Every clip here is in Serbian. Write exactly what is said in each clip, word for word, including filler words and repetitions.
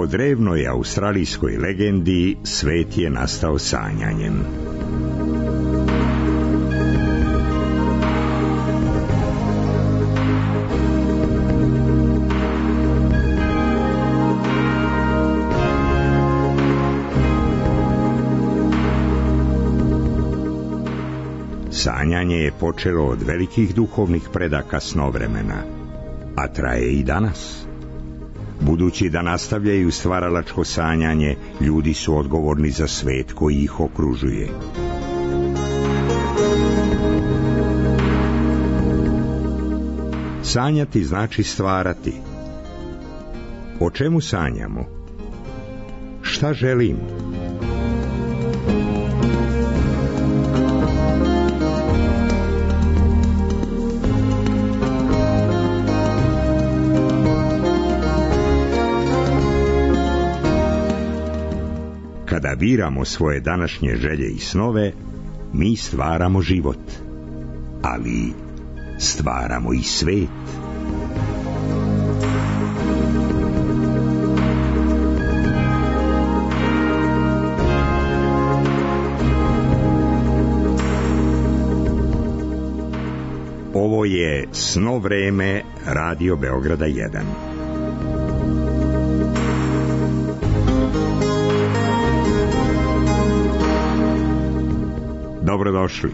drevnoj australijskoj legendi svet je nastao sanjanjem. Sanjanje je počelo od velikih duhovnih predaka snovremena, a traje i danas. Budući da nastavljaju stvaralačko sanjanje, ljudi su odgovorni za svet koji ih okružuje. Sanjati znači stvarati. O čemu sanjamo? Šta želimo? Kada biramo svoje današnje želje i snove, mi stvaramo život, ali stvaramo i svet. Ovo je Sno vreme Radio Beograda jedan. Dobrodošli.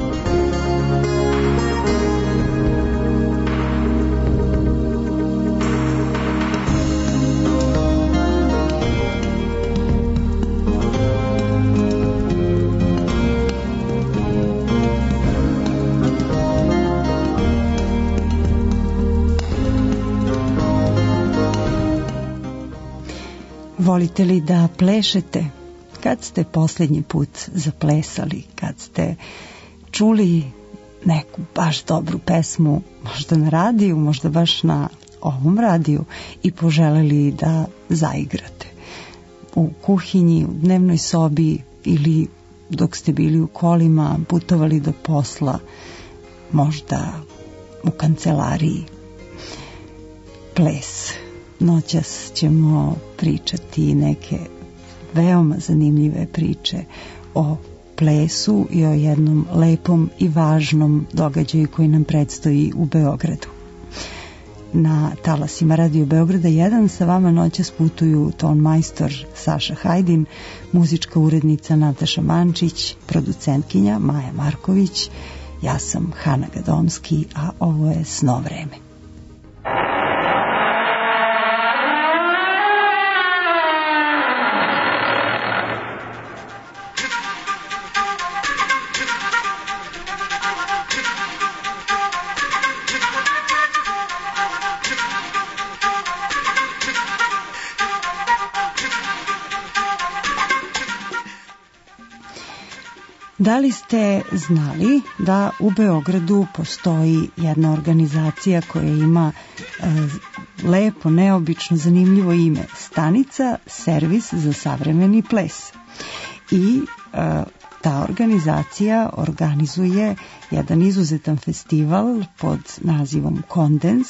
Volite li da plešete? Kad ste posljednji put zaplesali, kad ste čuli neku baš dobru pesmu, možda na radiju, možda baš na ovom radiju, i poželeli da zaigrate u kuhinji, u dnevnoj sobi ili dok ste bili u kolima, putovali do posla, možda u kancelariji. Ples. Noćas ćemo pričati neke veoma zanimljive priče o plesu i o jednom lepom i važnom događaju koji nam predstoji u Beogradu. Na talasima Radio Beograda jedan sa vama noćas putuju ton majstor Saša Hajdin, muzička urednica Nataša Mančić, producentkinja Maja Marković, ja sam Hana Gadomski, a ovo je Sno vreme. Da li ste znali da u Beogradu postoji jedna organizacija koja ima e, lepo, neobično, zanimljivo ime, Stanica servis za savremeni ples? I e, ta organizacija organizuje jedan izuzetan festival pod nazivom Kondens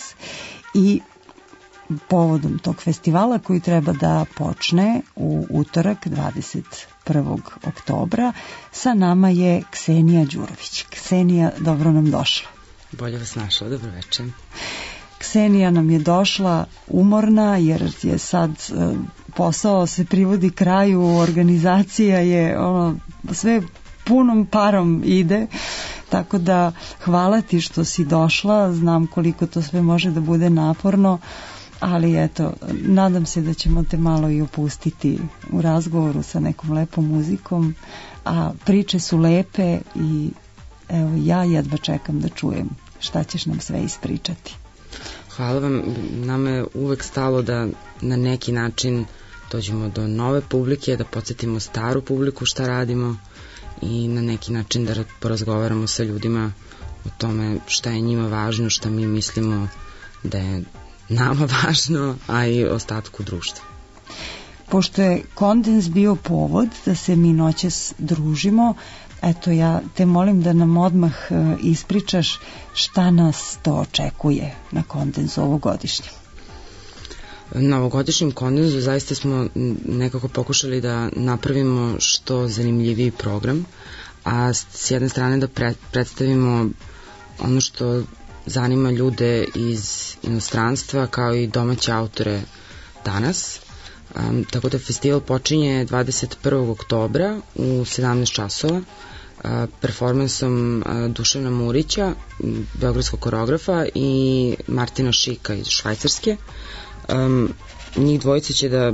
i povodom tog festivala koji treba da počne u utorak dvadeset prvog oktobra, sa nama je Ksenija Đurović. Ksenija, dobro nam došla. Bolje vas našla, dobro večer. Ksenija nam je došla umorna jer je sad posao se privodi kraju, organizacija je ono, sve punom parom ide, tako da hvala ti što si došla, znam koliko to sve može da bude naporno, ali eto, nadam se da ćemo te malo i opustiti u razgovoru sa nekom lepom muzikom, a priče su lepe i evo, ja jedva čekam da čujem šta ćeš nam sve ispričati. Hvala vam, nama je uvek stalo da na neki način dođemo do nove publike, da podsjetimo staru publiku šta radimo i na neki način da porazgovaramo sa ljudima o tome šta je njima važno, šta mi mislimo da je nama važno, a i ostatku društva. Pošto je Kondens bio povod da se mi noćas družimo, eto ja te molim da nam odmah ispričaš šta nas to očekuje na Kondensu ovogodišnjem. novogodišnjem kondenzu zaista smo nekako pokušali da napravimo što zanimljiviji program, a s jedne strane da pre, predstavimo ono što zanima ljude iz inostranstva kao i domaće autore danas. Um, tako da festival počinje dvadeset prvog oktobra u sedamnaest časova uh, performansom uh, Dušana Murića, beogradskog koreografa, i Martina Šika iz Švajcarske. Um, njih dvojice će da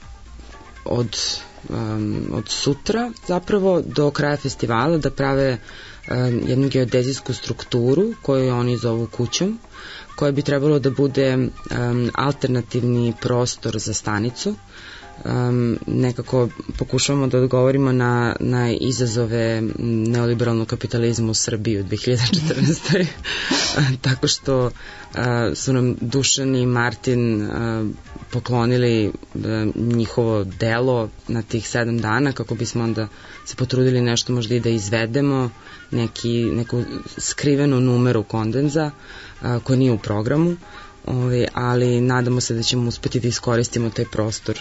od, um, od sutra zapravo do kraja festivala da prave um, jednu geodezijsku strukturu koju oni zovu kućom, koja bi trebalo da bude um, alternativni prostor za stanicu. Um, nekako pokušavamo da odgovorimo na, na izazove neoliberalnog kapitalizma u Srbiji u dve hiljade četrnaestoj tako što uh, su nam Dušan i Martin uh, poklonili uh, njihovo delo na tih sedam dana kako bismo onda se potrudili nešto možda i da izvedemo, neki, neku skrivenu numeru kondenza uh, koja nije u programu, ovaj, ali nadamo se da ćemo uspeti da iskoristimo taj prostor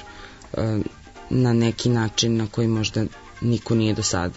na neki način na koji možda niko nije do sada.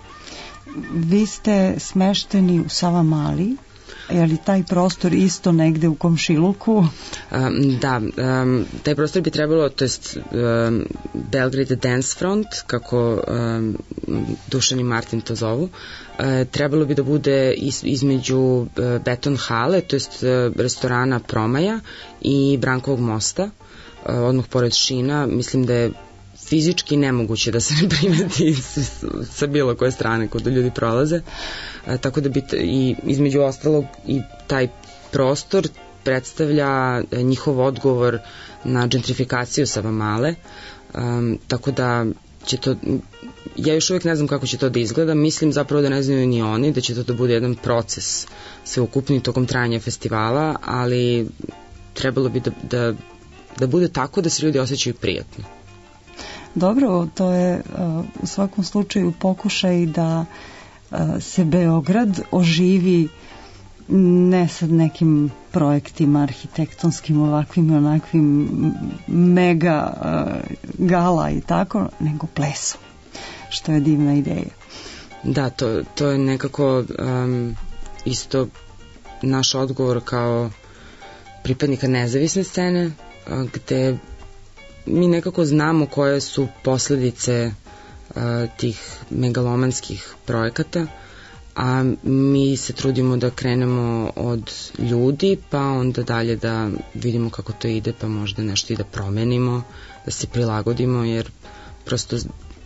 Vi ste smešteni u Savamali, je li taj prostor isto negde u komšiluku? Um, da, um, taj prostor bi trebalo, to jest um, Belgrade Dance Front, kako um, Dušan i Martin to zovu, uh, trebalo bi da bude iz, između uh, Beton hale, to jest uh, restorana Promaja i Brankovog mosta, odmah pored šina. Mislim da je fizički nemoguće da se ne primeti sa bilo koje strane kod ljudi prolaze, e, tako da bi t- i između ostalog i taj prostor predstavlja njihov odgovor na gentrifikaciju Savamale, um, tako da će to, ja još uvijek ne znam kako će to da izgleda, mislim zapravo da ne znaju ni oni, da će to da bude jedan proces sveukupni tokom trajanja festivala, ali trebalo bi da, da da bude tako da se ljudi osjećaju prijatno. Dobro, to je uh, u svakom slučaju pokušaj da uh, se Beograd oživi ne sad nekim projektima arhitektonskim, ovakvim i onakvim mega uh, gala i tako, nego plesom, što je divna ideja. Da, to, to je nekako um, isto naš odgovor kao pripadnika nezavisne scene, gde mi nekako znamo koje su posledice uh, tih megalomanskih projekata, a mi se trudimo da krenemo od ljudi, pa onda dalje da vidimo kako to ide, pa možda nešto i da promenimo, da se prilagodimo, jer prosto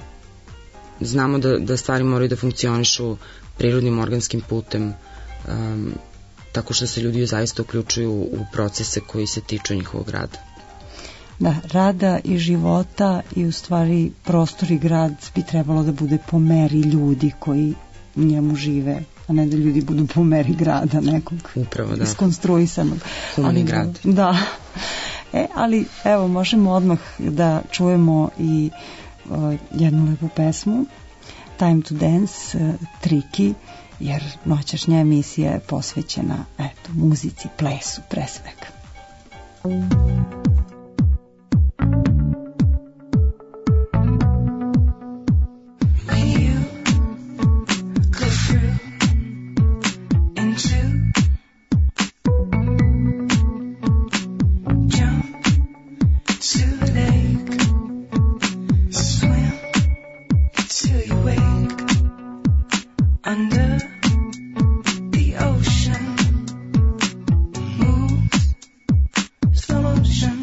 znamo da, da stvari moraju da funkcionišu prirodnim organskim putem, um, tako što se ljudi zaista uključuju u procese koji se tiču njihovog rada. Da, rada i života i u stvari prostor i grad bi trebalo da bude po meri ljudi koji u njemu žive, a ne da ljudi budu po meri grada nekog. Upravo, da. Iskonstruisanog. Humani grad. Da. E, ali evo, možemo odmah da čujemo i uh, jednu lepu pesmu, Time to Dance, uh, Triki, jer noćašnja emisija je posvećena eto, muzici, plesu, pre svega. Under the ocean, moves slow motion.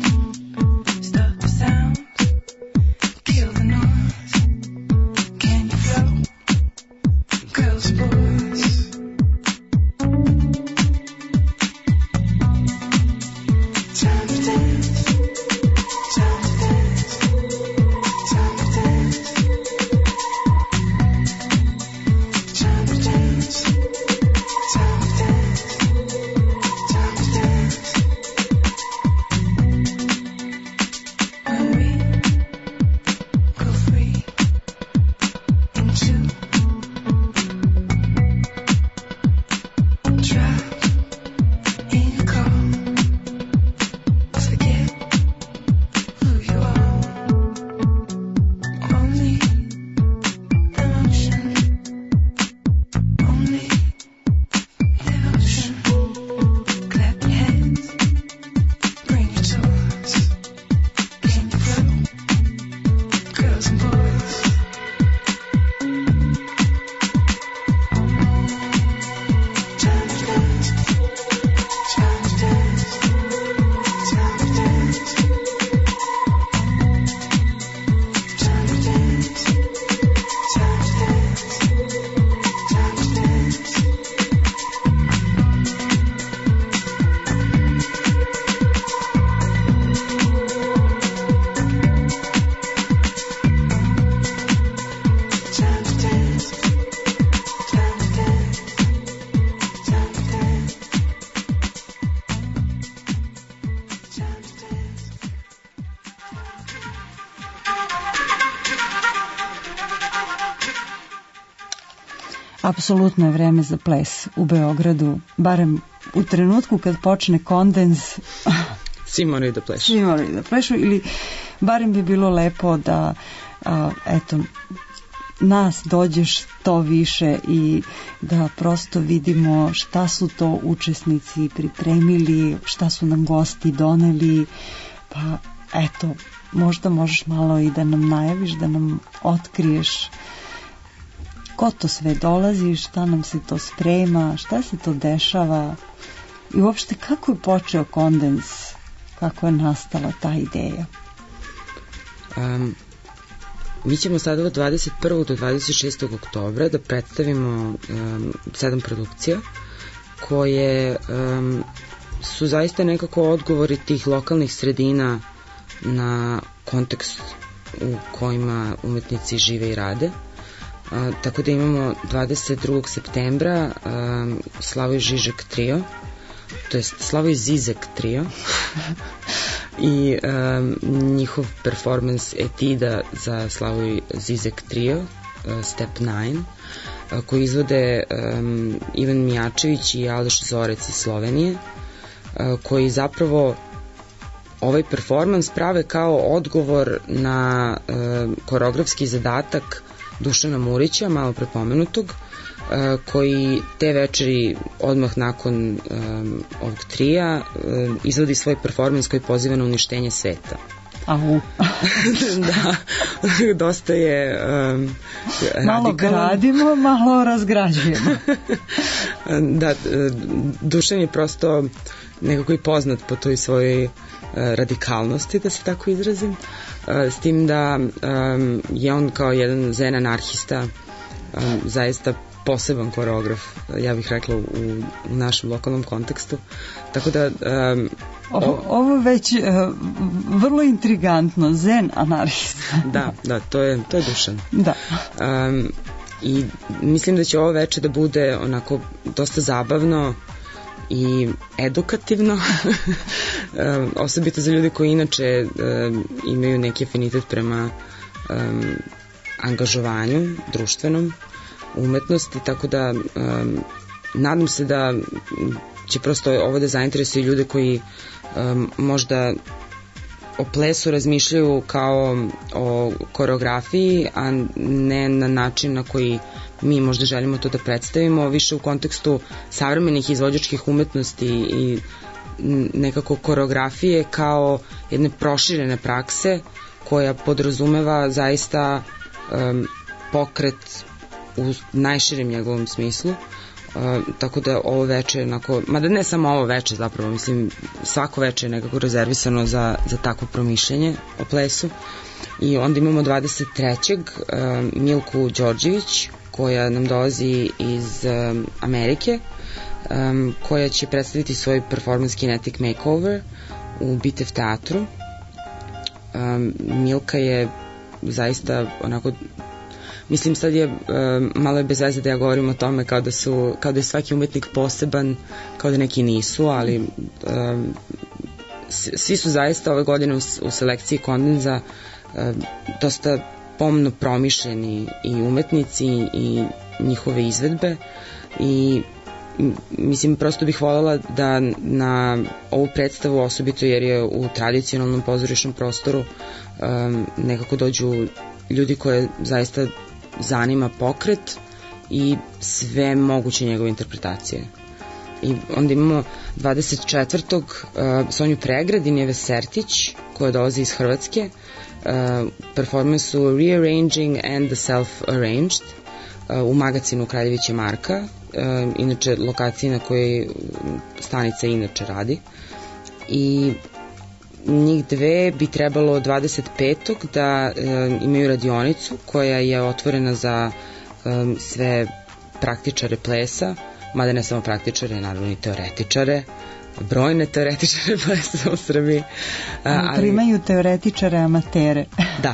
Apsolutno je vreme za ples u Beogradu, barem u trenutku kad počne kondens. Svi moraju da plešu. Svi moraju da plešu ili barem bi bilo lepo da a, eto, nas dođeš to više i da prosto vidimo šta su to učesnici pripremili, šta su nam gosti doneli, pa eto, možda možeš malo i da nam najaviš, da nam otkriješ ko to sve dolazi, šta nam se to sprema, šta se to dešava i uopšte kako je počeo kondens, kako je nastala ta ideja. Um, mi ćemo sada od dvadeset prvog do dvadeset šestog oktobra da predstavimo um, sedam produkcija koje um, su zaista nekako odgovori tih lokalnih sredina na kontekst u kojima umetnici žive i rade. A, tako da imamo dvadeset drugog septembra um, Slavoj Žižek trio, to jest Slavoj Zizek trio i um, njihov performance Etida za Slavoj Zizek trio, uh, Step devet, uh, koji izvode um, Ivan Mijačević i Aleš Zorec iz Slovenije, uh, koji zapravo ovaj performans prave kao odgovor na uh, koreografski zadatak Dušana Murića, malo prepomenutog, uh, koji te večeri odmah nakon um, ovog trija uh, izvodi svoj performans koji poziva na uništenje sveta. Au. Da, dosta je um, malo gradimo, malo razgrađujemo. Da, Dušan je prosto nekako i poznat po toj svojoj radikalnosti, da se tako izrazim, s tim da um, je on kao jedan zen anarhista um, zaista poseban koreograf, ja bih rekla, u, u našem lokalnom kontekstu, tako da um, ovo, ovo već uh, vrlo intrigantno, zen anarhista. Da, da, to je, to je Dušan. Da. Um, i mislim da će ovo veče da bude onako dosta zabavno i edukativno, um, osobito za ljude koji inače um, imaju neki afinitet prema um, angažovanju društvenom, umetnosti, tako da um, nadam se da će prosto ovo da zainteresuje ljude koji um, možda o plesu razmišljaju kao o koreografiji, a ne na način na koji mi možda želimo to da predstavimo, više u kontekstu savremenih izvođačkih umetnosti i nekako koreografije kao jedne proširene prakse koja podrazumeva zaista um, pokret u najširem njegovom smislu. Uh, tako da ovo veče onako, mada ne samo ovo veče zapravo, mislim svako veče je nekako rezervisano za, za takvo promišljanje o plesu. I onda imamo dvadeset trećeg Uh, Milku Đorđević, koja nam dolazi iz um, Amerike, um, koja će predstaviti svoj performance Kinetic Makeover u Bitev teatru. Um, Milka je zaista onako, mislim sad je um, malo je bez veze da ja govorim o tome kao da su, kao da je svaki umetnik poseban, kao da neki nisu, ali um, svi su zaista ove godine u, u selekciji kondenza um, dosta pomno promišljeni i umetnici i njihove izvedbe i mislim prosto bih voljela da na ovu predstavu, osobito jer je u tradicionalnom pozorišnom prostoru, um, nekako dođu ljudi koje zaista zanima pokret i sve moguće njegove interpretacije. I onda imamo dvadeset četvrtog Uh, Sonju Pregradin je Vesertić, koja dolazi iz Hrvatske, uh, performansu Rearranging and the Self-Arranged uh, u magazinu Kraljevića Marka, uh, inače lokaciji na kojoj stanica inače radi. I njih dve bi trebalo dvadeset petog da uh, imaju radionicu koja je otvorena za um, sve praktičare plesa, mada ne samo praktičare, naravno i teoretičare, brojne teoretičare plesa u Srbiji. Ali primaju teoretičare amatere. Da,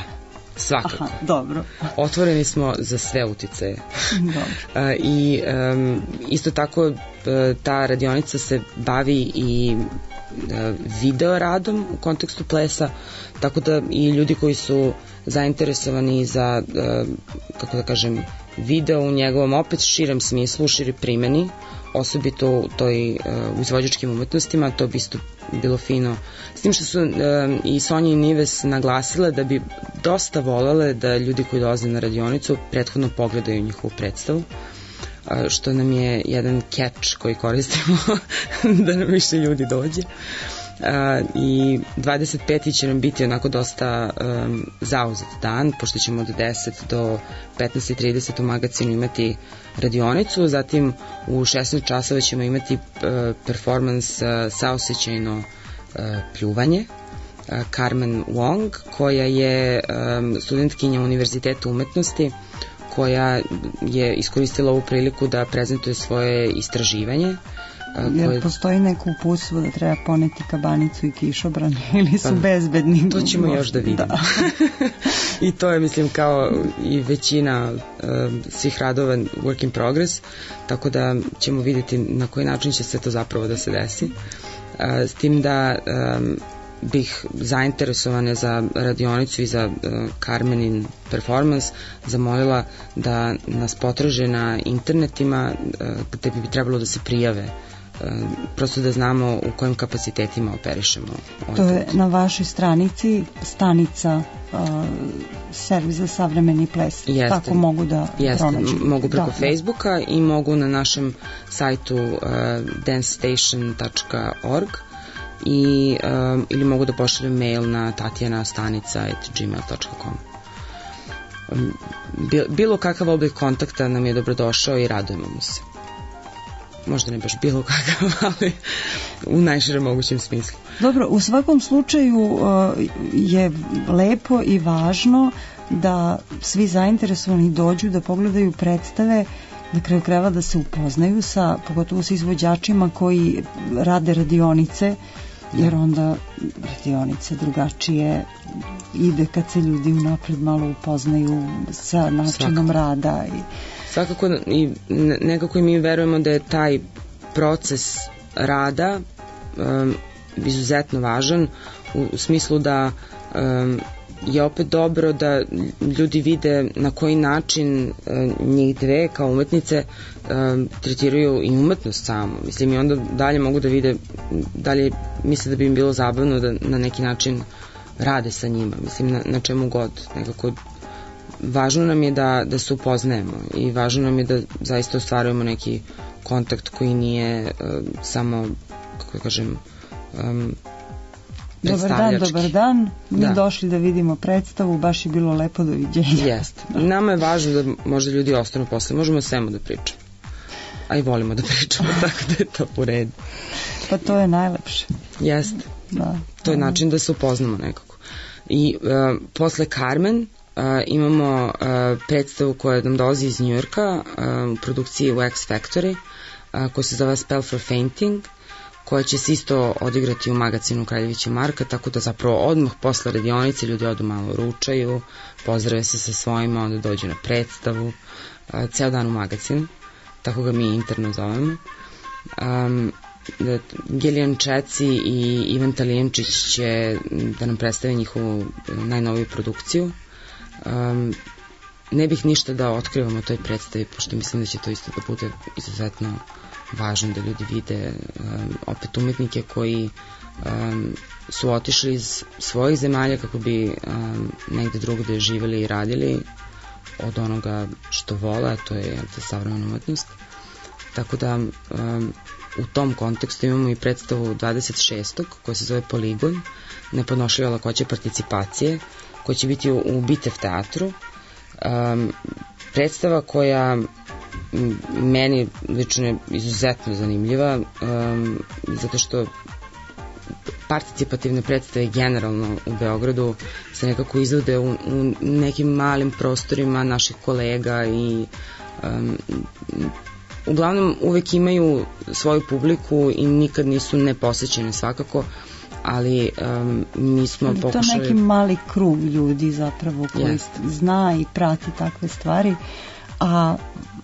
Svakako. Aha, dobro. Otvoreni smo za sve uticaje. Dobro. I um, isto tako ta radionica se bavi i video radom u kontekstu plesa, tako da i ljudi koji su zainteresovani za, kako da kažem, video u njegovom opet širem smislu, u širi primeni, osobito u toj uh, izvođačkim umetnostima, to bi isto bilo fino. S tim što su uh, i Sonja i Nives naglasile da bi dosta volele da ljudi koji dolaze na radionicu prethodno pogledaju njihovu predstavu, uh, što nam je jedan catch koji koristimo da nam više ljudi dođe. Uh, i dvadeset peti će nam biti onako dosta um, zauzet dan, pošto ćemo od deset do petnaest i trideset u magazinu imati radionicu, zatim u šesnaest časova ćemo imati uh, performans uh, saosećajno uh, pljuvanje uh, Carmen Wong, koja je um, studentkinja Univerziteta umetnosti, koja je iskoristila ovu priliku da prezentuje svoje istraživanje. Jer koje... postoji neko uputstvo da treba poneti kabanicu i kišobran ili su pa, bezbedni? To ćemo još da vidimo. Da. I to je, mislim, kao i većina uh, svih radova work in progress, tako da ćemo vidjeti na koji način će se to zapravo da se desi. Uh, s tim da um, bih zainteresovane za radionicu i za uh, Carmenin performance zamolila da nas potraže na internetima, uh, gde bi trebalo da se prijave, prosto da znamo u kojim kapacitetima operišemo. To je na vašoj stranici stanica uh, servis za savremeni ples. Jeste. Tako mogu da Jeste. pronađu. Mogu preko da, Facebooka da. I mogu na našem sajtu uh, dance station dot org i, uh, ili mogu da pošaljem mail na tatjana stanica at gmail dot com. Um, bilo kakav oblik kontakta nam je dobrodošao i radujemo mu se. Možda ne baš bilo kakav, ali u najširem mogućem smislu. Dobro, u svakom slučaju uh, je lepo i važno da svi zainteresovani dođu da pogledaju predstave, na kraju krajeva da se upoznaju sa, pogotovo sa izvođačima koji rade radionice, jer onda radionice drugačije ide kad se ljudi unapred malo upoznaju sa načinom Svakako. rada i Svakako i nekako i mi verujemo da je taj proces rada um, izuzetno važan u, u smislu da um, je opet dobro da ljudi vide na koji način um, njih dve kao umetnice um, tretiraju i umetnost samo. Mislim, i onda dalje mogu da vide, dalje misle da bi im bilo zabavno da na neki način rade sa njima. Mislim, na, na čemu god. Nekako važno nam je da, da se upoznajemo i važno nam je da zaista ostvarujemo neki kontakt koji nije uh, samo, kako kažem, um, dobar dan, dobar dan, mi da. došli da vidimo predstavu, baš je bilo lepo, doviđenja. Jeste. Nama je važno da možda ljudi ostanu posle, možemo svemu da pričamo, a i volimo da pričamo, tako da je to u redu. Pa to je najlepše. Jeste. Da. To je način da se upoznamo nekako. I uh, posle Carmen Uh, imamo uh, predstavu koja nam dolazi iz Njujorka uh, u produkciji Wax Factory, uh, koja se zove Spell for Fainting, koja će se isto odigrati u magazinu Kraljevića Marka, tako da zapravo odmah posle radionice ljudi odu malo ručaju, pozdrave se sa svojima, onda dođu na predstavu, uh, ceo dan u magazinu, tako ga mi interno zovemo. Um, Gillian Čeci i Ivan Talijenčić će da nam predstave njihovu najnoviju produkciju. Um, ne bih ništa da otkrivam o toj predstavi, pošto mislim da će to isto da bude izuzetno važno da ljudi vide um, opet umetnike koji um, su otišli iz svojih zemalja kako bi um, negde drugde živeli i radili od onoga što vole, a to je ta savremena umetnost. Tako da um, u tom kontekstu imamo i predstavu dvadeset šestog koja se zove Poligon, nepodnošljiva lakoća participacije, koja će biti u, u Bitev teatru. Um, predstava koja m, meni lično je izuzetno zanimljiva, um, zato što participativne predstave generalno u Beogradu se nekako izvode u, u nekim malim prostorima naših kolega i um, uglavnom uvek imaju svoju publiku i nikad nisu neposećene svakako, ali um, mi smo ali pokušali... To neki mali krug ljudi zapravo koji yes. zna i prati takve stvari, a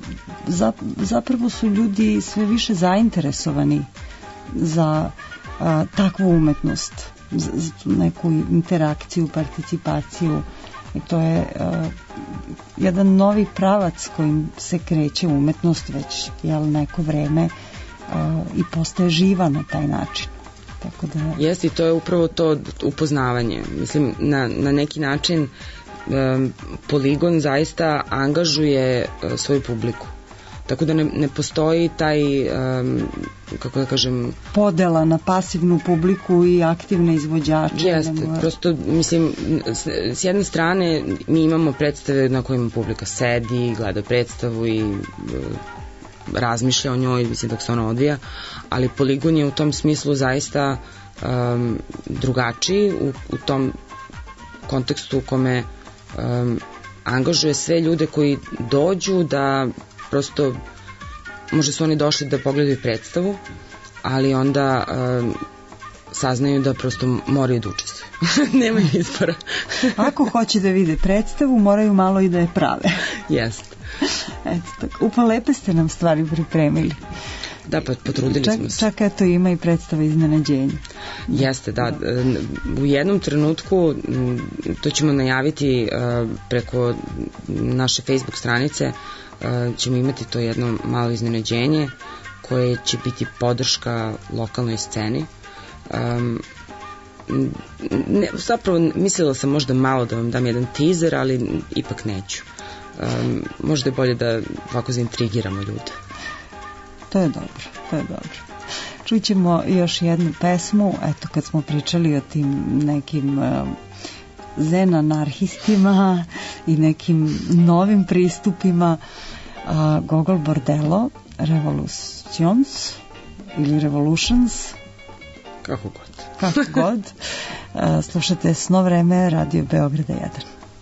zapravo su ljudi sve više zainteresovani za a, takvu umetnost, za, za neku interakciju, participaciju, i to je a, jedan novi pravac kojim se kreće umetnost već jel, neko vreme a, i postaje živa na taj način. Tako da... Jeste, i to je upravo to upoznavanje. Mislim, na, na neki način um, Poligon zaista angažuje uh, svoju publiku. Tako da ne, ne postoji taj, um, kako da kažem... podela na pasivnu publiku i aktivne izvođače. Jeste, mora... prosto, mislim, s, s jedne strane mi imamo predstave na kojima publika sedi, gleda predstavu i uh, razmišlja o njoj, mislim, dok se ona odvija, ali Poligon je u tom smislu zaista um, drugačiji, u, u tom kontekstu u kome um, angažuje sve ljude koji dođu da prosto, možda su oni došli da pogledaju predstavu, ali onda um, saznaju da prosto moraju da učestvuju. Nema izbora. Ako hoće da vide predstavu, moraju malo i da je prave. Jeste. Eto tako. Upa, lepe ste nam stvari pripremili. Da, pa potrudili čak, smo se. Čak eto ima i predstava iznenađenja. Jeste, da. U jednom trenutku, to ćemo najaviti preko naše Facebook stranice, ćemo imati to jedno malo iznenađenje koje će biti podrška lokalnoj sceni. Um, ne, zapravo mislila sam možda malo da vam dam jedan teaser, ali ipak neću. Um, možda je bolje da ovako zaintrigiramo ljude. To je dobro, to je dobro. Čućemo još jednu pesmu, eto kad smo pričali o tim nekim um, zen anarhistima i nekim novim pristupima, uh, Gogol Bordello, Revolutions ili Revolutions, kako god. Kako god. Uh, slušate Sno vreme, Radio Beograda jedan.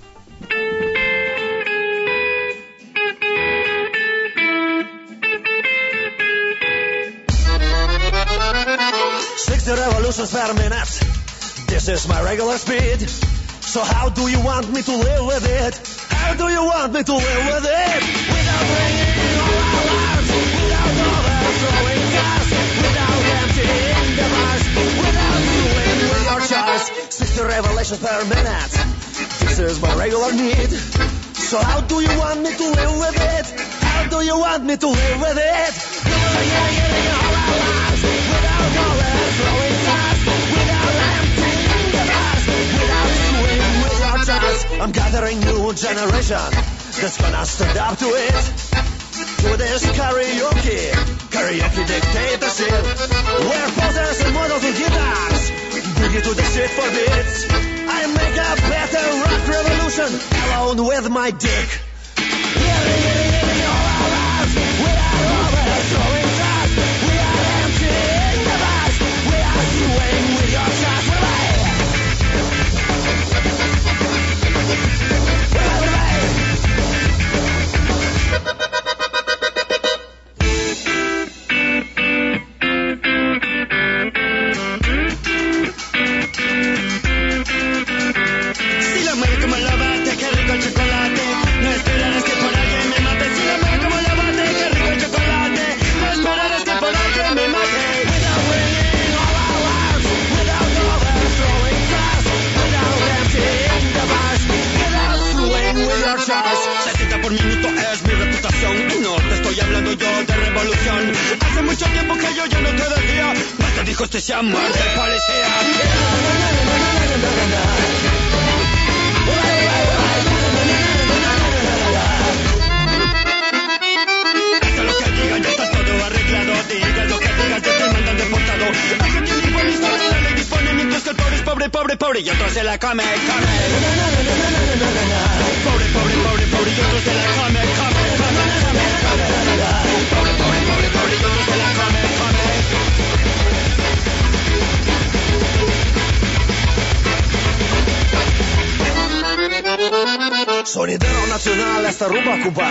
sixty revolutions per minute. This is my regular speed. So how do you want me to live with it? How do you want me to live with it? Without ringing all alarms, without overthrowing cars, without emptying the bars, without doing with your chars. sixty revolutions per minute. This is my regular need. So how do you want me to live with it? How do you want me to live with it? Without ringing all alarms, without overthrowing cars, without emptying the bars, without doing with your chars. I'm gathering new generation that's gonna stand up to it. To this karaoke, karaoke dictatorship, where posers and models and guitars boogie to the shit for beats. I make a better rock revolution alone with my dick. All around, without overthrowing cars, without emptying the bars, without doing with your shots. setenta por minuto es mi reputación y no te estoy hablando yo de revolución. Hace mucho tiempo que yo ya no te decía, más te dijo este sea muerte policía. Hasta lo que digan ya está todo arreglado. Digan lo que digan, te estoy mandando deportado. Alguien tiene igual historia, la ley dispone mientras que el pobre es pobre, pobre, pobre y otro se la come, come. Pobre, pobre, pobre, pobre y otro se la come, come, come, come, come. Pobre, pobre, pobre, pobre y otro se la come, come. Sonidero nacional hasta rumba Cuba.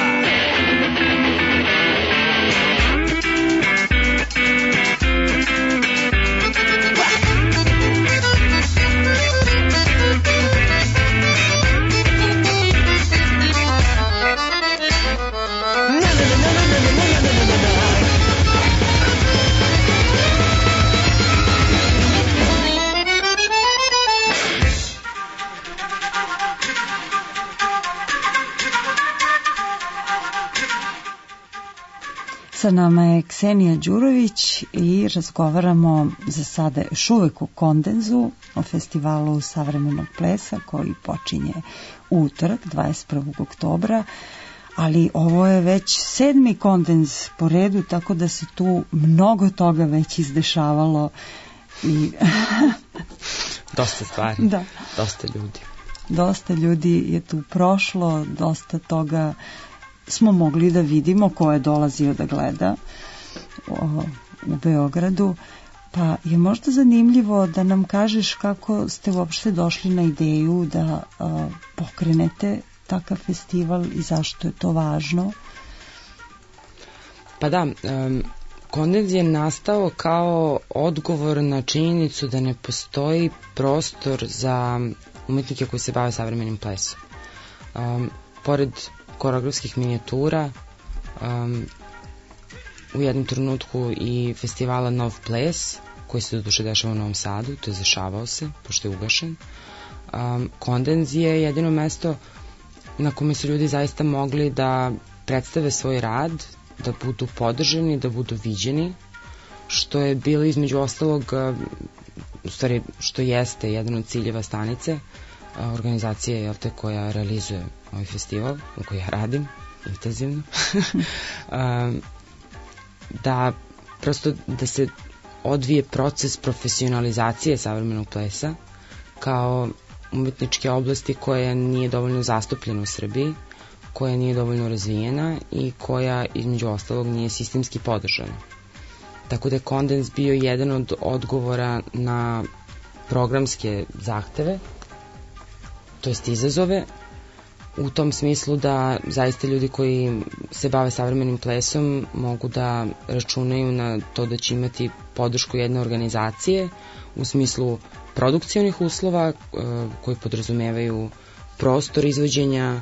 Sa nama je Ksenija Đurović i razgovaramo za sada još uvek o Kondenzu, o festivalu savremenog plesa koji počinje u utorak, dvadeset prvog oktobra, ali ovo je već sedmi Kondenz po redu, tako da se tu mnogo toga već izdešavalo. I dosta stvari, da. Dosta ljudi. Dosta ljudi je tu prošlo, dosta toga smo mogli da vidimo ko je dolazio da gleda o, u Beogradu, pa je možda zanimljivo da nam kažeš kako ste uopšte došli na ideju da a, pokrenete takav festival i zašto je to važno. Pa da, um, Kondenz je nastao kao odgovor na činjenicu da ne postoji prostor za umetnike koji se bave savremenim plesom. Um, pored koreografskih minijatura, um, u jednom trenutku i festivala Nov ples, koji se doduše dešava u Novom Sadu, to je dešavao se, pošto je ugašen. Um, Kondenz je jedino mesto na kome su ljudi zaista mogli da predstave svoj rad, da budu podržani, da budu viđeni, što je bilo između ostalog, u stvari što jeste jedan od ciljeva stanice, organizacije jel te, koja realizuje ovaj festival u kojoj ja radim intenzivno. Da prosto da se odvije proces profesionalizacije savremenog plesa kao umetničke oblasti koja nije dovoljno zastupljena u Srbiji, koja nije dovoljno razvijena i koja između ostalog nije sistemski podržana. Tako da je Kondenz bio jedan od odgovora na programske zahteve, to jest izazove, u tom smislu da zaista ljudi koji se bave savremenim plesom mogu da računaju na to da će imati podršku jedne organizacije u smislu produkcionih uslova koji podrazumevaju prostor izvođenja,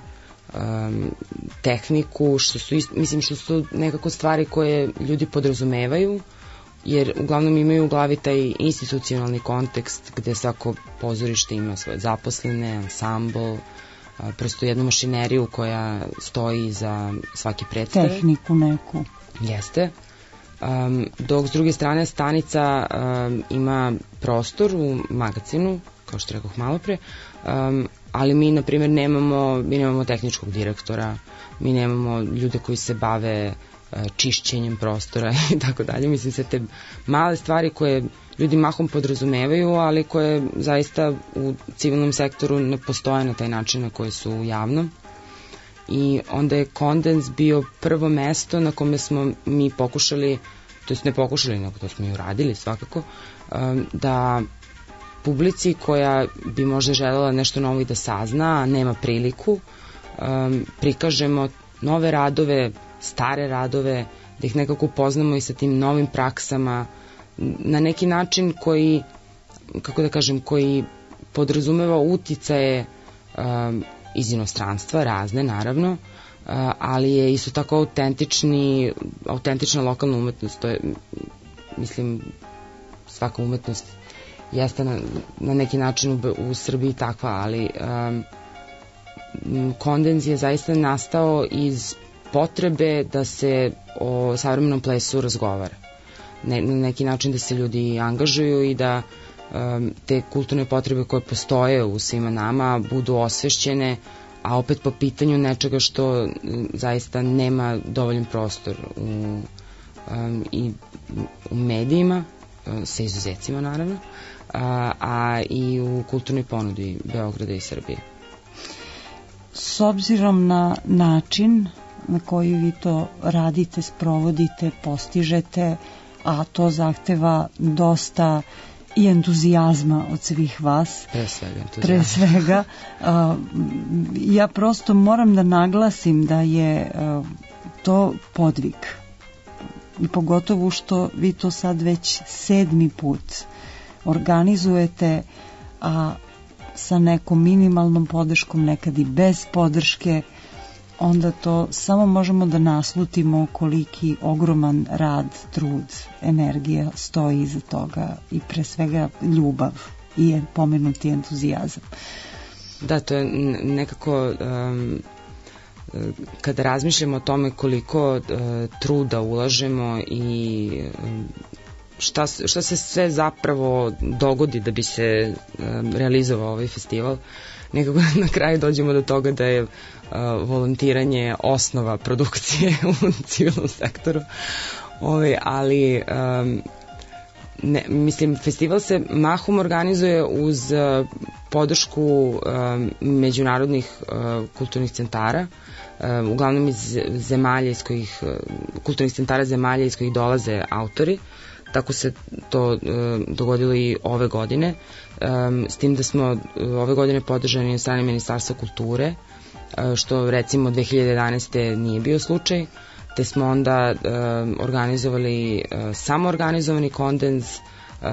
tehniku, što su, mislim što su nekako stvari koje ljudi podrazumevaju, jer uglavnom imaju u glavi taj institucionalni kontekst gde svako pozorište ima svoje zaposlene, ansambl, prosto jednu mašineriju koja stoji za svaki predstave. Tehniku neku. Jeste. Um, dok s druge strane stanica um, ima prostor u magazinu, kao što rekoh malo pre, um, ali mi na primjer nemamo, mi nemamo tehničkog direktora, mi nemamo ljude koji se bave uh, čišćenjem prostora i tako dalje. Mislim se te male stvari koje ljudi mahom podrazumevaju, ali koje zaista u civilnom sektoru ne postoje na taj način na koji su u javnom. I onda je Kondenz bio prvo mesto na kome smo mi pokušali, to jest ne pokušali, nego to smo i uradili svakako, um, da publici koja bi možda želela nešto novo i da sazna, a nema priliku, um, prikažemo nove radove, stare radove, da ih nekako upoznamo i sa tim novim praksama, na neki način koji, kako da kažem, koji podrazumeva uticaje um, iz inostranstva, razne naravno, ali je isto tako autentični, autentična lokalna umetnost. To je, mislim, svaka umetnost jeste na, na neki način u, u Srbiji takva, ali um, Kondenz je zaista nastao iz potrebe da se o savremenom plesu razgovara. Ne, na neki način da se ljudi angažuju i da um, te kulturne potrebe koje postoje u svima nama budu osvešćene, a opet po pitanju nečega što um, zaista nema dovoljan prostor u, um, i u medijima, um, sa izuzecima naravno, a, a i u kulturnoj ponudi Beograda i Srbije. S obzirom na način na koji vi to radite, sprovodite, postižete, a to zahteva dosta i entuzijazma od svih vas. Pre svega entuzijazma. Pre svega. A, ja prosto moram da naglasim da je a, to podvig. I pogotovo što vi to sad već sedmi put organizujete, a sa nekom minimalnom podrškom, nekad i bez podrške, onda to samo možemo da naslutimo koliki ogroman rad, trud, energija stoji iza toga i pre svega ljubav i pomenuti entuzijazam. Da, to je nekako um, kada razmišljamo o tome koliko truda ulažemo i šta, šta se sve zapravo dogodi da bi se realizovao ovaj festival, nekako na kraju dođemo do toga da je volontiranje osnova produkcije u civilnom sektoru. Ove, ali um, ne, mislim, festival se mahom organizuje uz uh, podršku um, međunarodnih uh, kulturnih centara, uh, uglavnom iz zemalja iz kojih, uh, kulturnih centara zemalja iz kojih dolaze autori. Tako se to uh, dogodilo i ove godine, um, s tim da smo uh, ove godine podržani od strane Ministarstva kulture, uh, što recimo dve hiljade jedanaeste. nije bio slučaj, te smo onda uh, organizovali uh, samoorganizovani kondens, uh,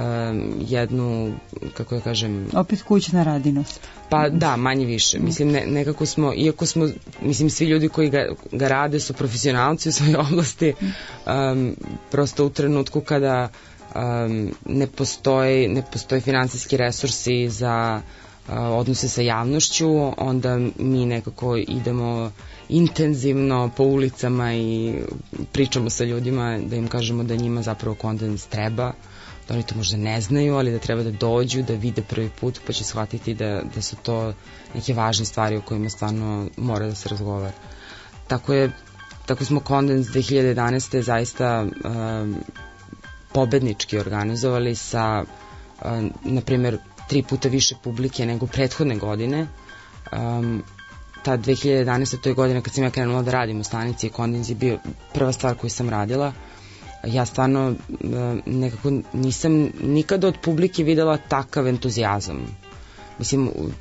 jednu, kako da kažem... Opet kućna radinost. Pa da, manje više. Mislim, ne, nekako smo, iako smo, mislim, svi ljudi koji ga, ga rade su profesionalci u svojoj oblasti, um, prosto u trenutku kada um, ne postoji, ne postoji finansijski resursi za uh, odnose sa javnošću, onda mi nekako idemo intenzivno po ulicama i pričamo sa ljudima da im kažemo da njima zapravo kondens treba, da oni to možda ne znaju, ali da treba da dođu, da vide prvi put, pa će shvatiti da, da su to neke važne stvari o kojima stvarno mora da se razgovara. Tako je, tako smo kondens dve hiljade jedanaeste. zaista um, pobednički organizovali sa, um, na primjer, tri puta više publike nego prethodne godine. Um, ta dve hiljade jedanaeste. to je godina kad sam ja krenula da radim u stanici i kondens je bio prva stvar koju sam radila. Ja stvarno nekako nisam nikada od publike videla takav entuzijazam. Mislim, u,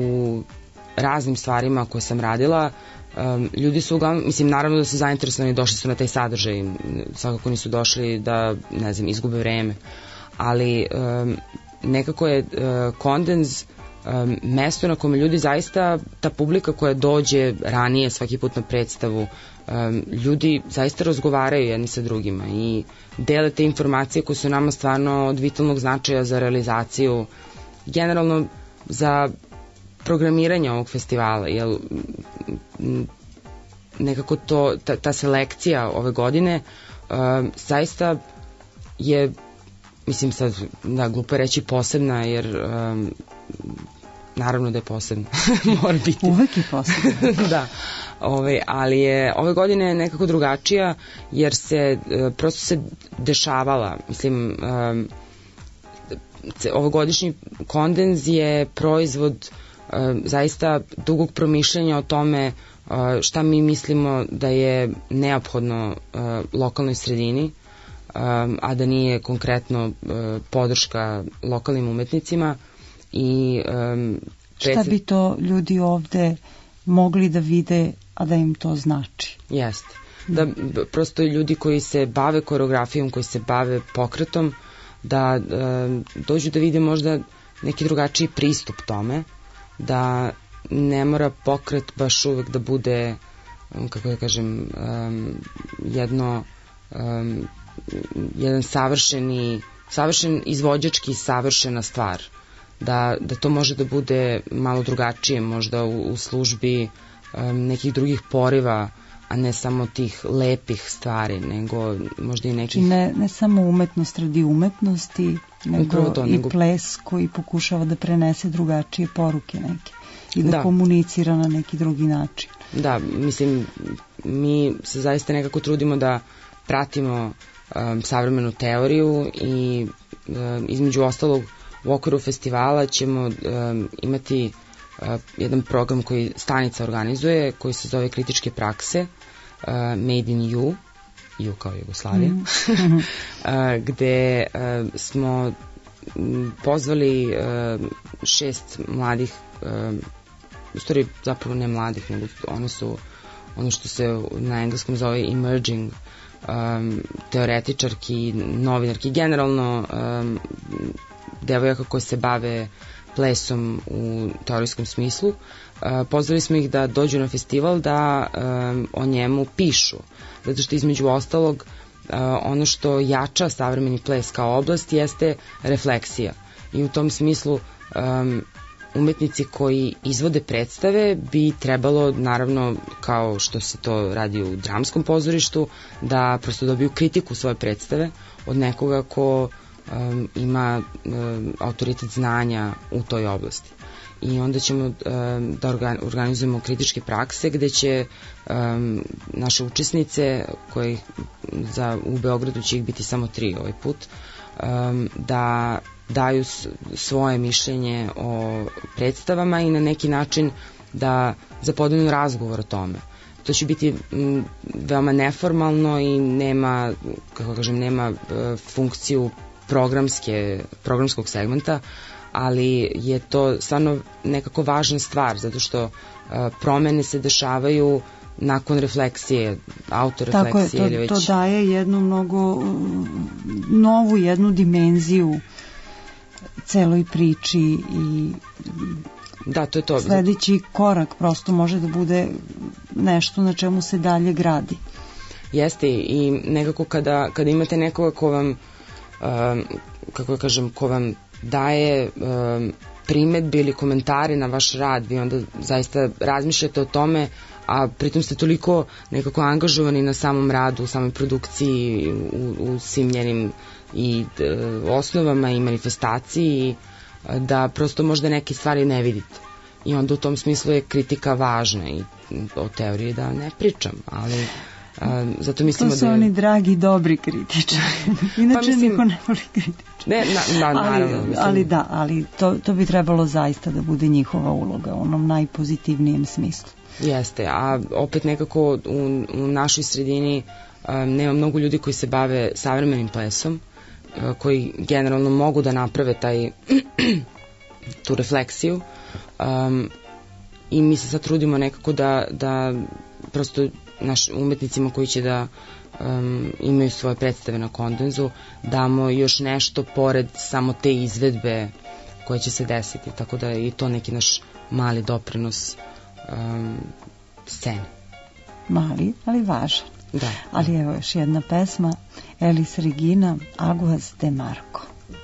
u raznim stvarima koje sam radila, um, ljudi su uglavnom, mislim, naravno da su zainteresovani, došli su na taj sadržaj, svakako nisu došli da, ne znam, izgube vreme, ali um, nekako je uh, kondens um, mesto na kome ljudi zaista, ta publika koja dođe ranije svaki put na predstavu, um, ljudi zaista razgovaraju jedni sa drugima i dele te informacije koje su nama stvarno od vitalnog značaja za realizaciju, generalno za programiranje ovog festivala, jer nekako to, ta, ta selekcija ove godine um, zaista je, mislim sad, da, glupo reći posebna, jer um, naravno da je posebna. Mora biti. Uvek je posebna. Da. Ove, ali je ove godine nekako drugačija, jer se uh, prosto se dešavala. Mislim, um, ovogodišnji kondens je proizvod uh, zaista dugog promišljanja o tome uh, šta mi mislimo da je neophodno uh, lokalnoj sredini, Um, a da nije konkretno uh, podrška lokalnim umetnicima i um, šta bi to ljudi ovde mogli da vide, a da im to znači? Jeste. Da prosto ljudi koji se bave koreografijom, koji se bave pokretom, da um, dođu da vide možda neki drugačiji pristup tome, da ne mora pokret baš uvek da bude, um, kako da kažem, um, jedno um, jedan savršeni, savršen izvođački savršena stvar. Da, da to može da bude malo drugačije, možda u, u službi um, nekih drugih poriva, a ne samo tih lepih stvari, nego možda i nekih... Ne, ne samo umetnost radi umetnosti, nego to, i nego... ples koji pokušava da prenese drugačije poruke neke i da, da komunicira na neki drugi način. Da, mislim, mi se zaista nekako trudimo da pratimo Um, savremenu teoriju i um, između ostalog u okviru festivala ćemo um, imati uh, jedan program koji stanica organizuje, koji se zove Kritičke prakse, uh, Made in You, You kao Jugoslavija, mm -hmm. uh, gde uh, smo pozvali uh, šest mladih, uh, u stvari zapravo ne mladih, nego one su ono što se na engleskom zove emerging Um, teoretičarki, novinarki, generalno um, devojaka koje se bave plesom u teorijskom smislu. Uh, pozvali smo ih da dođu na festival da um, o njemu pišu, zato što između ostalog uh, ono što jača savremeni ples kao oblast jeste refleksija i u tom smislu um, umetnici koji izvode predstave bi trebalo, naravno, kao što se to radi u dramskom pozorištu, da prosto dobiju kritiku svoje predstave od nekoga ko um, ima um, autoritet znanja u toj oblasti. I onda ćemo um, da organizujemo kritičke prakse gde će um, naše učesnice, koje za, u Beogradu će ih biti samo tri ovaj put, um, da daju svoje mišljenje o predstavama i na neki način da zapodinu razgovor o tome. To će biti m, veoma neformalno i nema, kako kažem, nema e, funkciju programske, programskog segmenta, ali je to stvarno nekako važna stvar, zato što e, promene se dešavaju nakon refleksije, autorefleksije. Tako je, to, to daje jednu mnogo novu jednu dimenziju celoj priči i da, to je to. Sledeći korak prosto može da bude nešto na čemu se dalje gradi. Jeste, i nekako kada, kada imate nekoga ko vam um, kako kažem, ko vam daje um, primetbe ili komentare na vaš rad, vi onda zaista razmišljate o tome, a pritom ste toliko nekako angažovani na samom radu, u samoj produkciji, u, u svim njenim i e, osnovama i manifestaciji, da prosto možda neke stvari ne vidite. I onda u tom smislu je kritika važna i o teoriji da ne pričam, ali a, zato mislimo da... To su da je... oni dragi, dobri kritičari. Inače pa mislim, niko ne voli kritičari. Ne, na, na, naravno. Ali, ali da, ali to, to bi trebalo zaista da bude njihova uloga u onom najpozitivnijem smislu. Jeste, a opet nekako u, u našoj sredini a, nema mnogo ljudi koji se bave savremenim plesom, a, koji generalno mogu da naprave taj tu refleksiju, um, i mi se sad trudimo nekako da, da prosto naš umetnicima koji će da um, imaju svoje predstave na Kondenzu damo još nešto pored samo te izvedbe koje će se desiti, tako da je i to neki naš mali doprinos um, scene. Mali, ali važan. Da. Ali evo još jedna pesma, Elis Regina, Aguas de Marco.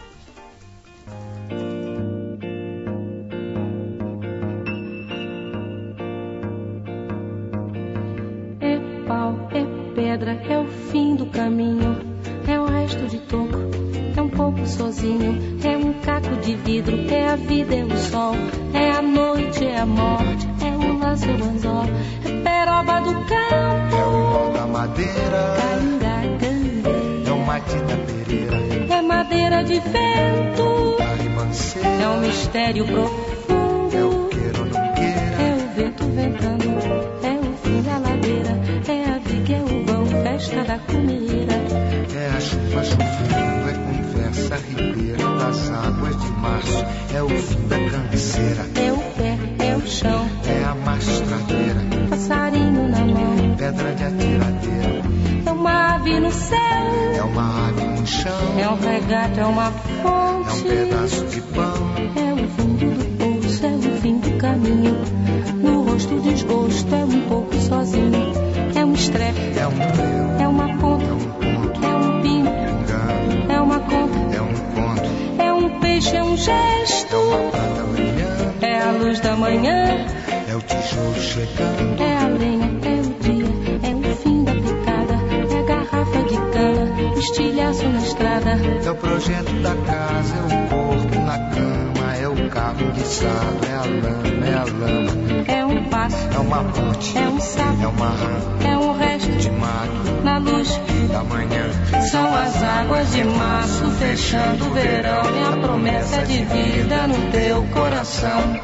É pau, é pedra, é o fim do caminho, é o resto de toco, é um pouco sozinho, é um caco de vidro, é a vida, é o sol, é a noite, é a morte, é o laço, é o anzol, é peroba do campo, é o irmão da madeira, caingá, candeia, é o mate da pereira, é madeira de vento, é um mistério profundo, é o queira ou não queira, é o vento ventando, é o fim da ladeira, é a viga, é o vão, festa da comida, é a chuva chovendo, é conversa ribeira das águas de março, é o fim da canseira, é o pé, é o chão, é a mastradeira, passarinho na mão, pedra de atiradeira, é uma ave no céu, é uma ave no chão, é um regato, é uma fonte, é um pedaço de pão, é o fundo do poço, é o fim do caminho, no rosto desgosto, é um pouco sozinho, é um estrepe, é um breu, é uma ponta, é um ponto, é um pingo, engano, é uma conta, é um conto, é um peixe, é um gesto, é uma prata brilhando, é a luz da manhã, é o tijolo chegando, é a lenha, é o dia, é o fim da picada, é a garrafa de cana, estilhaço na estrada, é o projeto da casa, é o corpo na cama, é o carro guiçado, é a lama, é a lama, é um passo, é uma ponte, é um sapo, é uma rã, é um resto de mato, na luz da manhã, são as águas de março fechando o verão e a promessa de vida no teu coração.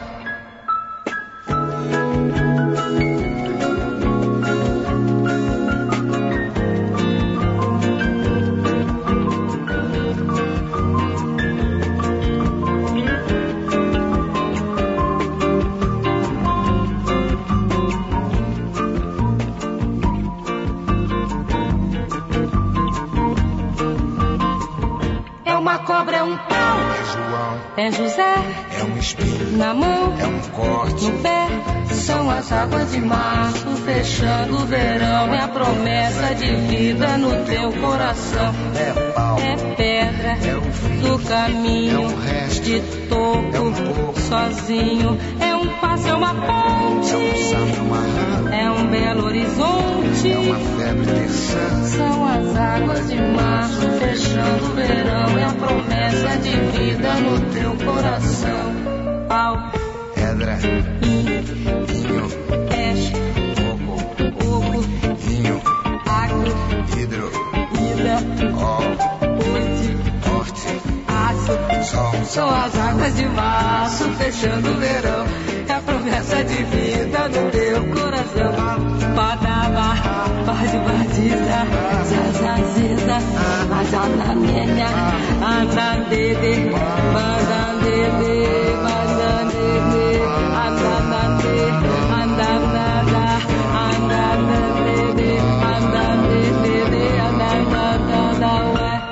Cobra é um pau, é João, é José, é um espinho, na mão, é um corte, no pé, são as águas de março fechando o verão, é a promessa de vida no teu coração, é pau, é pedra, pedra do caminho, de toco, sozinho. É um passo, é uma ponte, é um sábio, uma rã, é um belo horizonte, é uma febre terçã. São as águas de março fechando o verão, é a promessa de vida no teu coração. Pau, pedra, vinho, peixe, coco, coco, vinho, agro, hidro, ida, ó, horte, horte, aço, sol. São as águas de março fechando o verão, é a promessa de vida no teu coração. Badaba, bade badiza, zazaziza, azanamenya, andandede, bandandede, bandandede, andandande, andandada, andandandede, andandede, andandada, ué.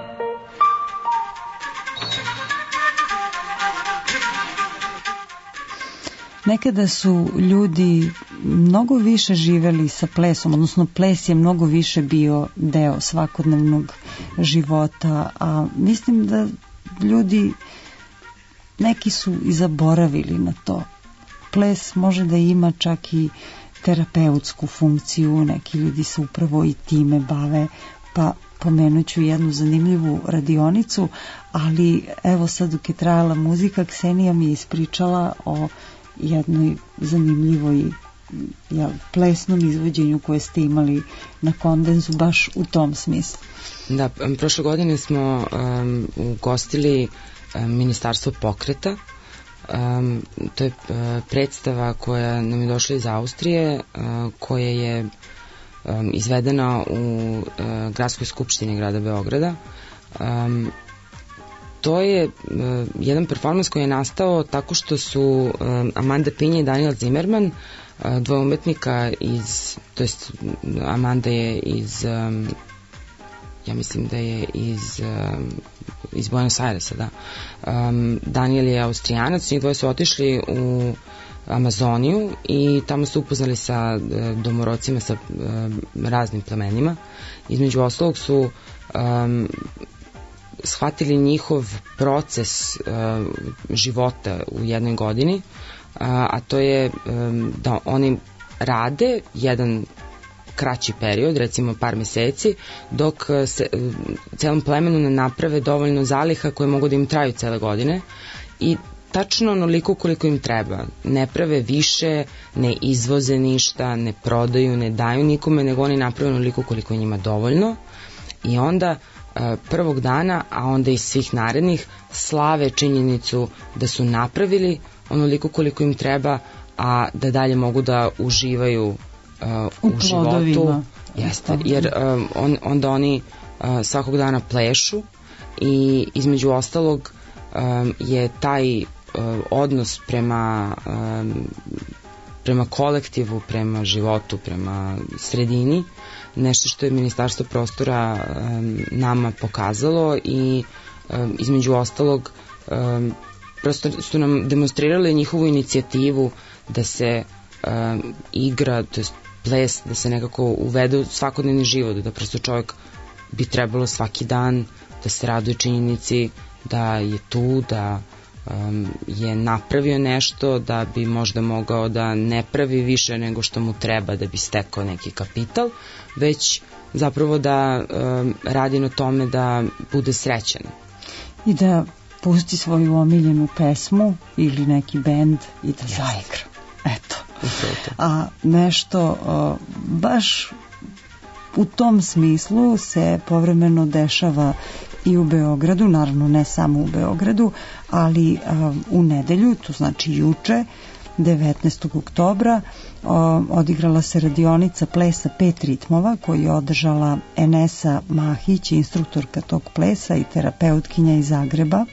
Nekada su ljudi mnogo više živeli sa plesom, odnosno ples je mnogo više bio deo svakodnevnog života, a mislim da ljudi neki su i zaboravili na to. Ples može da ima čak i terapeutsku funkciju, neki ljudi se upravo i time bave, pa pomenut ću jednu zanimljivu radionicu, ali evo sad dok je trajala muzika, Ksenija mi je ispričala o jednoj zanimljivoj ja, plesnom izvođenju koje ste imali na Kondenzu baš u tom smislu. Da, prošle godine smo um, ugostili um, Ministarstvo pokreta. Um, to je uh, predstava koja nam je došla iz Austrije, uh, koja je um, izvedena u uh, Gradskoj skupštini grada Beograda. Um, To je uh, jedan performans koji je nastao tako što su um, Amanda Pinja i Daniel Zimmerman, uh, dvoje umetnika iz, to jest Amanda je iz, um, ja mislim da je iz, um, iz Buenos Airesa, da. Um, Daniel je Austrijanac, njih dvoje su otišli u Amazoniju i tamo su upoznali sa uh, domorodcima, sa uh, raznim plemenima. Između ostalog su um, shvatili njihov proces uh, života u jednoj godini, uh, a to je um, da oni rade jedan kraći period, recimo par meseci, dok se uh, celom plemenu ne naprave dovoljno zaliha koje mogu da im traju cele godine i tačno onoliko koliko im treba. Ne prave više, ne izvoze ništa, ne prodaju, ne daju nikome, nego oni naprave onoliko koliko je njima dovoljno i onda prvog dana, a onda i svih narednih, slave činjenicu da su napravili onoliko koliko im treba, a da dalje mogu da uživaju uh, u, u životu. Jeste, jer um, on, onda oni uh, svakog dana plešu i između ostalog um, je taj uh, odnos prema um, prema kolektivu, prema životu, prema sredini, nešto što je Ministarstvo prostora um, nama pokazalo i um, između ostalog um, prosto su nam demonstrirali njihovu inicijativu da se um, igra, to je ples, da se nekako uvede u svakodnevni život, da prosto čovjek bi trebalo svaki dan da se raduje činjenici da je tu, da um, je napravio nešto, da bi možda mogao da ne pravi više nego što mu treba da bi stekao neki kapital, već zapravo da um, radi na tome da bude srećan. I da pusti svoju omiljenu pesmu ili neki bend i da yes. zaigra. Eto. A nešto uh, baš u tom smislu se povremeno dešava i u Beogradu, naravno ne samo u Beogradu, ali uh, u nedelju, to znači juče, devetnaestog oktobra, uh, odigrala se radionica plesa pet ritmova koju je održala Enesa Mahić, instruktorka tog plesa i terapeutkinja iz Zagreba,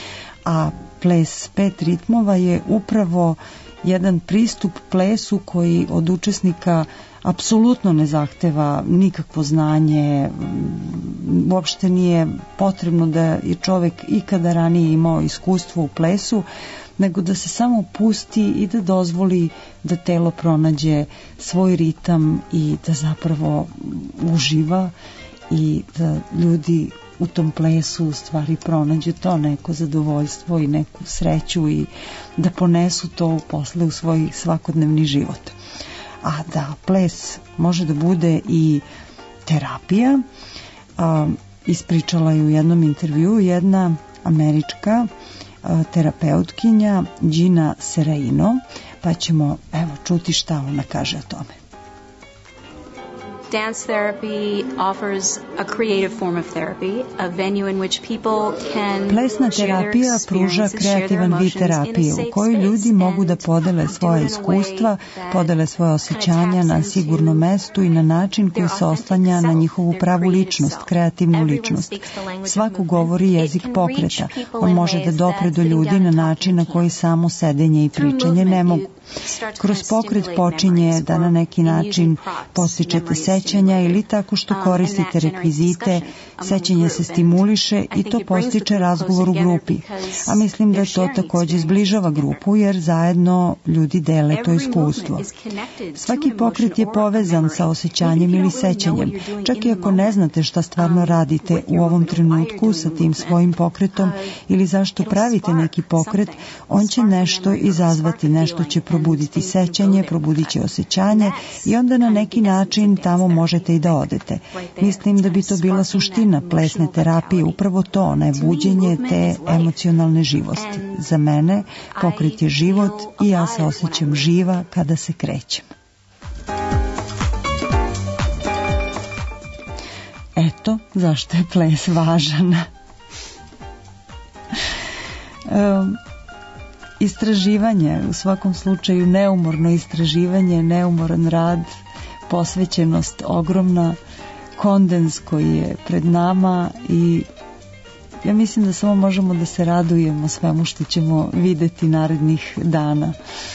a ples pet ritmova je upravo jedan pristup plesu koji od učesnika apsolutno ne zahteva nikakvo znanje, uopšte nije potrebno da je čovek ikada ranije imao iskustvo u plesu, nego da se samo pusti i da dozvoli da telo pronađe svoj ritam i da zapravo uživa i da ljudi u tom plesu u stvari pronađu to neko zadovoljstvo i neku sreću i da ponesu to posle u svoj svakodnevni život. A da ples može da bude i terapija, a, ispričala je u jednom intervjuu jedna američka a, terapeutkinja Gina Seraino, pa ćemo evo čuti šta ona kaže o tome. Dance therapy offers a creative form of therapy, a venue in which people can Plesna terapija pruža kreativan vid terapije u kojoj ljudi mogu da podele svoje iskustva, podele svoje osjećanja na sigurnom mestu i na način koji se oslanja na njihovu pravu ličnost, kreativnu ličnost. Svako govori jezik pokreta. On može da dopre do ljudi na način na koji samo sedenje i pričanje ne mogu. Kroz pokret počinje da na neki način postičete sećanja ili tako što koristite rekvizite, sećanje se stimuliše i to postiče razgovor u grupi. A mislim da to takođe zbližava grupu jer zajedno ljudi dele to iskustvo. Svaki pokret je povezan sa osjećanjem ili sećanjem. Čak i ako ne znate šta stvarno radite u ovom trenutku sa tim svojim pokretom ili zašto pravite neki pokret, on će nešto izazvati, nešto će probuditi sećanje, probudit će osjećanje i onda na neki način tamo možete i da odete. Mislim da bi to bila suština plesne terapije, upravo to, ona je buđenje te emocionalne živosti. Za mene pokret je život i ja se osjećam živa kada se krećem. Eto zašto je ples važan. um, Istraživanje, u svakom slučaju neumorno istraživanje, neumoran rad, posvećenost ogromna, kondens koji je pred nama i ja mislim da samo možemo da se radujemo svemu što ćemo videti narednih dana.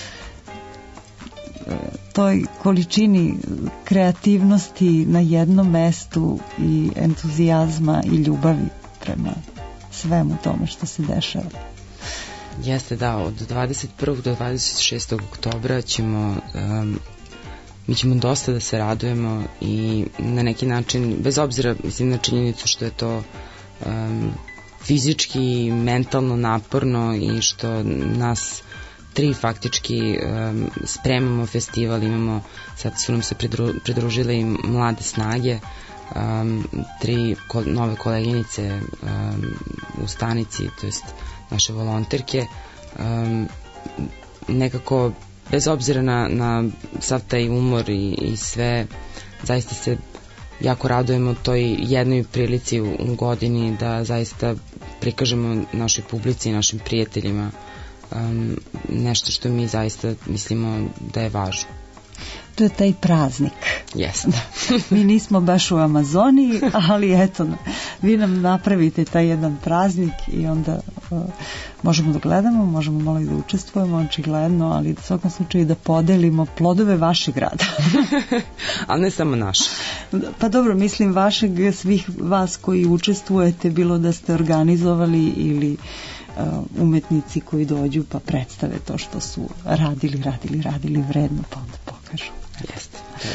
Toj količini kreativnosti na jednom mestu i entuzijazma i ljubavi prema svemu tome što se dešava. Jeste, da, od dvadeset prvog do dvadeset šestog oktobra ćemo, um, mi ćemo dosta da se radujemo i na neki način, bez obzira, mislim, na činjenicu što je to um, fizički i mentalno naporno i što nas tri faktički um, spremamo festival, imamo, sad su nam se pridru, pridružile i mlade snage, um, tri ko, nove koleginice um, u stanici, to jest naše volonterke, um, nekako bez obzira na, na sav taj umor i, i sve, zaista se jako radujemo toj jednoj prilici u, u godini da zaista prikažemo našoj publici i našim prijateljima um, nešto što mi zaista mislimo da je važno. To je taj praznik. Jeste. Mi nismo baš u Amazoniji, ali eto, vi nam napravite taj jedan praznik i onda uh, možemo da gledamo, možemo malo i da učestvujemo, očigledno, ali u svakom slučaju da podelimo plodove vašeg rada. Ali ne samo naše. Pa dobro, mislim vašeg, svih vas koji učestvujete, bilo da ste organizovali ili uh, umetnici koji dođu pa predstave to što su radili, radili, radili vredno, pa onda pokažu. Jeste.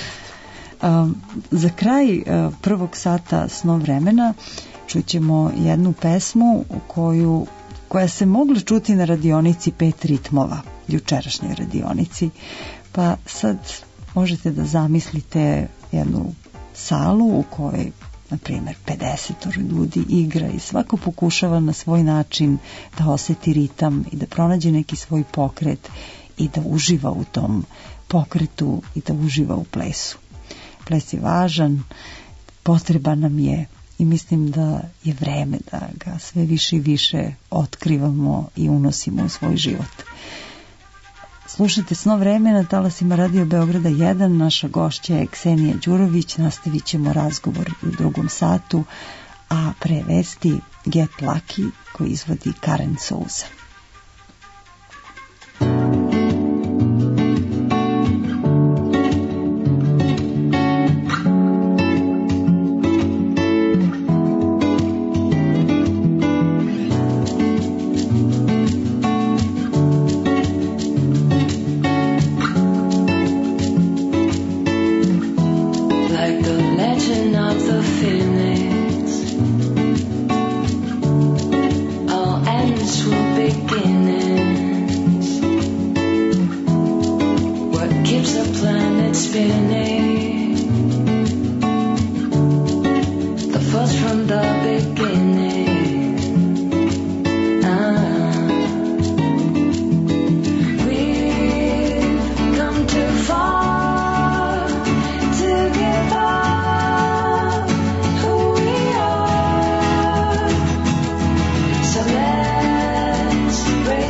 Um, za kraj uh, prvog sata Snov vremena čućemo jednu pesmu koju, koja se mogla čuti na radionici Pet ritmova, jučerašnjoj radionici, pa sad možete da zamislite jednu salu u kojoj, na primjer, pedeset ljudi igra i svako pokušava na svoj način da oseti ritam i da pronađe neki svoj pokret i da uživa u tom pokretu i da uživa u plesu. Ples je važan, potreban nam je i mislim da je vreme da ga sve više i više otkrivamo i unosimo u svoj život. Slušajte Snov vremena, talasima Radio Beograda jedan, naša gošća je Ksenija Đurović, nastavit ćemo razgovor u drugom satu, a pre vesti Get Lucky koji izvodi Karen Souza. Like the legend of the phoenix,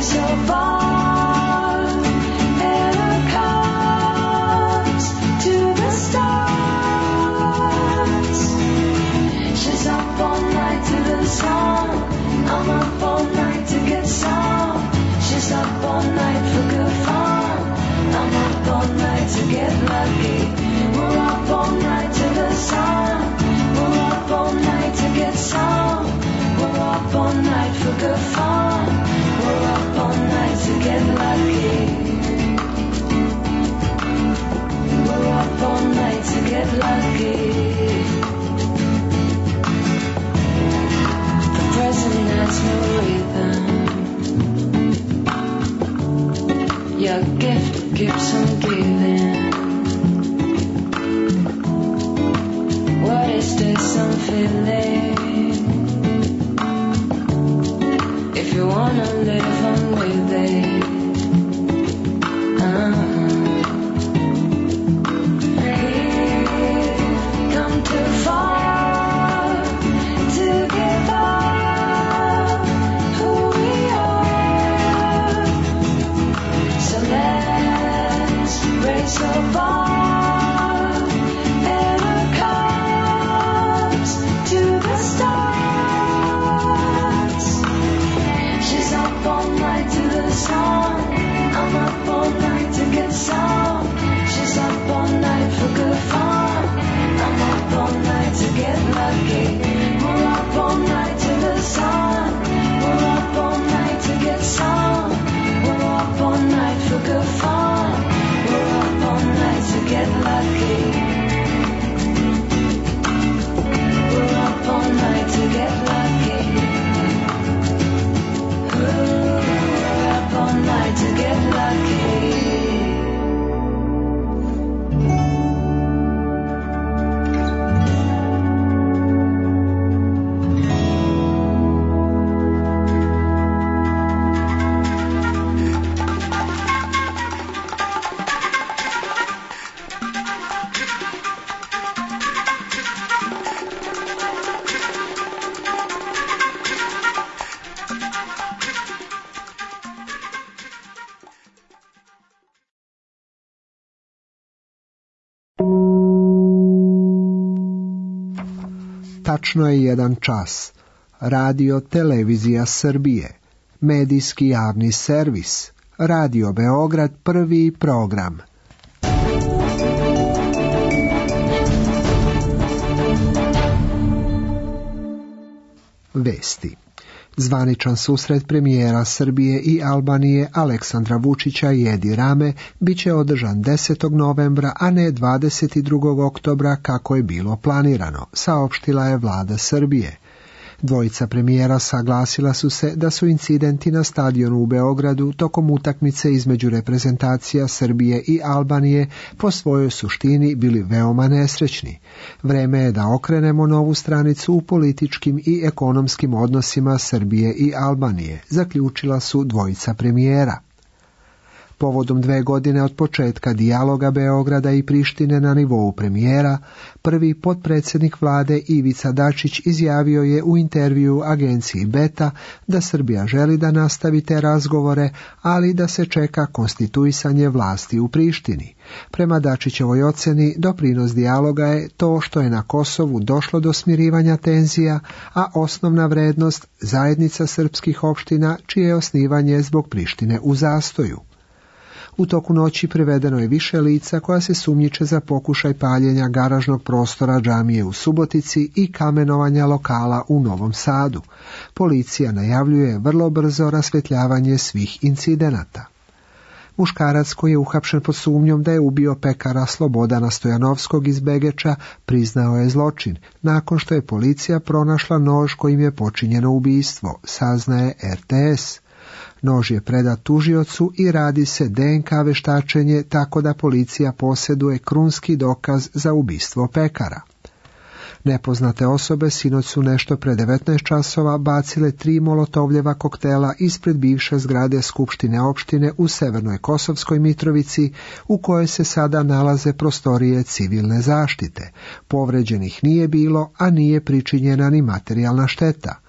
Tačno je jedan čas. Radio Televizija Srbije. Medijski javni servis. Radio Beograd, prvi program. Vesti. Zvaničan susret premijera Srbije i Albanije Aleksandra Vučića i Edi Rame biće održan desetog novembra, a ne dvadeset drugog oktobra kako je bilo planirano, saopštila je vlada Srbije. Dvojica premijera saglasila su se da su incidenti na stadionu u Beogradu tokom utakmice između reprezentacija Srbije i Albanije po svojoj suštini bili veoma nesrećni. Vreme je da okrenemo novu stranicu u političkim i ekonomskim odnosima Srbije i Albanije, zaključila su dvojica premijera. Povodom dve godine od početka dijaloga Beograda i Prištine na nivou premijera, prvi potpredsjednik vlade Ivica Dačić izjavio je u intervjuu agenciji Beta da Srbija želi da nastavi te razgovore, ali da se čeka konstituisanje vlasti u Prištini. Prema Dačićevoj ocjeni, doprinos dijaloga je to što je na Kosovu došlo do smirivanja tenzija, a osnovna vrednost zajednica srpskih opština čije je osnivanje zbog Prištine u zastoju. U toku noći privedeno je više lica koja se sumnjiče za pokušaj paljenja garažnog prostora džamije u Subotici i kamenovanja lokala u Novom Sadu. Policija najavljuje vrlo brzo rasvetljavanje svih incidenata. Muškarac koji je uhapšen pod sumnjom da je ubio pekara Slobodana Stojanovskog iz Begeča priznao je zločin, nakon što je policija pronašla nož kojim je počinjeno ubistvo, saznaje er te es. Nož je predat tužiocu i radi se de en ka veštačenje, tako da policija posjeduje krunski dokaz za ubistvo pekara. Nepoznate osobe sinoć su nešto pre devetnaest časova bacile tri molotovljeva koktela ispred bivše zgrade Skupštine opštine u Severnoj Kosovskoj Mitrovici, u kojoj se sada nalaze prostorije civilne zaštite. Povređenih nije bilo, a nije pričinjena ni materijalna šteta.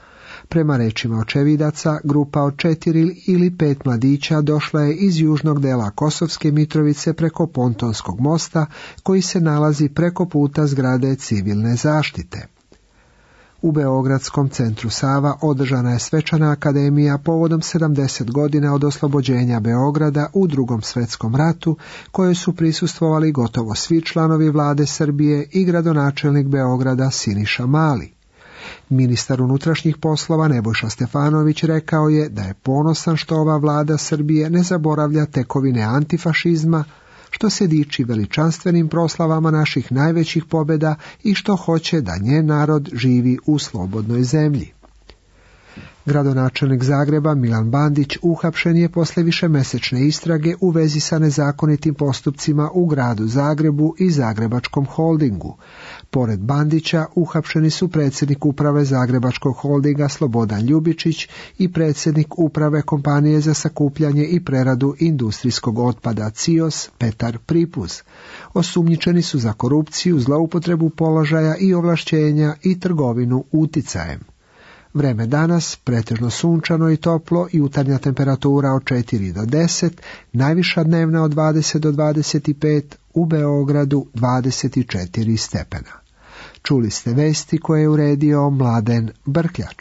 Prema rečima očevidaca, grupa od četiri ili pet mladića došla je iz južnog dela Kosovske Mitrovice preko pontonskog mosta koji se nalazi preko puta zgrade civilne zaštite. U Beogradskom centru Sava održana je svečana akademija povodom sedamdeset godina od oslobođenja Beograda u Drugom svjetskom ratu, kojoj su prisustvovali gotovo svi članovi vlade Srbije i gradonačelnik Beograda Siniša Mali. Ministar unutrašnjih poslova Nebojša Stefanović rekao je da je ponosan što ova vlada Srbije ne zaboravlja tekovine antifašizma, što se diči veličanstvenim proslavama naših najvećih pobjeda i što hoće da njen narod živi u slobodnoj zemlji. Gradonačelnik Zagreba Milan Bandić uhapšen je posle višemesečne istrage u vezi sa nezakonitim postupcima u gradu Zagrebu i Zagrebačkom holdingu. Pored Bandića uhapšeni su predsjednik uprave Zagrebačkog holdinga Slobodan Ljubičić i predsjednik uprave kompanije za sakupljanje i preradu industrijskog otpada C I O S Petar Pripuz. Osumnjičeni su za korupciju, zloupotrebu položaja i ovlašćenja i trgovinu uticajem. Vreme danas pretežno sunčano i toplo, jutarnja temperatura od četiri do deset, najviša dnevna od dvadeset do dvadeset pet, u Beogradu dvadeset četiri stepena. Čuli ste vesti koje je uredio Mladen Brkljač.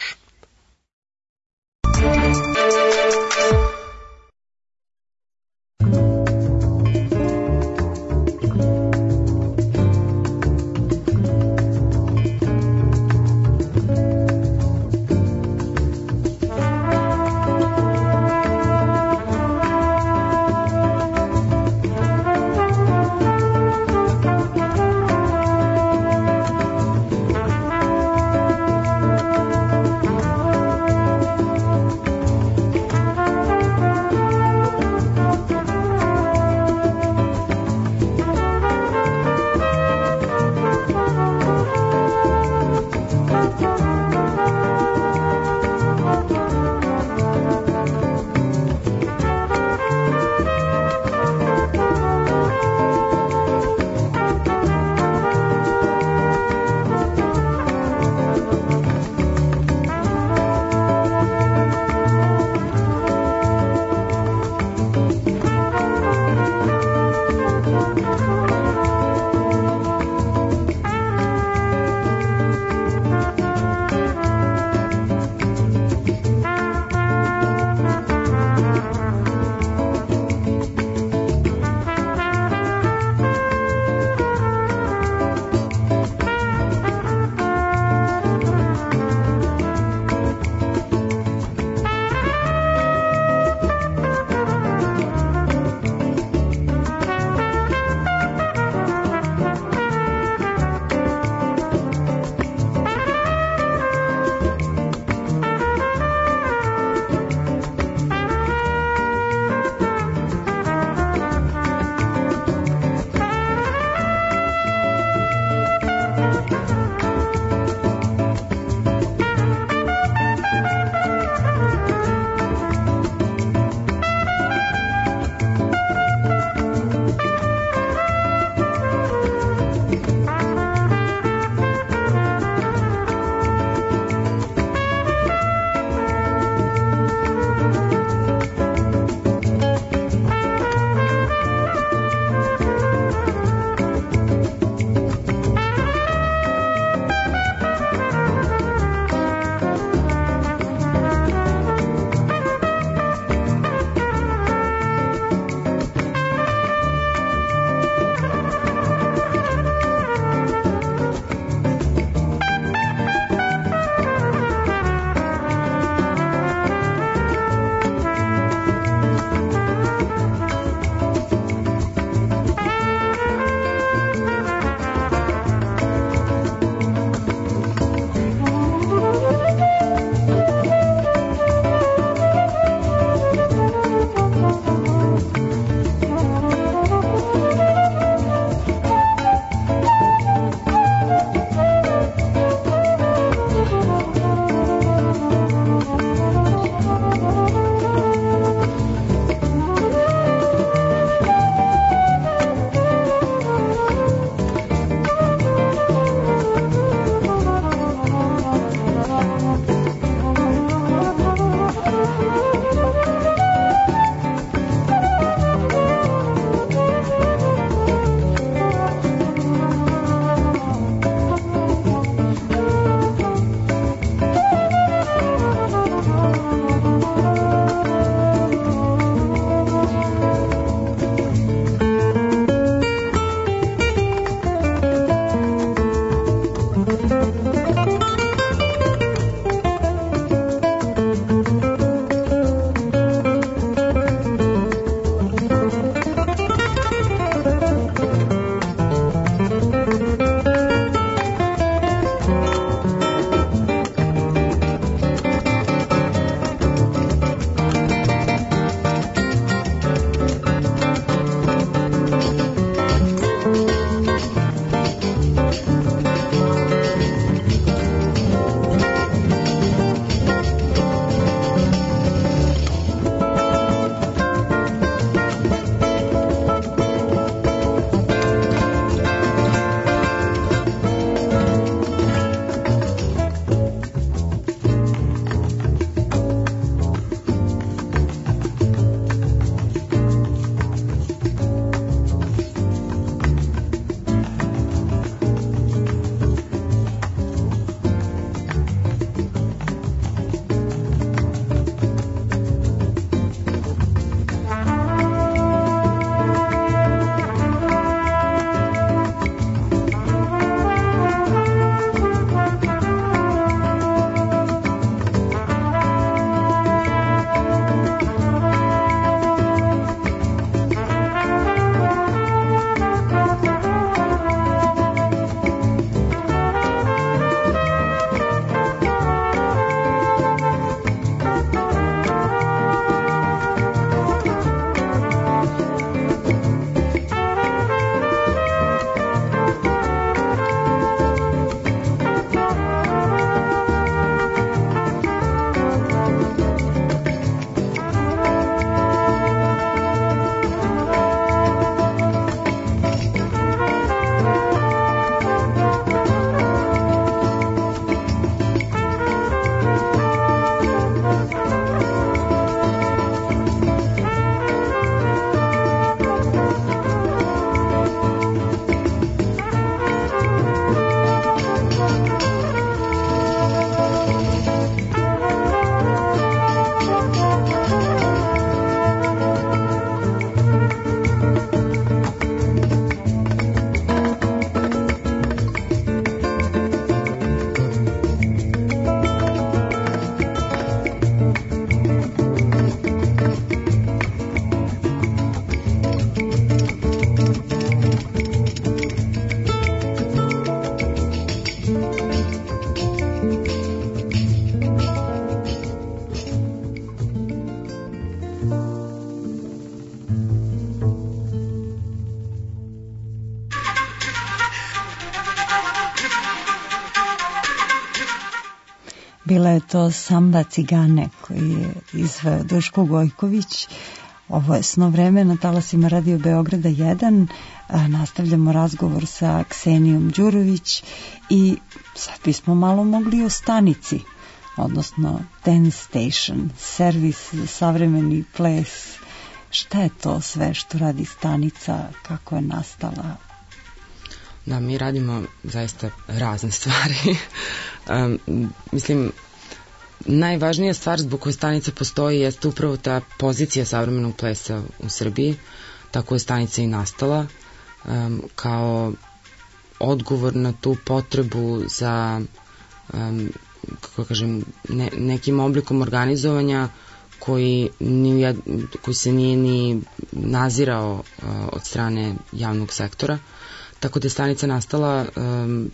Bila je to Samba Cigane koji je izveo Duško Gojković. Ovo je Sno vreme na talasima Radio Beograda jedan. Nastavljamo razgovor sa Ksenijom Đurović i sad bismo malo mogli o stanici, odnosno dance station, servis, savremeni ples. Šta je to sve što radi stanica, kako je nastala? Da, mi radimo zaista razne stvari. um, mislim, najvažnija stvar zbog koje stanica postoji jeste upravo ta pozicija savremenog plesa u Srbiji. Tako je stanica i nastala um, kao odgovor na tu potrebu za um, kako kažem, ne, nekim oblikom organizovanja koji, ni, koji se nije ni nazirao uh, od strane javnog sektora. Tako da je stanica nastala um,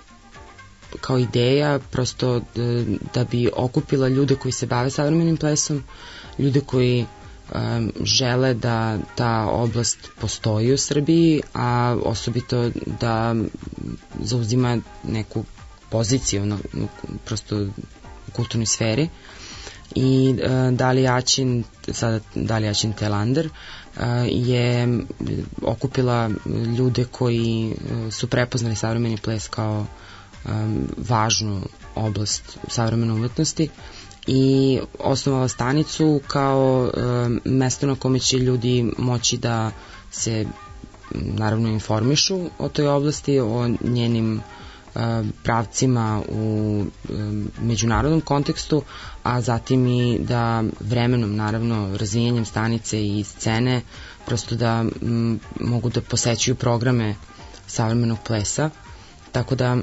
kao ideja prosto da, da bi okupila ljude koji se bave savremenim plesom, ljude koji um, žele da ta oblast postoji u Srbiji, a osobito da zauzima neku poziciju no, prosto u kulturnoj sferi. I uh, Dalija Aćin, sada Dalija Aćin Telander, uh, je okupila ljude koji uh, su prepoznali savremeni ples kao um, važnu oblast savremene umetnosti i osnovala stanicu kao um, mesto na kome će ljudi moći da se naravno informišu o toj oblasti, o njenim pravcima u međunarodnom kontekstu, a zatim i da vremenom, naravno, razvijanjem stanice i scene, prosto da m, mogu da posećuju programe savremenog plesa. Tako da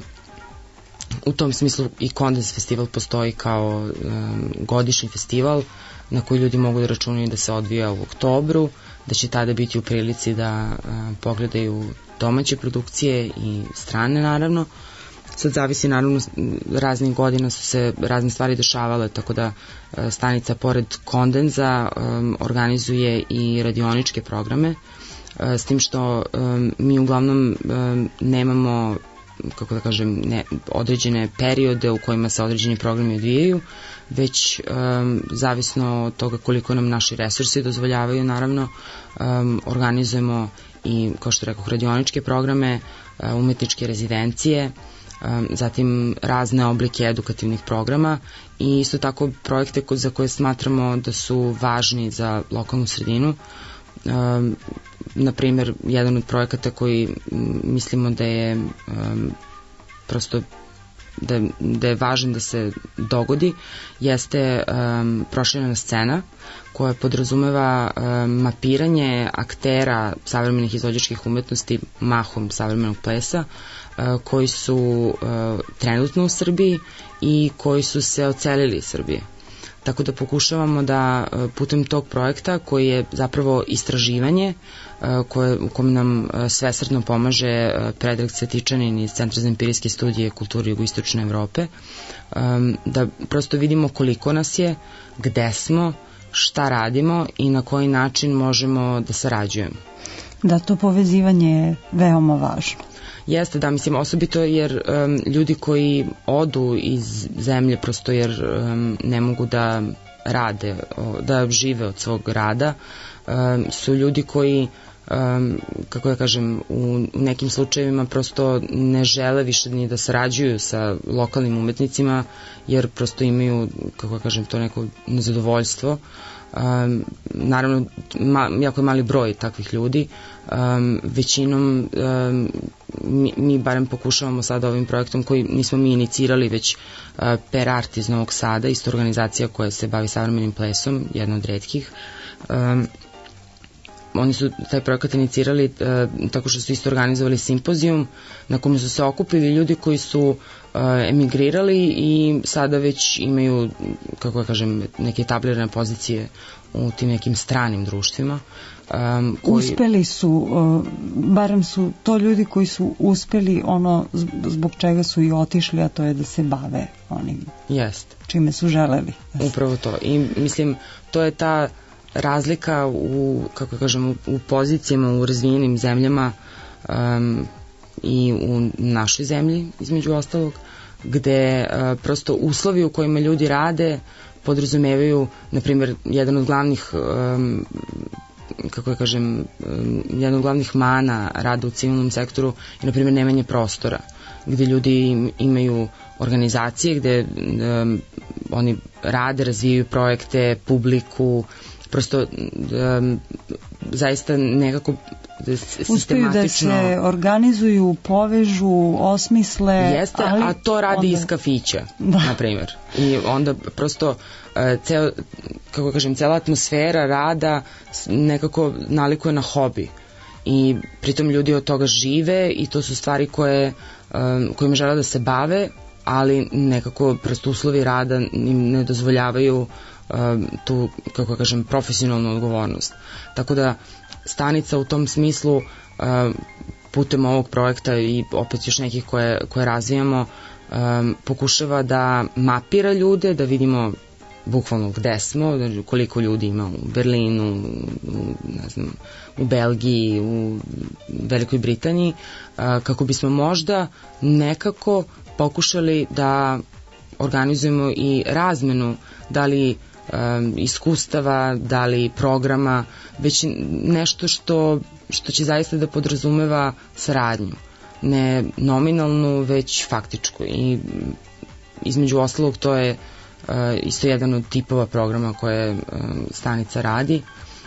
u tom smislu i Kondens festival postoji kao um, godišnji festival na koji ljudi mogu da računaju da se odvija u oktobru, da će tada biti u prilici da uh, pogledaju domaće produkcije i strane, naravno. Sad zavisi, naravno, raznih godina su se razne stvari dešavale, tako da stanica pored Kondenza um, organizuje i radioničke programe, uh, s tim što um, mi uglavnom um, nemamo, kako da kažem, ne, određene periode u kojima se određeni programi odvijaju, već um, zavisno od toga koliko nam naši resursi dozvoljavaju, naravno, um, organizujemo i, kao što rekao, radioničke programe, uh, umetničke rezidencije, zatim razne oblike edukativnih programa i isto tako projekte za koje smatramo da su važni za lokalnu sredinu. Um, na primjer, jedan od projekata koji mislimo da je um, prosto da, da je važan da se dogodi jeste um, proširena scena koja podrazumeva um, mapiranje aktera savremenih izvođačkih umetnosti, mahom savremenog plesa, uh, koji su uh, trenutno u Srbiji i koji su se odselili iz Srbije. Tako da pokušavamo da putem tog projekta, koji je zapravo istraživanje, koje, u kom nam svesrdno pomaže Predrag Cvetičanin iz Centra za empirijske studije kulture jugoistočne Evrope, da prosto vidimo koliko nas je, gde smo, šta radimo i na koji način možemo da sarađujemo. Da, to povezivanje je veoma važno. Jeste, da, mislim, osobito jer um, ljudi koji odu iz zemlje prosto jer um, ne mogu da rade, o, da žive od svog rada, um, su ljudi koji, um, kako da kažem, u nekim slučajevima prosto ne žele više ni da sarađuju sa lokalnim umetnicima, jer prosto imaju, kako da kažem, to neko nezadovoljstvo. Um, naravno, ma, jako je mali broj takvih ljudi. Um, većinom um, mi, mi barem pokušavamo sada ovim projektom koji nismo mi inicirali, već uh, Per Art iz Novog Sada, isto organizacija koja se bavi savremenim plesom, jedna od retkih. Um, oni su taj projekat inicirali uh, tako što su isto organizovali simpozijum na kome su se okupili ljudi koji su uh, emigrirali i sada već imaju, kako da kažem, neke etablirane pozicije u tim nekim stranim društvima. Um, koji... Uspeli su, uh, barem su to ljudi koji su uspeli ono zbog čega su i otišli, a to je da se bave onim Jest. čime su želeli. Upravo to. I mislim, to je ta razlika u, kako kažem, u, u pozicijama u razvijenim zemljama um, i u našoj zemlji, između ostalog, gde uh, prosto uslovi u kojima ljudi rade podrazumevaju, na primjer, jedan od glavnih um, kako ja kažem, um, jedan od glavnih mana rada u civilnom sektoru je, na primjer, nemanje prostora, gde ljudi imaju organizacije gde um, oni rade, razvijaju projekte, publiku, prosto um, zaista nekako sistematično. Uspeju da se organizuju, povežu, osmisle. Jeste, ali a to radi onda... iz kafića, da. Na primjer. I onda prosto uh, ceo, kako kažem, cela atmosfera rada nekako nalikuje na hobi. I pritom ljudi od toga žive i to su stvari koje, um, kojima žele da se bave, ali nekako prosto uslovi rada im ne dozvoljavaju um, tu, kako kažem, profesionalnu odgovornost. Tako da stanica u tom smislu um, putem ovog projekta i opet još nekih koje, koje razvijamo um, pokušava da mapira ljude, da vidimo bukvalno gde smo, koliko ljudi ima u Berlinu, u, ne znam, u Belgiji, u Velikoj Britaniji, kako bismo možda nekako pokušali da organizujemo i razmenu, da li um, iskustava, da li programa, već nešto što, što će zaista da podrazumeva saradnju. Ne nominalnu, već faktičku. I između ostalog to je Uh, isto jedan od tipova programa koje uh, stanica radi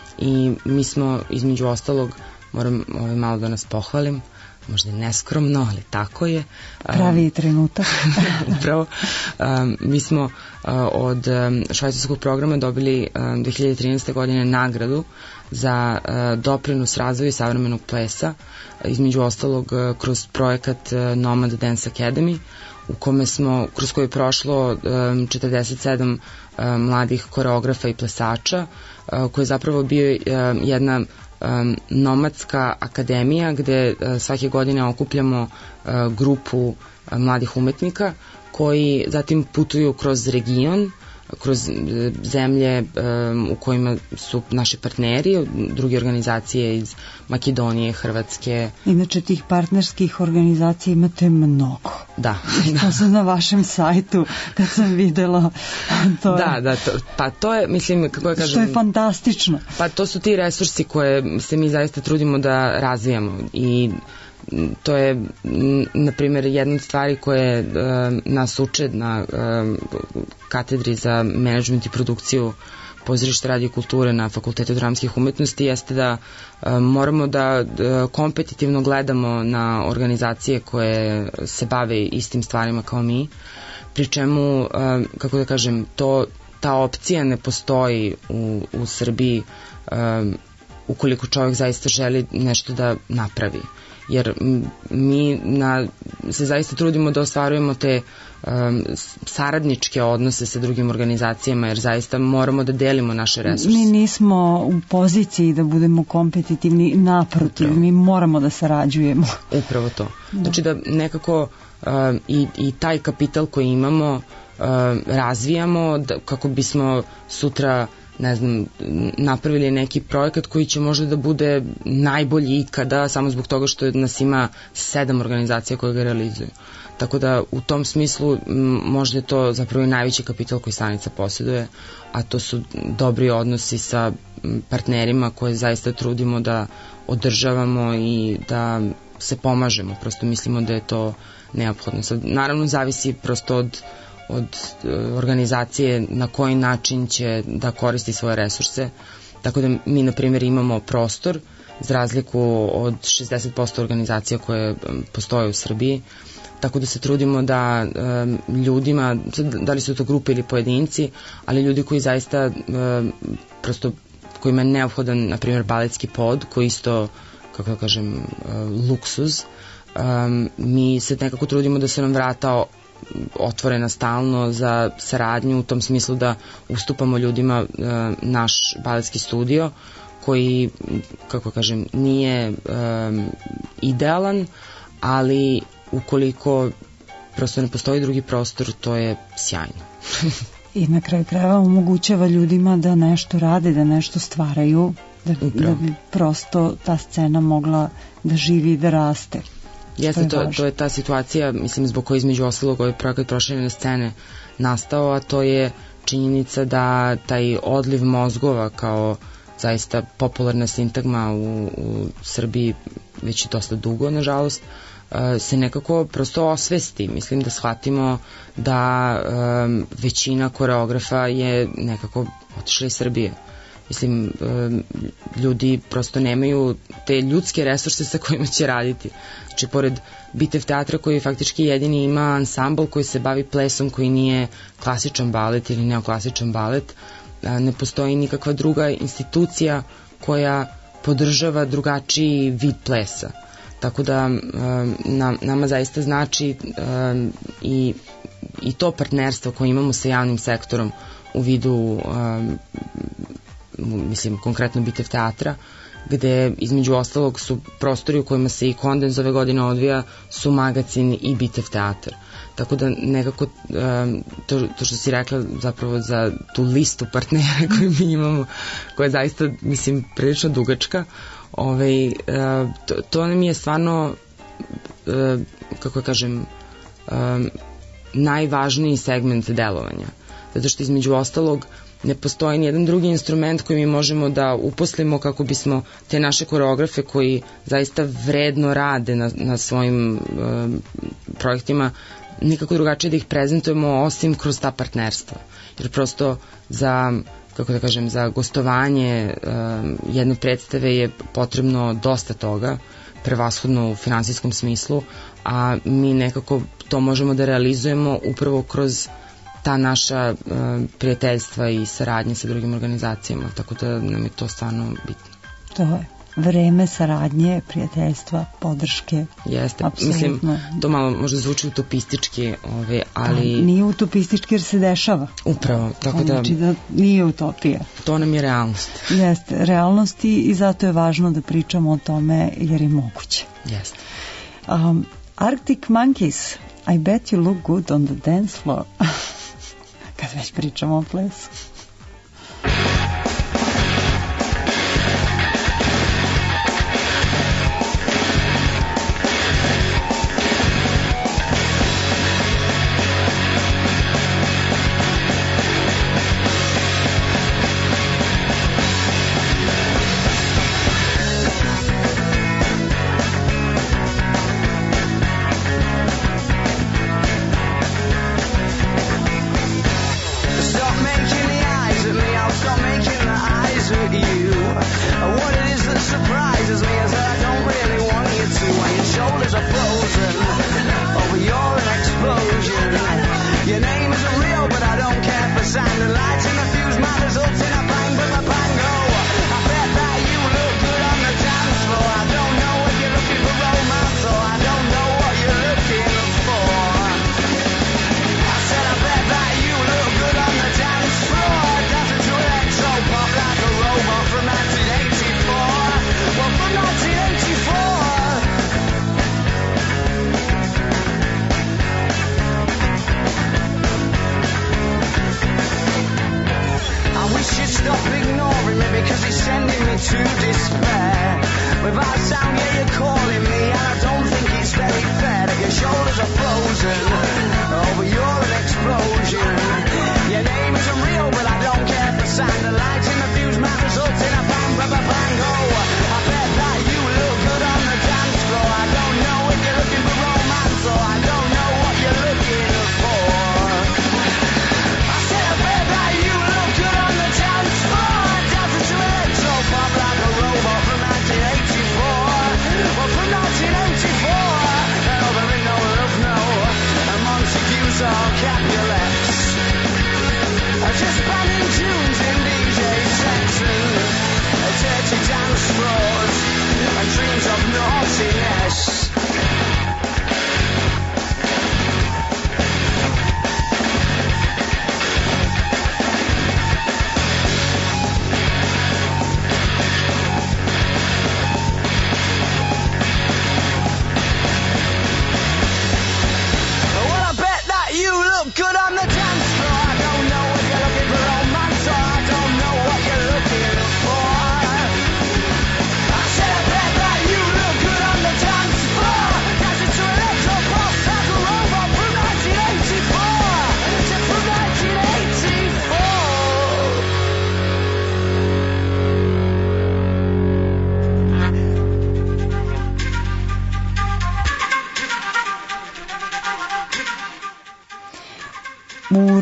i mi smo između ostalog, moram ovaj, malo da nas pohvalim, možda neskromno, ali tako je. Pravi trenutak. Upravo. Um, mi smo uh, od um, švajcarskog programa dobili um, dve hiljade trinaeste. godine nagradu za uh, doprinos razvoju savremenog plesa, između ostalog uh, kroz projekat uh, Nomad Dance Academy, u kome smo, kroz koje je prošlo um, četrdeset sedam um, mladih koreografa i plesača, uh, koji je zapravo bio um, jedna um, nomadska akademija gde uh, svake godine okupljamo uh, grupu uh, mladih umetnika koji zatim putuju kroz region, kroz zemlje um, u kojima su naši partneri, druge organizacije iz Makedonije, Hrvatske. Inače tih partnerskih organizacija imate mnogo. Da. To sam na vašem sajtu kad sam videla. To da, je, da, to, pa to je, mislim, kako ja kažem... Što je fantastično. Pa to su ti resursi koje se mi zaista trudimo da razvijamo i to je, na primjer, jedna od stvari koje uh, nas uče na uh, katedri za menadžment i produkciju pozorišta radi i kulture na Fakultetu dramskih umetnosti jeste da uh, moramo da uh, kompetitivno gledamo na organizacije koje se bave istim stvarima kao mi, pri čemu, uh, kako da kažem, to, ta opcija ne postoji u, u Srbiji uh, ukoliko čovjek zaista želi nešto da napravi. Jer mi na, se zaista trudimo da ostvarujemo te um, saradničke odnose sa drugim organizacijama, jer zaista moramo da delimo naše resurse. Mi nismo u poziciji da budemo kompetitivni, naprotiv, Upravo. Mi moramo da sarađujemo. Upravo to. Da. Znači da nekako um, i, i taj kapital koji imamo um, razvijamo da, kako bismo sutra, ne znam, napravili neki projekat koji će možda da bude najbolji ikada, samo zbog toga što nas ima sedam organizacija koje ga realizuju. Tako da u tom smislu možda je to zapravo i najveći kapital koji stanica posjeduje, a to su dobri odnosi sa partnerima koje zaista trudimo da održavamo i da se pomažemo. Prosto mislimo da je to neophodno. Sad, naravno, zavisi prosto od od organizacije na koji način će da koristi svoje resurse. Tako da mi, na primjer, imamo prostor za razliku od šezdeset posto organizacija koje postoje u Srbiji, tako da se trudimo da um, ljudima, da li su to grupe ili pojedinci, ali ljudi koji zaista um, prosto kojima je neophodan, na primjer, baletski pod, koji isto, kako da kažem, uh, luksuz, um, mi se nekako trudimo da se nam vrata otvorena stalno za saradnju u tom smislu da ustupamo ljudima uh, naš baletski studio koji, kako kažem, nije um, idealan, ali ukoliko prosto ne postoji drugi prostor, to je sjajno. I na kraju krajeva omogućava ljudima da nešto rade, da nešto stvaraju, da, da bi prosto ta scena mogla da živi i da raste. Jeste, to, to je ta situacija, mislim, zbog koje između ostalog ovaj projekat Proširene scene nastao, a to je činjenica da taj odliv mozgova kao zaista popularna sintagma u, u Srbiji već dosta dugo, nažalost, se nekako prosto osvesti. Mislim da shvatimo da um, većina koreografa je nekako otišla iz Srbije. Mislim, um, ljudi prosto nemaju te ljudske resurse sa kojima će raditi. Znači, pored Bitev teatra koji faktički jedini ima ansambl koji se bavi plesom koji nije klasičan balet ili neoklasičan balet, ne postoji nikakva druga institucija koja podržava drugačiji vid plesa. Tako da nam, nama zaista znači um, i, i to partnerstvo koje imamo sa javnim sektorom u vidu um, mislim konkretno Bitev teatra, gde između ostalog su prostori u kojima se i Kondens ove godine odvija su magacin i Bitev teatar. Tako da nekako um, to, to što si rekla zapravo za tu listu partnera koju mi imamo, koja je zaista mislim prilično dugačka, ovaj, uh, to, to nam je stvarno uh, kako kažem um, najvažniji segment delovanja. Zato što između ostalog ne postoji ni jedan drugi instrument koji mi možemo da uposlimo kako bismo te naše koreografe koji zaista vredno rade na, na svojim um, projektima nikako drugačije da ih prezentujemo osim kroz ta partnerstva. Jer prosto za, kako da kažem, za gostovanje um, jedne predstave je potrebno dosta toga, prevashodno u finansijskom smislu, a mi nekako to možemo da realizujemo upravo kroz ta naša uh, prijateljstva i saradnje sa drugim organizacijama, tako da nam je to stvarno bitno. To je vreme saradnje, prijateljstva, podrške. Jeste, apsolutno. Mislim, to malo možda zvuči utopistički, ove, ali... A, nije utopistički jer se dešava. Upravo, tako da... Znači da nije utopija. To nam je realnost. Jeste, realnost i, i zato je važno da pričamo o tome jer je moguće. Jeste. Um, Arctic Monkeys, I bet you look good on the dance floor. Kad već pričamo o plesu. Well, from nineteen eighty-four, and over in no love, no.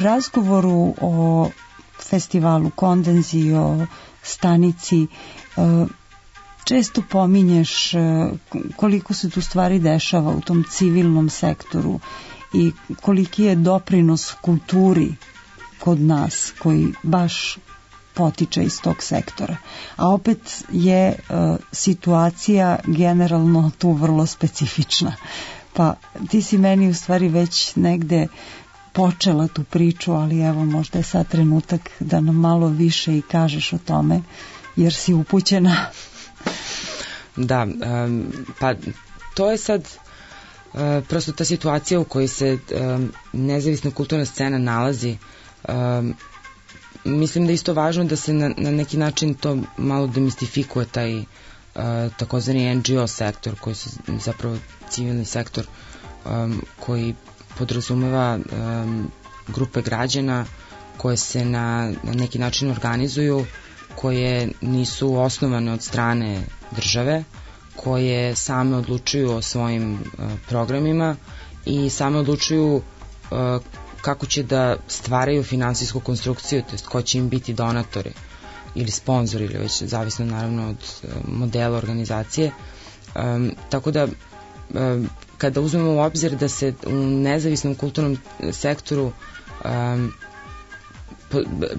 razgovoru o festivalu Kondenzi, o stanici, često pominješ koliko se tu stvari dešava u tom civilnom sektoru i koliki je doprinos kulturi kod nas koji baš potiče iz tog sektora. A opet je uh, situacija generalno tu vrlo specifična. Pa ti si meni u stvari već negde počela tu priču, ali evo možda je sad trenutak da nam malo više i kažeš o tome, jer si upućena. Da, um, pa to je sad uh, prosto ta situacija u kojoj se um, nezavisna kulturna scena nalazi. Um, mislim da je isto važno da se na, na neki način to malo demistifikuje taj uh, takozvani en ge o sektor, koji se zapravo civilni sektor um, koji podrazumeva um, grupe građana koje se na, na neki način organizuju, koje nisu osnovane od strane države, koje same odlučuju o svojim uh, programima i same odlučuju uh, kako će da stvaraju finansijsku konstrukciju, to jest ko će im biti donatori ili sponzori, ili već zavisno naravno od uh, modela organizacije. Um, tako da um, kada uzmemo u obzir da se u nezavisnom kulturnom sektoru um, po,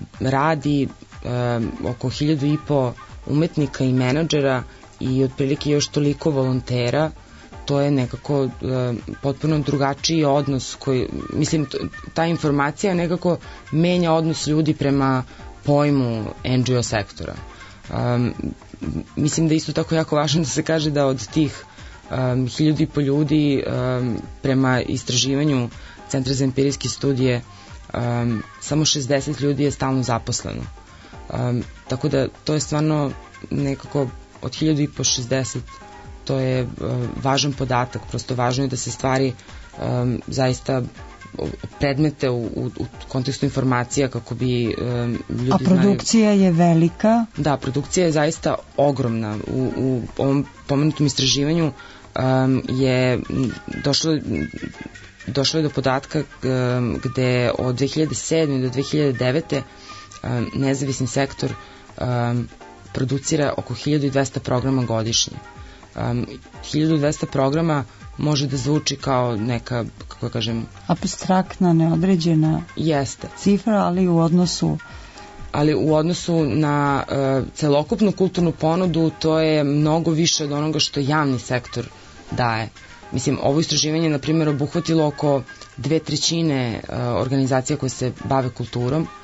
radi um, oko hiljadu i po umetnika i menadžera i otprilike još toliko volontera, to je nekako uh, potpuno drugačiji odnos koji, mislim, ta informacija nekako menja odnos ljudi prema pojmu en ge o sektora. Um, mislim da isto tako jako važno da se kaže da od tih um, hiljadu i po ljudi um, prema istraživanju Centra za empirijske studije um, samo šezdeset ljudi je stalno zaposleno. Um, tako da to je stvarno nekako od hiljadu i po šezdeset, to je uh, važan podatak, prosto važno je da se stvari um, zaista predmete u, u, u kontekstu informacija kako bi um, ljudi znali. A produkcija znali... je velika? Da, produkcija je zaista ogromna. U, u ovom pomenutom istraživanju um, je došlo, došlo je do podatka um, gde od dve hiljade sedme do dve hiljade devete um, nezavisni sektor um, producira oko hiljadu dvesta programa godišnje. Um, hiljadu dvesta programa može da zvuči kao neka, kako kažem... Abstraktna, neodređena jeste. Cifra, ali u odnosu... Ali u odnosu na uh, celokupnu kulturnu ponudu to je mnogo više od onoga što javni sektor daje. Mislim, ovo istraživanje, na primjer, obuhvatilo oko dve trećine uh, organizacija koje se bave kulturom, uh,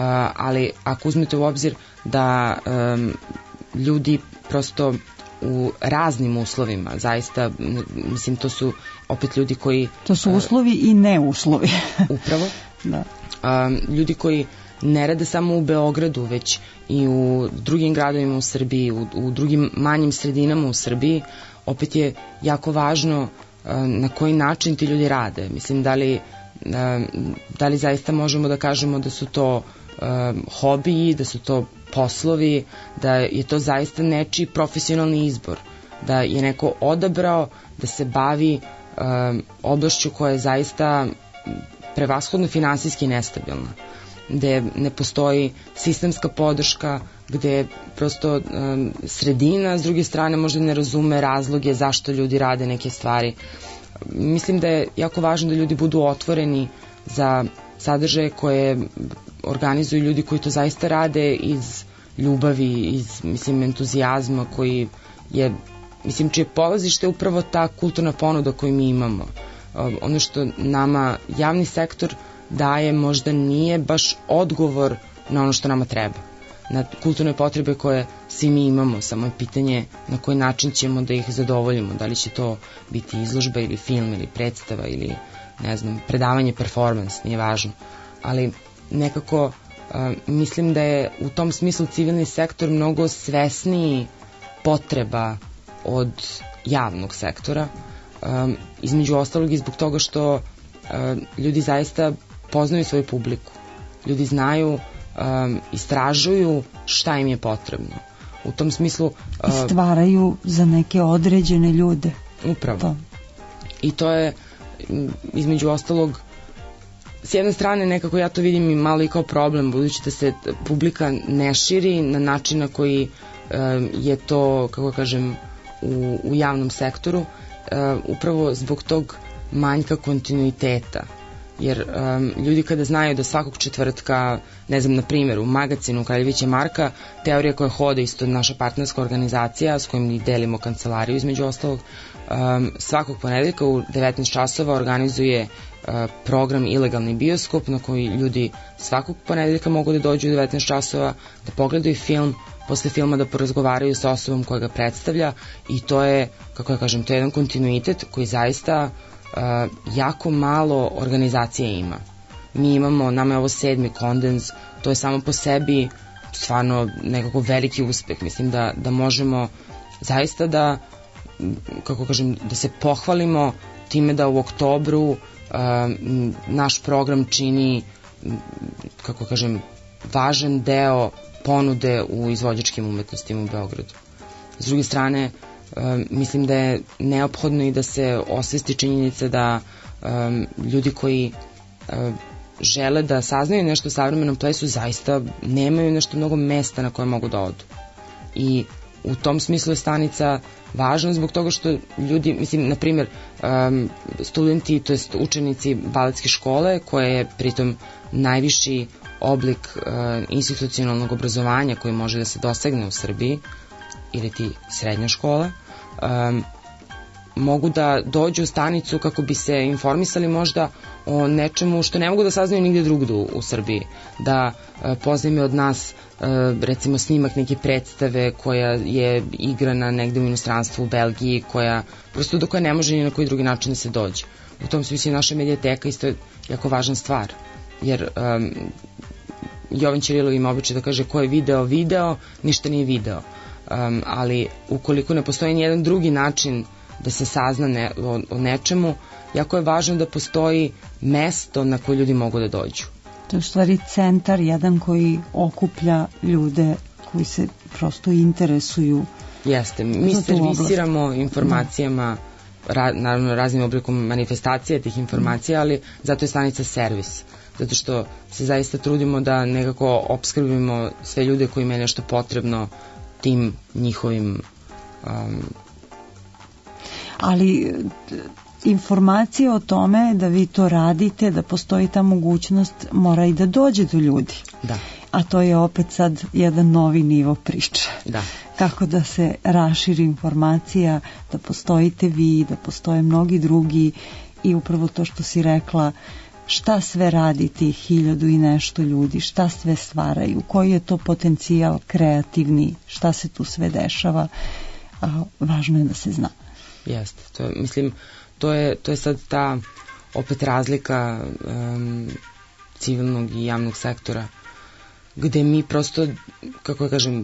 ali ako uzmete u obzir da um, ljudi prosto u raznim uslovima, zaista, mislim, to su opet ljudi koji... To su uslovi uh, i neuslovi. Upravo. Da. Um, ljudi koji ne rade samo u Beogradu, već i u drugim gradovima u Srbiji, u, u drugim manjim sredinama u Srbiji, opet je jako važno uh, na koji način ti ljudi rade. Mislim, da li, uh, da li zaista možemo da kažemo da su to uh, hobiji, da su to poslovi, da je to zaista nečiji profesionalni izbor, da je neko odabrao da se bavi um, oblašću koja je zaista prevashodno finansijski nestabilna, gde ne postoji sistemska podrška, gde prosto um, sredina s druge strane možda ne razume razloge zašto ljudi rade neke stvari. Mislim da je jako važno da ljudi budu otvoreni za sadržaje koje organizuju ljudi koji to zaista rade iz ljubavi, iz, mislim, entuzijazma koji je, mislim, čije polazište je upravo ta kulturna ponuda koju mi imamo. Ono što nama javni sektor daje možda nije baš odgovor na ono što nama treba, na kulturne potrebe koje svi mi imamo, samo je pitanje na koji način ćemo da ih zadovoljimo, da li će to biti izložba ili film ili predstava ili, ne znam, predavanje, performans, nije važno, ali nekako uh, mislim da je u tom smislu civilni sektor mnogo svesniji potreba od javnog sektora, um, između ostalog i zbog toga što uh, ljudi zaista poznaju svoju publiku, ljudi znaju, um, istražuju šta im je potrebno. U tom smislu... Uh, I stvaraju za neke određene ljude. Upravo. To. I to je između ostalog s jedne strane nekako ja to vidim i malo i kao problem, budući da se publika ne širi na način na koji um, je to, kako kažem, u, u javnom sektoru, um, upravo zbog tog manjka kontinuiteta. Jer um, ljudi kada znaju da svakog četvrtka, ne znam, na primjer, u magazinu Kraljevića Marka, Teorija koja hode, isto naša partnerska organizacija s kojim mi delimo kancelariju između ostalog, um, svakog ponedeljka u devetnaest časova organizuje uh, program Ilegalni bioskop na koji ljudi svakog ponedeljka mogu da dođu u devetnaest časova, da pogledaju film, posle filma da porazgovaraju sa osobom koja ga predstavlja, i to je, kako ja kažem, to je jedan kontinuitet koji zaista Uh, jako malo organizacije ima. Mi imamo, nama je ovo sedmi Kondens, to je samo po sebi stvarno nekako veliki uspeh. Mislim da, da možemo zaista da, kako kažem, da se pohvalimo time da u oktobru uh, naš program čini, kako kažem, važan deo ponude u izvođačkim umetnostima u Beogradu. S druge strane, Um, mislim da je neophodno i da se osvesti činjenica da um, ljudi koji um, žele da saznaju nešto o savremenom plesu zaista nemaju nešto mnogo mesta na koje mogu da odu. I u tom smislu je stanica važna zbog toga što ljudi, mislim, na primjer, um, studenti, to jest učenici baletske škole, koja je pritom najviši oblik uh, institucionalnog obrazovanja koji može da se dosegne u Srbiji, ili ti srednja škola, um, mogu da dođu u stanicu kako bi se informisali možda o nečemu što ne mogu da saznaju nigde drugde u, u Srbiji. Da uh, pozajme od nas uh, recimo snimak neke predstave koja je igrana negde u inostranstvu, u Belgiji, koja prosto do koja ne može ni na koji drugi način da se dođe. U tom smislu naša medijateka isto je jako važna stvar, jer um, Jovan Ćirilov ima običaj da kaže ko je video, video, ništa nije video. Um, ali ukoliko ne postoji nijedan drugi način da se sazna ne, o, o nečemu, jako je važno da postoji mesto na koje ljudi mogu da dođu. To je u stvari centar jedan koji okuplja ljude koji se prosto interesuju. Jeste, mi servisiramo informacijama, ra, naravno raznim oblikom manifestacije tih informacija, ali zato je stanica servis. Zato što se zaista trudimo da nekako opskrbimo sve ljude kojima je nešto potrebno tim njihovim um... ali informacija o tome da vi to radite, da postoji ta mogućnost, mora i da dođe do ljudi. Da. A to je opet sad jedan novi nivo priče. Da. Kako da se raširi informacija, da postojite vi, da postoje mnogi drugi, i upravo to što si rekla, šta sve radi tih hiljadu i nešto ljudi, šta sve stvaraju, koji je to potencijal kreativni, šta se tu sve dešava, a, važno je da se zna. Jeste, to je, mislim, to je, to je sad ta opet razlika um, civilnog i javnog sektora, gde mi prosto, kako ja kažem,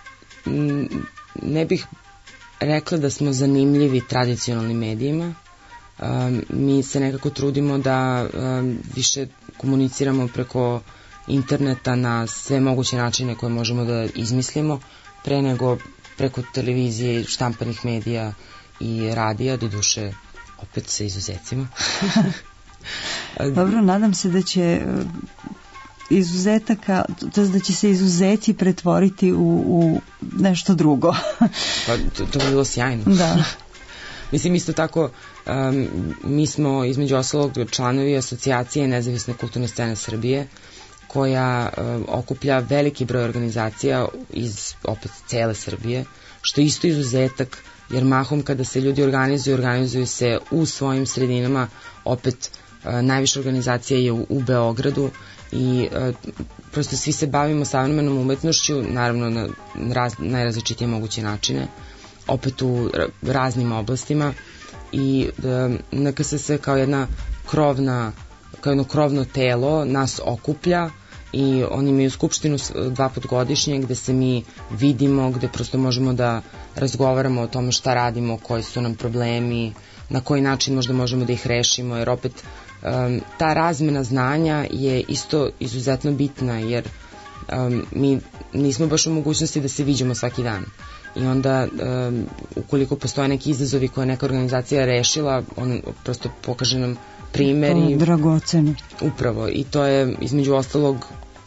ne bih rekla da smo zanimljivi tradicionalnim medijima. Um, mi se nekako trudimo da um, više komuniciramo preko interneta na sve moguće načine koje možemo da izmislimo, pre nego preko televizije, štampanih medija i radija, do duše opet sa izuzecima. Dobro, nadam se da će izuzetaka, to je da će se izuzeci pretvoriti u, u nešto drugo. Pa to, to bi bilo sjajno. Da. Mislim, isto tako, um, mi smo između ostalog članovi asocijacije Nezavisne kulturne scene Srbije, koja um, okuplja veliki broj organizacija iz opet cele Srbije, što je isto izuzetak, jer mahom kada se ljudi organizuju, organizuju se u svojim sredinama, opet uh, najviša organizacija je u, u Beogradu, i uh, prosto svi se bavimo savremenom umetnošću, naravno na raz, najrazličitije moguće načine, opet u raznim oblastima, i N K S S kao jedna krovna, kao jedno krovno telo nas okuplja, i oni imaju skupštinu dva put godišnje gde se mi vidimo, gde prosto možemo da razgovaramo o tome šta radimo, koji su nam problemi, na koji način možda možemo da ih rešimo, jer opet um, ta razmena znanja je isto izuzetno bitna, jer um, mi nismo baš u mogućnosti da se viđamo svaki dan. I onda, um, ukoliko postoje neki izazovi koje neka organizacija rešila, on prosto pokaže nam primeri. To je dragoceno. Upravo, i to je između ostalog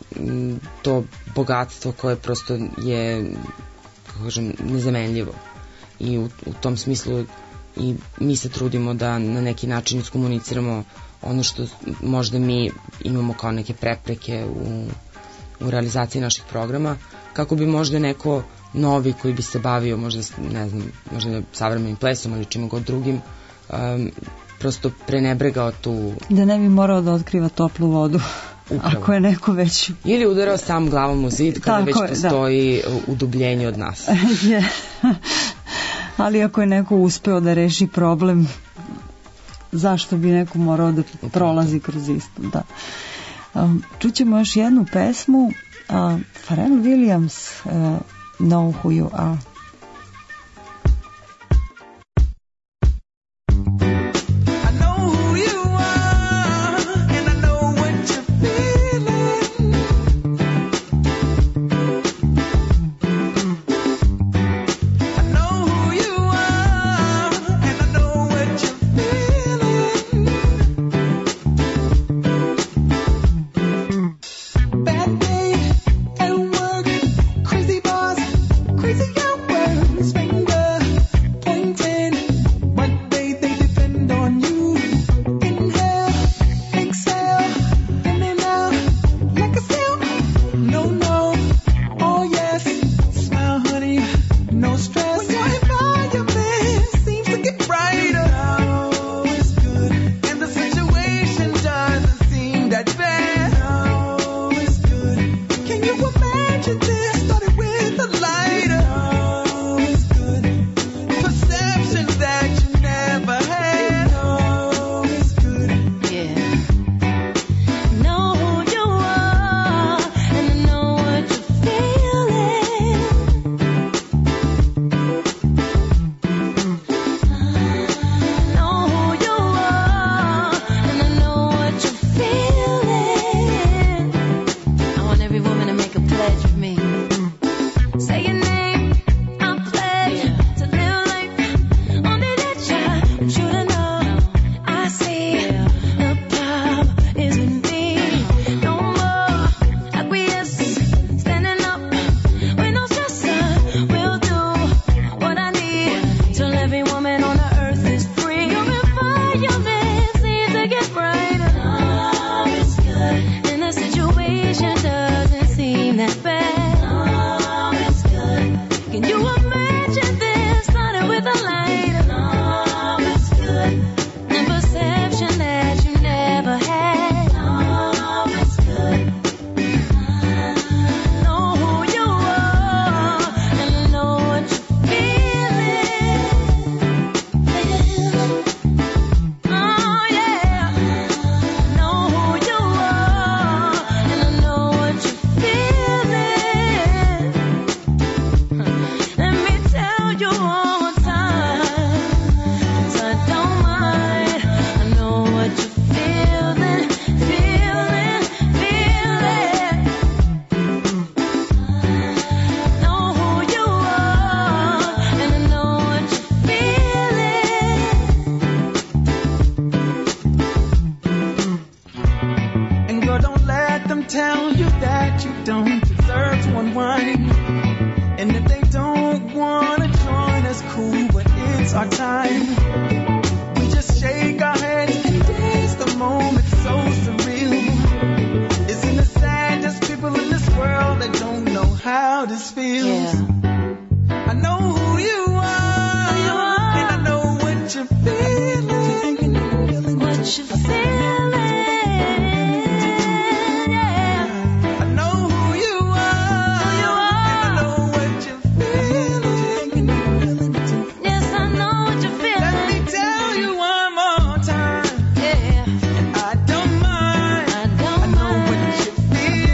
to bogatstvo koje prosto je, kako kažem, nezamenljivo. I u, u tom smislu i mi se trudimo da na neki način iskomuniciramo ono što možda mi imamo kao neke prepreke u, u realizaciji naših programa, kako bi možda neko novi koji bi se bavio možda, ne znam, možda savremenim plesom ili čim god drugim, um, prosto prenebregao tu... Da ne bi morao da otkriva toplu vodu. Upravo. Ako je neko već... Ili udarao sam glavom u zid kada tako već postoji da. Udubljenje od nas. Je. Ali ako je neko uspeo da reši problem, zašto bi neko morao da prolazi kroz isto? Da. Um, čućemo još jednu pesmu. Uh, Pharrell Williams, uh, Know Who You Are.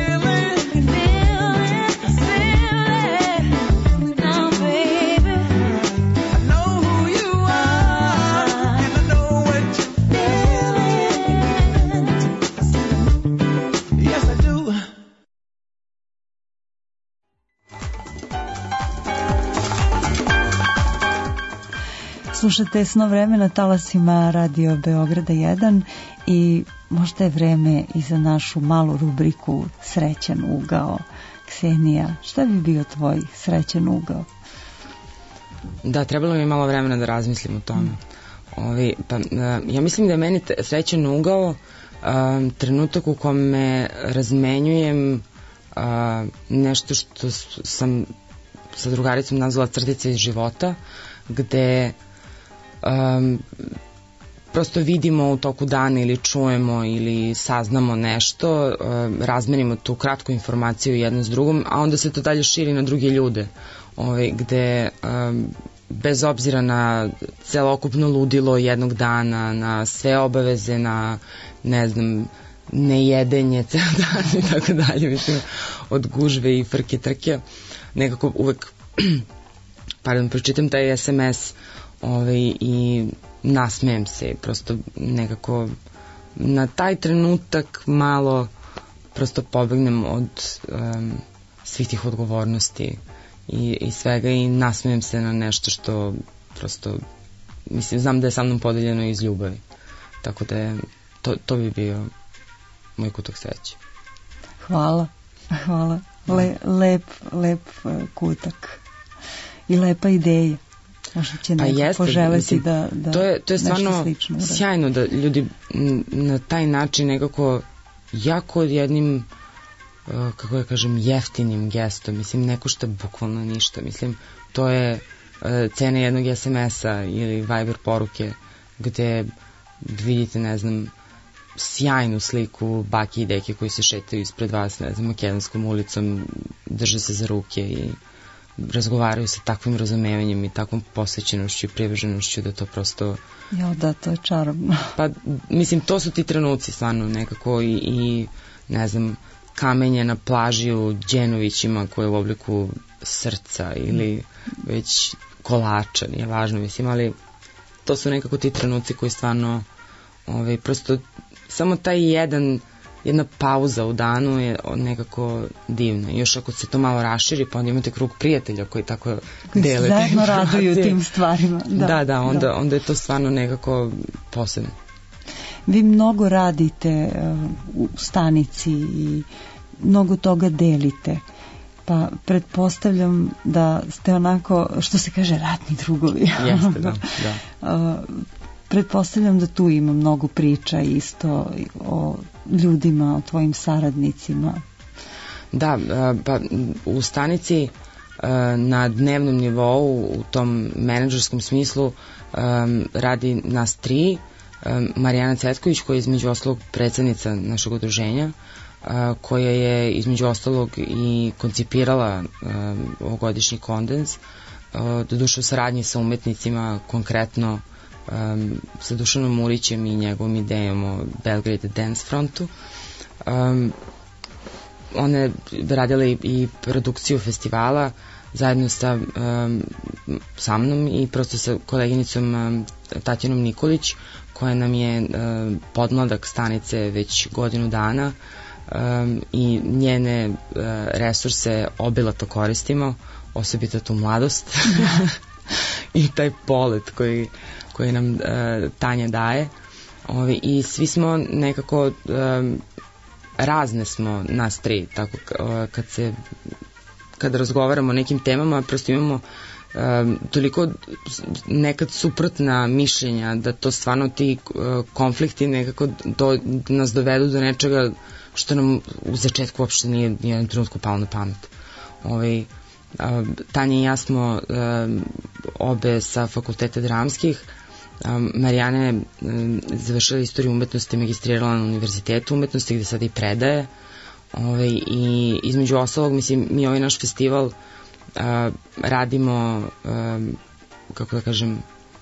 Baby Slušate Snov vremena talasima Radio Beograda jedan i možda je vreme i za našu malu rubriku Srećan ugao. Ksenija, šta bi bio tvoj srećan ugao? Da, trebalo mi je malo vremena da razmislim o tome. Ovi, pa, ja mislim da je meni srećan ugao um, trenutak u kome razmenjujem uh, nešto što sam sa drugaricom nazvala crtice iz života, gde um, prosto vidimo u toku dana ili čujemo ili saznamo nešto, um, razmenimo tu kratku informaciju jedno s drugom, a onda se to dalje širi na druge ljude, ovaj, gde um, bez obzira na celokupno ludilo jednog dana, na sve obaveze, na ne znam, nejedenje ceo dan i tako dalje, mislim, od gužve i frke trke, nekako uvek pardon, pročitam taj es em es ovaj, i nasmejem se, prosto nekako na taj trenutak malo prosto pobegnem od um, svih tih odgovornosti i, i svega i nasmejem se na nešto što prosto, mislim, znam da je sa mnom podeljeno iz ljubavi, tako da je, to, to bi bio moj kutak sreće. Hvala, hvala. Le, lep, lep kutak i lepa ideja. Možda će neko pa jeste, poželeti mislim, da, da to je, to je stvarno sjajno da ljudi na taj način nekako jako jednim, kako ja kažem, jeftinim gestom, mislim, ne košta bukvalno ništa, mislim, to je cena jednog es em es-a ili Viber poruke gde vidite, ne znam, sjajnu sliku baki i deke koji se šetaju ispred vas, ne znam, Makedonskom ulicom, drže se za ruke i razgovaraju sa takvim razumevanjem i takvom posvećenošću i privrženošću da to prosto... Jo, da, to je čarobno. Pa, mislim, to su ti trenuci stvarno nekako i, i ne znam, kamenje na plaži u Đenovićima koje je u obliku srca ili već kolača, nije važno, mislim, ali to su nekako ti trenuci koji stvarno ovaj, prosto samo taj jedan jedna pauza u danu je nekako divna. Još ako se to malo raširi, pa onda imate krug prijatelja koji tako koji dele. Koji se zajedno raduju tim stvarima. Da, da, da, onda, da. onda je to stvarno nekako posebno. Vi mnogo radite uh, u stanici i mnogo toga delite. Pa pretpostavljam da ste onako, što se kaže, ratni drugovi. Jeste, da. da. Uh, pretpostavljam da tu ima mnogo priča isto o ljudima, o tvojim saradnicima. Da, pa u stanici na dnevnom nivou, u tom menadžerskom smislu, radi nas tri. Marijana Cvetković, koja je između ostalog predsednica našeg udruženja, koja je između ostalog i koncipirala ovogodišnji kondens, doduše u saradnji sa umetnicima, konkretno Um, sa Dušanom Murićem i njegovom idejom o Belgrade Dance Frontu. Um, ona je radila i, i produkciju festivala zajedno sa, um, sa mnom i prosto sa koleginicom um, Tatjanom Nikolić, koja nam je um, podmladak stanice već godinu dana um, i njene uh, resurse obilato koristimo, osobito tu mladost i taj polet koji koji nam uh, Tanja daje. Ovi, i svi smo nekako um, razne smo nas tri, tako uh, kad se kad razgovaramo o nekim temama, prosto imamo um, toliko nekad suprotna mišljenja da to stvarno ti uh, konflikti nekako do, nas dovedu do nečega što nam u začetku uopšte nije nijednom trenutku palo na pamet. Ovi, uh, Tanja i ja smo uh, obe sa fakulteta dramskih. Um, Marijana je um, završila istoriju umetnosti, magistrirala na univerzitetu umetnosti gde sad i predaje. Ove, i između ostalog, mislim, mi ovaj naš festival uh, radimo um, kako da kažem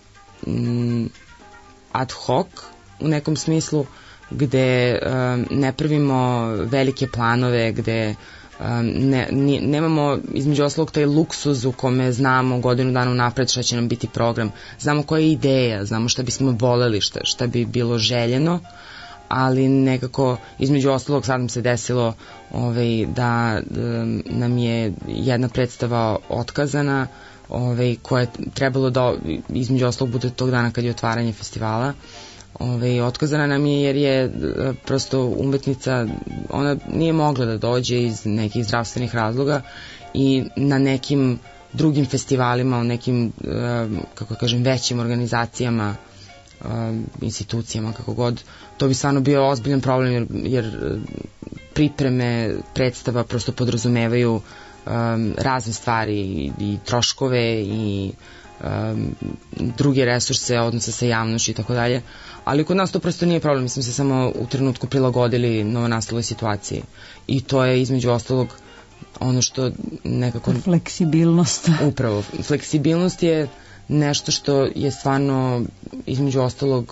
um, ad hoc u nekom smislu, gde um, ne pravimo velike planove, gde um, ne, ne, nemamo između ostalog taj luksuz u kome znamo godinu dana napred šta će nam biti program, znamo koja je ideja, znamo šta bismo voleli, šta, šta bi bilo željeno, ali nekako između ostalog sad nam se desilo ovaj, da um, nam je jedna predstava otkazana ove, koje je trebalo da između ostalog bude tog dana kad je otvaranje festivala. Ove, otkazana nam je jer je prosto umetnica, ona nije mogla da dođe iz nekih zdravstvenih razloga i na nekim drugim festivalima, u nekim, kako kažem, većim organizacijama, institucijama, kako god, to bi stvarno bio ozbiljan problem jer, jer pripreme predstava prosto podrazumevaju um, razne stvari i, i troškove i um, druge resurse, odnose sa javnošću i tako dalje, ali kod nas to prosto nije problem, mi smo se samo u trenutku prilagodili novonastaloj situaciji i to je između ostalog ono što nekako... Fleksibilnost. Upravo, fleksibilnost je nešto što je stvarno između ostalog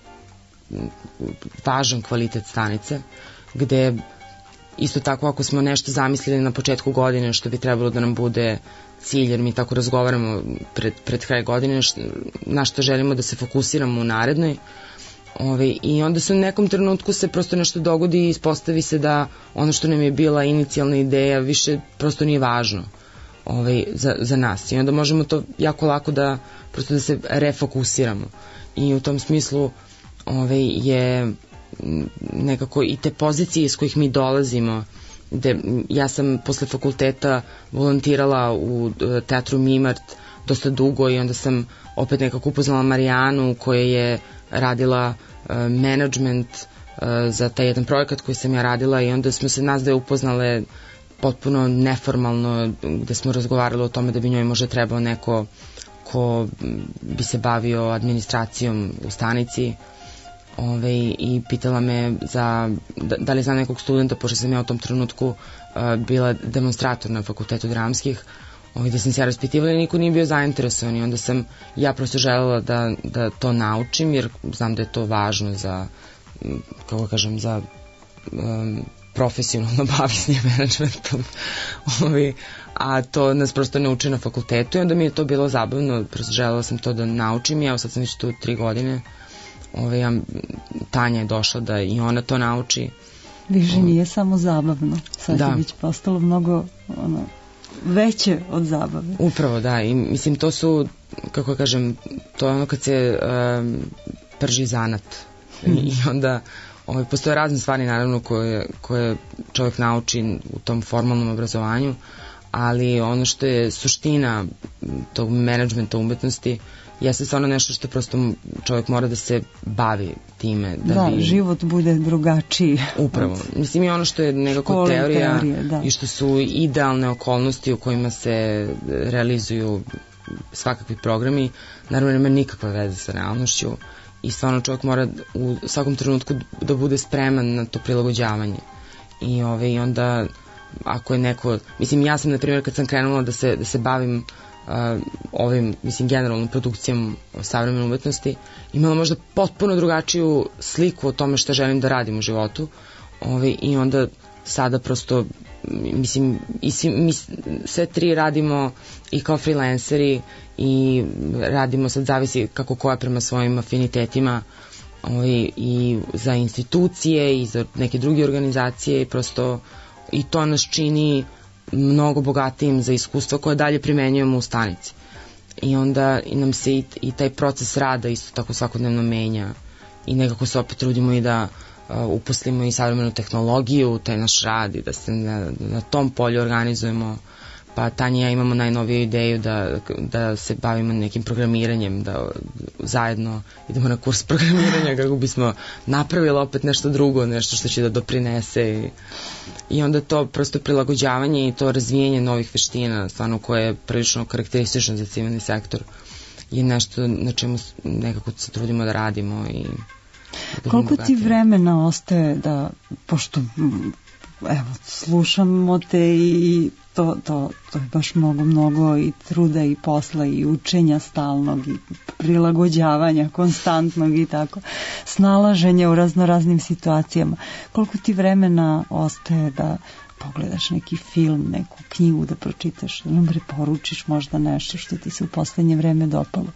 važan kvalitet stanice, gde isto tako ako smo nešto zamislili na početku godine što bi trebalo da nam bude cilj, jer mi tako razgovaramo pred, pred kraj godine na što želimo da se fokusiramo u narednoj, Ove, i onda se u nekom trenutku se prosto nešto dogodi i ispostavi se da ono što nam je bila inicijalna ideja više prosto nije važno ovaj, za, za nas i onda možemo to jako lako da prosto da se refokusiramo i u tom smislu ovaj, je nekako i te pozicije iz kojih mi dolazimo, gde ja sam posle fakulteta volontirala u teatru Mimart dosta dugo i onda sam opet nekako upoznala Marijanu koja je radila uh, management uh, za taj jedan projekat koji sam ja radila i onda smo se nas dve upoznale potpuno neformalno, gde smo razgovarali o tome da bi njoj možda trebao neko ko bi se bavio administracijom u stanici. Ove, i pitala me za, da, da li znam nekog studenta, pošto sam ja u tom trenutku uh, bila demonstrator na fakultetu dramskih, ove, gde sam se ja raspitivala i niko nije bio zainteresovan i onda sam ja prosto želela da, da to naučim jer znam da je to važno za, kako kažem, za um, profesionalno bavljenje menadžmentom, a to nas prosto ne uči na fakultetu i onda mi je to bilo zabavno, prosto želela sam to da naučim i evo sad sam već tu tri godine. Ove, ja, Tanja je došla da i ona to nauči. Više nije samo zabavno, sad da. je već postalo mnogo ono, veće od zabave. Upravo, da, i mislim to su, kako kažem, to je ono kad se um, prži zanat hmm. i onda ove, postoje razne stvari naravno koje, koje čovjek nauči u tom formalnom obrazovanju, ali ono što je suština tog menadžmenta umetnosti jeste stvarno nešto što prosto čovjek mora da se bavi time. Da, da bi... život bude drugačiji. Upravo. Mislim i ono što je nekako teorija teorije, i što su idealne okolnosti u kojima se realizuju svakakvi programi, naravno nema nikakve veze sa realnošću i stvarno čovjek mora u svakom trenutku da bude spreman na to prilagođavanje. I, ove, i onda ako je neko, mislim ja sam na primjer kad sam krenula da se, da se bavim Uh, ovim, mislim, generalnom produkcijom savremene umetnosti, imala možda potpuno drugačiju sliku o tome šta želim da radim u životu. Ove, i onda sada prosto, mislim, i svi, mi sve tri radimo i kao freelanceri i radimo, sad zavisi kako koja prema svojim afinitetima, ove, i za institucije i za neke druge organizacije i prosto i to nas čini mnogo bogatijim za iskustva koje dalje primenjujemo u stanici. I onda i nam se i, i taj proces rada isto tako svakodnevno menja i nekako se opet trudimo i da uh, uposlimo i savremenu tehnologiju u taj naš rad i da se na, na tom polju organizujemo. Pa Tanja i ja imamo najnoviju ideju da, da se bavimo nekim programiranjem, da zajedno idemo na kurs programiranja kako bismo napravili opet nešto drugo, nešto što će da doprinese i, i onda to prosto prilagođavanje i to razvijanje novih veština, stvarno koje je prilično karakteristično za civilni sektor, je nešto na čemu nekako se trudimo da radimo. I da koliko ti vremena ostaje da, pošto evo, slušamo te i to, to, to je baš mnogo, mnogo i truda i posla i učenja stalnog i prilagođavanja konstantnog i tako, snalaženja u raznoraznim situacijama. Koliko ti vremena ostaje da pogledaš neki film, neku knjigu da pročitaš, da nam preporučiš možda nešto što ti se u poslednje vreme dopalo?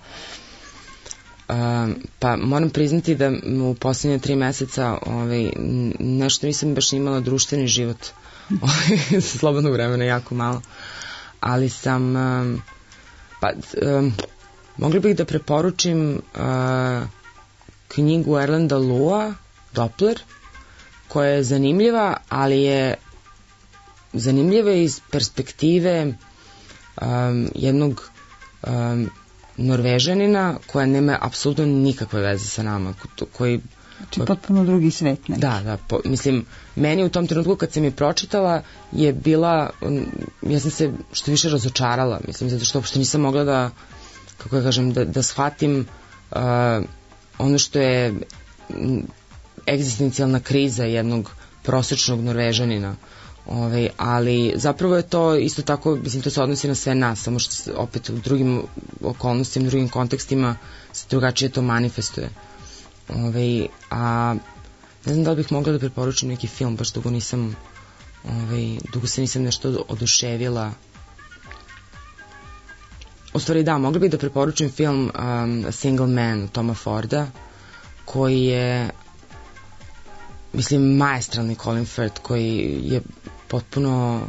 Uh, pa moram priznati da u poslednje tri meseca ovaj, nešto nisam baš imala društveni život slobodnog vremena jako malo, ali sam um, Pa, um, mogli bih da preporučim uh, knjigu Erlanda Lua, Doppler, koja je zanimljiva, ali je zanimljiva iz perspektive um, jednog um, Norvežanina koja nema apsolutno nikakve veze sa nama, koji Znači potpuno drugi svet neki. Da, da, po, mislim, meni u tom trenutku kad sam je pročitala je bila, ja sam se što više razočarala, mislim, zato što uopšte nisam mogla da, kako ja kažem, da, da shvatim uh, ono što je egzistencijalna kriza jednog prosječnog Norvežanina. Ove, ali zapravo je to isto tako, mislim, to se odnosi na sve nas, samo što se opet u drugim okolnostima, u drugim kontekstima se drugačije to manifestuje. Ove, a ne znam da li bih mogla da preporučim neki film, baš dugo nisam, ove, dugo se nisam nešto oduševila. U stvari da, mogla bih da preporučim film um, A Single Man Toma Forda, koji je, mislim, maestralni Colin Firth, koji je potpuno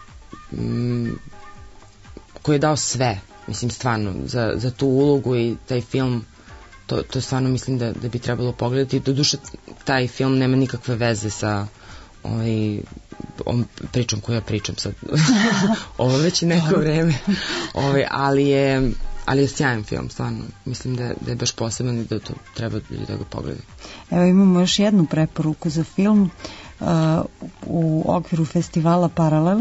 mm, koji je dao sve, mislim, stvarno za, za tu ulogu i taj film, to, to stvarno mislim da, da bi trebalo pogledati. Doduše taj film nema nikakve veze sa ovaj, ovom pričom koju ja pričam sad ovo već i neko vreme, ovaj, ali je ali je sjajan film, stvarno mislim da, da je baš poseban i da to treba da ga pogleda. Evo imamo još jednu preporuku za film uh, u okviru festivala Paralel,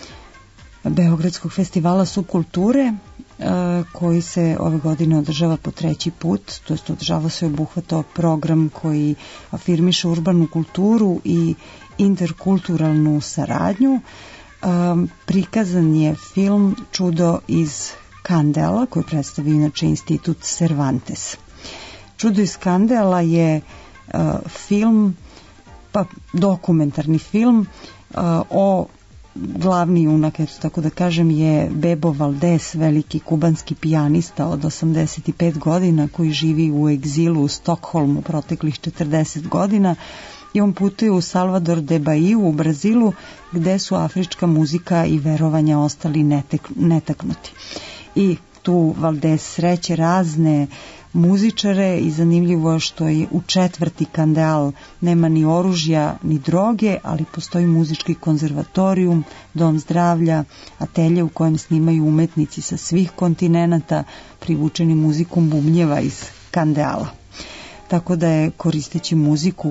Beogradskog festivala subkulture, uh, koji se ove godine održava po treći put, to jest održava se obuhvatao program koji afirmiše urbanu kulturu i interkulturalnu saradnju. Um, prikazan je film Čudo iz Kandela, koji predstavi inače institut Cervantes. Čudo iz Kandela je uh, film, pa dokumentarni film uh, o glavni junak, eto tako da kažem, je Bebo Valdez, veliki kubanski pijanista od osamdeset pet godina koji živi u egzilu u Stokholmu proteklih četrdeset godina i on putuje u Salvador de Bahiju u Brazilu gde su afrička muzika i verovanja ostali netek, netaknuti. I tu Valdez sreće razne muzičare i zanimljivo je što je u četvrti Kandeal nema ni oružja ni droge, ali postoji muzički konzervatorijum, dom zdravlja, atelje u kojem snimaju umetnici sa svih kontinenata privučeni muzikom bubnjeva iz Kandeala. Tako da je koristeći muziku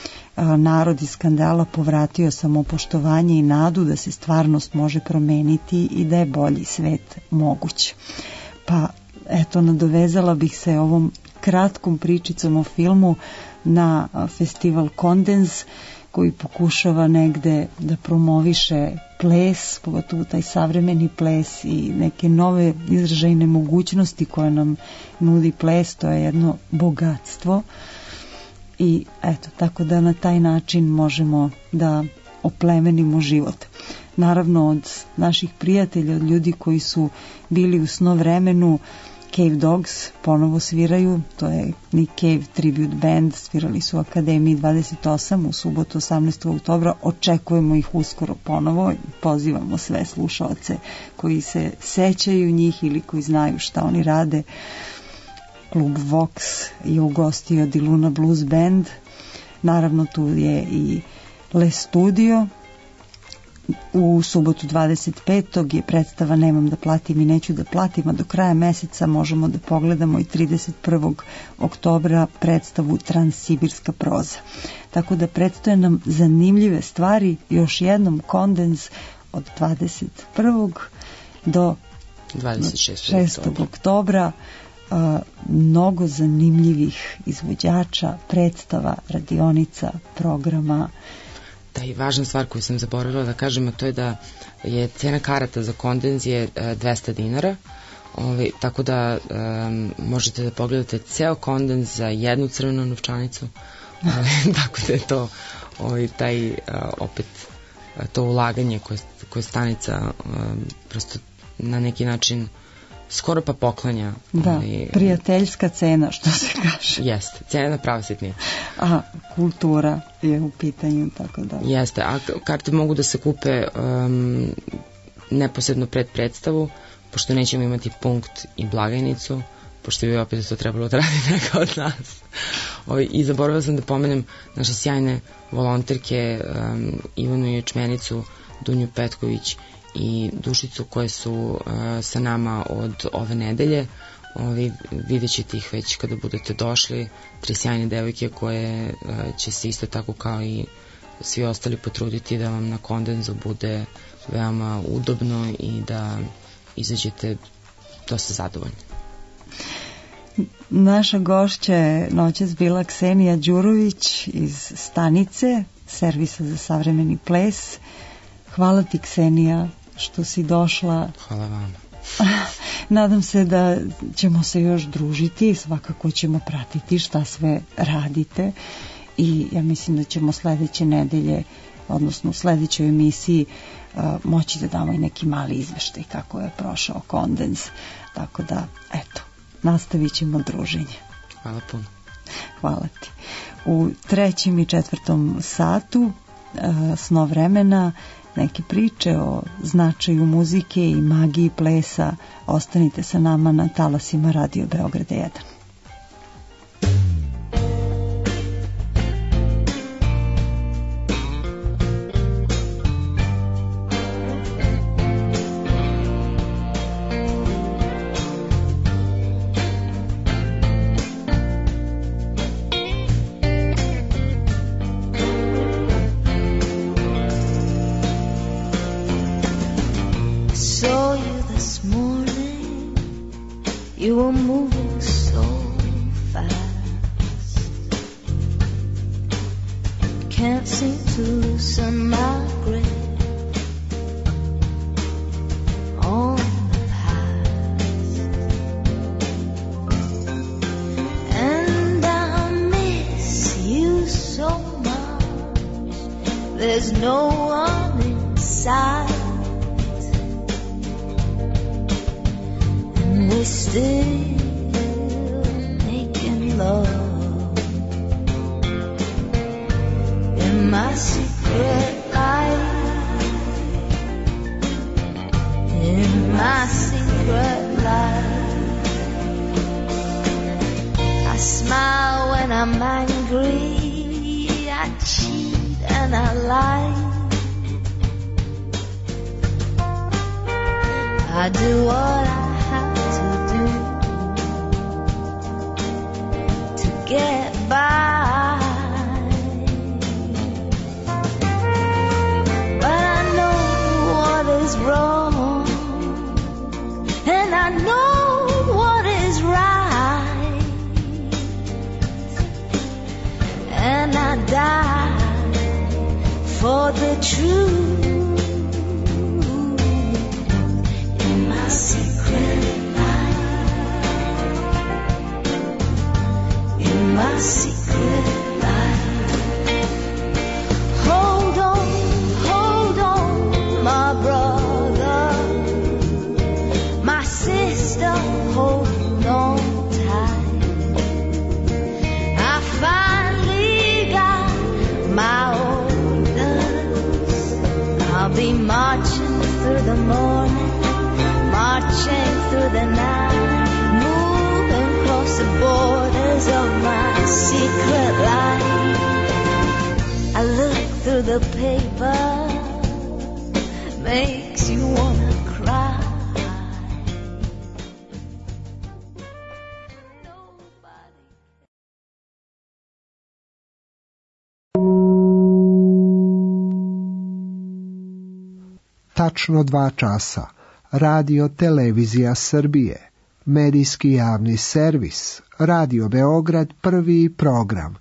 narod iz Kandeala povratio samopoštovanje i nadu da se stvarnost može promeniti i da je bolji svet moguć. Pa eto, nadovezala bih se ovom kratkom pričicom o filmu na festival Kondens koji pokušava negde da promoviše ples, pogotovo taj savremeni ples i neke nove izražajne mogućnosti koje nam nudi ples. To je jedno bogatstvo. I eto, tako da na taj način možemo da oplemenimo život. Naravno, od naših prijatelja, od ljudi koji su bili u sno vremenu, Cave Dogs ponovo sviraju, to je Nick Cave Tribute Band, svirali su u Akademiji dvadeset osam u subotu osamnaestog oktobra, očekujemo ih uskoro ponovo, pozivamo sve slušaoce koji se sećaju njih ili koji znaju šta oni rade. Klub Vox je ugostio Diluna Blues Band, naravno tu je i Le Studio. U subotu dvadeset petog je predstava Nemam da platim i neću da platim, a do kraja meseca možemo da pogledamo i trideset prvog oktobra predstavu Transsibirska proza. Tako da predstoje nam zanimljive stvari, još jednom Kondens od dvadeset prvog do dvadeset šestog oktobra. Uh, mnogo zanimljivih izvođača, predstava, radionica, programa. Da, i važna stvar koju sam zaboravila da kažem, a to je da je cena karata za Kondens je dvesta dinara, ovaj, tako da um, možete da pogledate ceo Kondens za jednu crvenu novčanicu, ovaj, tako da je to ovaj, taj uh, opet to ulaganje koje, koje stanica um, prosto na neki način skoro pa poklanja. Da, ovaj, prijateljska cena, što se kaže. Jeste, cena prava sitnija. A kultura je u pitanju, tako da. Jeste, a karte mogu da se kupe um, neposredno pred predstavu, pošto nećemo imati punkt i blagajnicu, pošto bi opet to trebalo da radi neka od nas. Ovi, I zaboravila sam da pomenem naše sjajne volonterke um, Ivanu Ječmenicu, Dunju Petković i Dušicu, koje su uh, sa nama od ove nedelje. Ovi, vidjet ćete ih već kada budete došli, tri sjajne devojke koje uh, će se isto tako kao i svi ostali potruditi da vam na kondenzu bude veoma udobno i da izađete dosta zadovoljni. Naša gošća je noćas bila Ksenija Đurović iz Stanice, servisa za savremeni ples. Hvala ti, Ksenija, što si došla. Hvala vama. Nadam se da ćemo se još družiti, svakako ćemo pratiti šta sve radite i ja mislim da ćemo sledeće nedelje, odnosno u sledećoj emisiji, moći da damo i neki mali izveštaj kako je prošao kondens. Tako da, eto, nastavit ćemo druženje. Hvala puno. Hvala ti. U trećem i četvrtom satu Snov vremena, neke priče o značaju muzike i magiji plesa. Ostanite sa nama na talasima Radio Beograda jedan. You were moving so fast, can't seem to loosen my grip on the past, and I miss you so much. There's no one inside, we're still making love in my secret life, in my secret life. I smile when I'm angry, I cheat and I lie, I do what I get by, but I know what is wrong, and I know what is right, and I die for the truth in my secret my secret life. Hold on, hold on, my brother, my sister, hold on tight. I finally got my orders. I'll be marching through the morning, marching through the night, moving across the borders of my secret life. I look through the paper, makes you wanna cry. Tačno dva časa. Radio Televizija Srbije. Medijski javni servis. Radio Beograd, prvi program.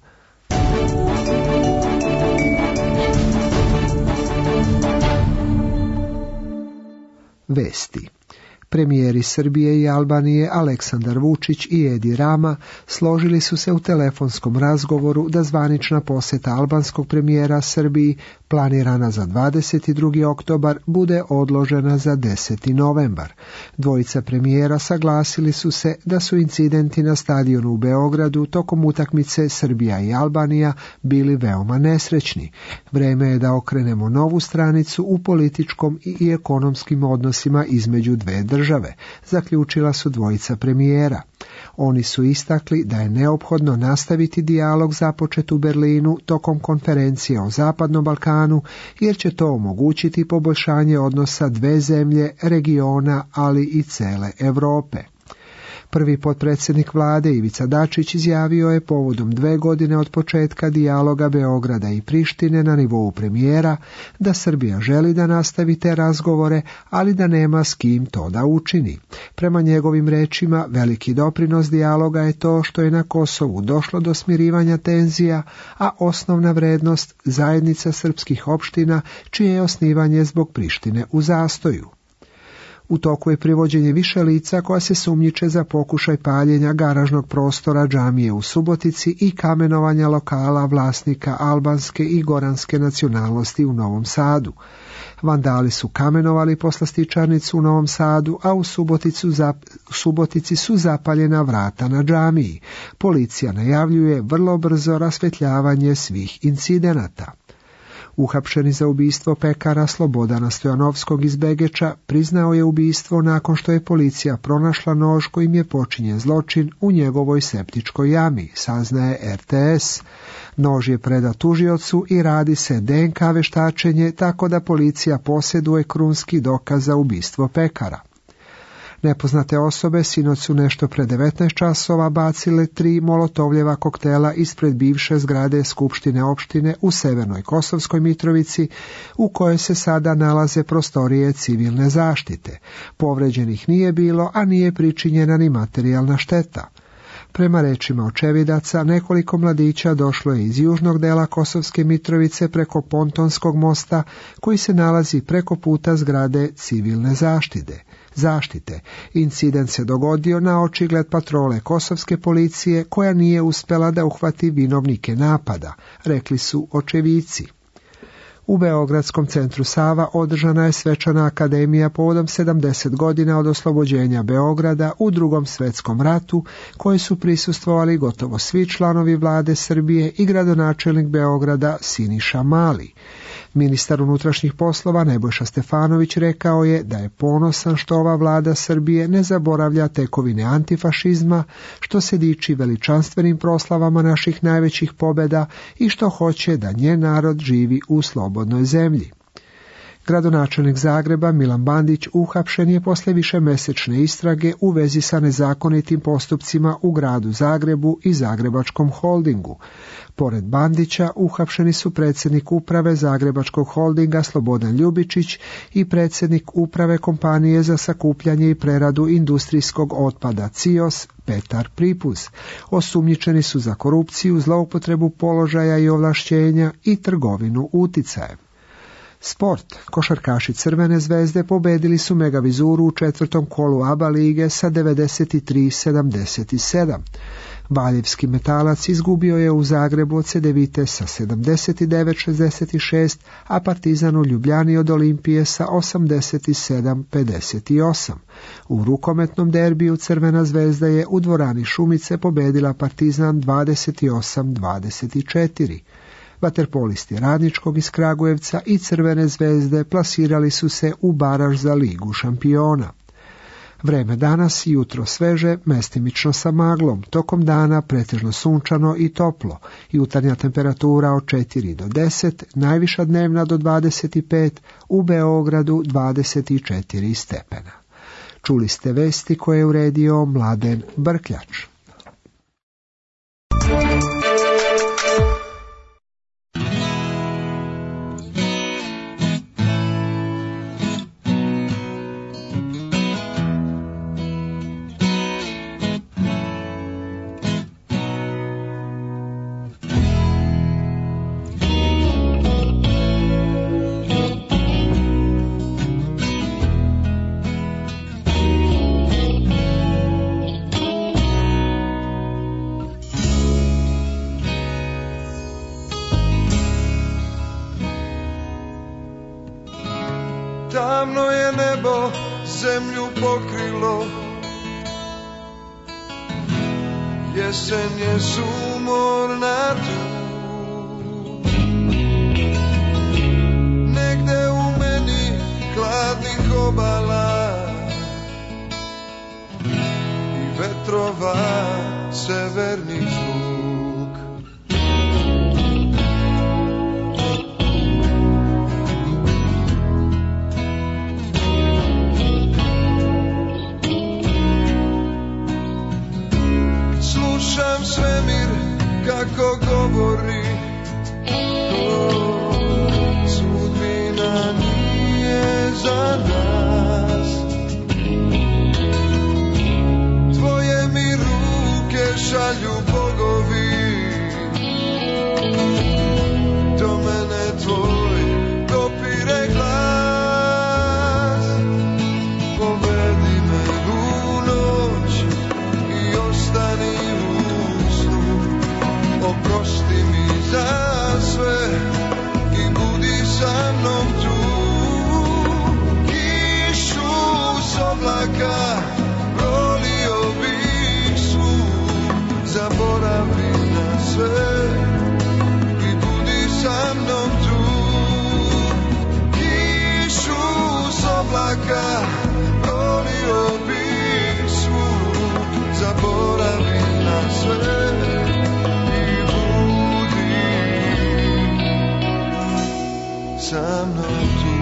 Vesti. Premijeri Srbije i Albanije Aleksandar Vučić i Edi Rama složili su se u telefonskom razgovoru da zvanična poseta albanskog premijera Srbiji planirana za dvadeset drugi oktobar, bude odložena za deseti novembar. Dvojica premijera saglasili su se da su incidenti na stadionu u Beogradu tokom utakmice Srbija i Albanija bili veoma nesrećni. Vreme je da okrenemo novu stranicu u političkom i ekonomskim odnosima između dve države, zaključila su dvojica premijera. Oni su istakli da je neophodno nastaviti dijalog započet u Berlinu tokom konferencije o Zapadnom Balkanu, jer će to omogućiti poboljšanje odnosa dve zemlje, regiona, ali i cele Europe. Prvi potpredsjednik vlade Ivica Dačić izjavio je povodom dve godine od početka dijaloga Beograda i Prištine na nivou premijera da Srbija želi da nastavi te razgovore, ali da nema s kim to da učini. Prema njegovim rečima, veliki doprinos dijaloga je to što je na Kosovu došlo do smirivanja tenzija, a osnovna vrednost zajednica srpskih opština, čije je osnivanje zbog Prištine u zastoju. U toku je privođenje više lica koja se sumnjiče za pokušaj paljenja garažnog prostora džamije u Subotici i kamenovanja lokala vlasnika albanske i goranske nacionalnosti u Novom Sadu. Vandali su kamenovali poslastičarnicu u Novom Sadu, a u Suboticu zap, u Subotici su zapaljena vrata na džamiji. Policija najavljuje vrlo brzo rasvetljavanje svih incidenata. Uhapšeni za ubistvo pekara Slobodana Stojanovskog iz Begeča priznao je ubistvo nakon što je policija pronašla nož kojim je počinjen zločin u njegovoj septičkoj jami, saznaje R T S. Nož je predat tužiocu i radi se D N K veštačenje, tako da policija posjeduje krunski dokaz za ubistvo pekara. Nepoznate osobe sinoć su nešto pre devetnaest časova bacile tri molotovljeva koktela ispred bivše zgrade Skupštine opštine u Severnoj Kosovskoj Mitrovici, u kojoj se sada nalaze prostorije civilne zaštite. Povređenih nije bilo, a nije pričinjena ni materijalna šteta. Prema rečima očevidaca, nekoliko mladića došlo je iz južnog dela Kosovske Mitrovice preko pontonskog mosta, koji se nalazi preko puta zgrade civilne zaštite. Zaštite. Incident se dogodio na očigled patrole kosovske policije, koja nije uspela da uhvati vinovnike napada, rekli su očevici. U Beogradskom centru Sava održana je svečana akademija povodom sedamdeset godina od oslobođenja Beograda u Drugom svetskom ratu, koji su prisustvovali gotovo svi članovi vlade Srbije i gradonačelnik Beograda Siniša Mali. Ministar unutrašnjih poslova Nebojša Stefanović rekao je da je ponosan što ova vlada Srbije ne zaboravlja tekovine antifašizma, što se diči veličanstvenim proslavama naših najvećih pobjeda i što hoće da njen narod živi u slobodnoj zemlji. Gradonačelnik Zagreba Milan Bandić uhapšen je posle višemesečne istrage u vezi sa nezakonitim postupcima u gradu Zagrebu i Zagrebačkom holdingu. Pored Bandića uhapšeni su predsjednik uprave Zagrebačkog holdinga Slobodan Ljubičić i predsjednik uprave kompanije za sakupljanje i preradu industrijskog otpada C I O S Petar Pripuz. Osumnjičeni su za korupciju, zloupotrebu položaja i ovlašćenja i trgovinu uticajem. Sport. Košarkaši Crvene zvezde pobedili su Megavizuru u četvrtom kolu A B A lige sa devedeset tri sedamdeset sedam. Valjevski Metalac izgubio je u Zagrebu od Cedevite sa sedamdeset devet šezdeset šest, a Partizan u Ljubljani od Olimpije sa osamdeset sedam pedeset osam. U rukometnom derbiju Crvena zvezda je u dvorani Šumice pobedila Partizan dvadeset osam dvadeset četiri. Vaterpolisti Radničkog iz Kragujevca i Crvene zvezde plasirali su se u baraž za Ligu šampiona. Vreme danas i jutro sveže, mestimično sa maglom, tokom dana pretežno sunčano i toplo, jutarnja temperatura od četiri do deset, najviša dnevna do dvadeset pet, u Beogradu dvadeset četiri stepena. Čuli ste vesti koje je uredio Mladen Brkljač. zemlju pokrilo. Jesen je sumorna tu, negde u meni hladnih obala i vetrova severnih zvuk. Slušam svemir kako govori, o, sudbina nije za nas. Tvoje mi ruke šalju bogovi, do mene tvoj dopire glas. Povedi me u noć i ostani u snu, oprosti mi za sve i budi sa mnom tu. Kišu s oblaka prolio bih svu, zaboravi na sve i budi sa mnom tu. Kišu s oblaka prolio bih svu, zaboravi na sve i budi sa mnom tu.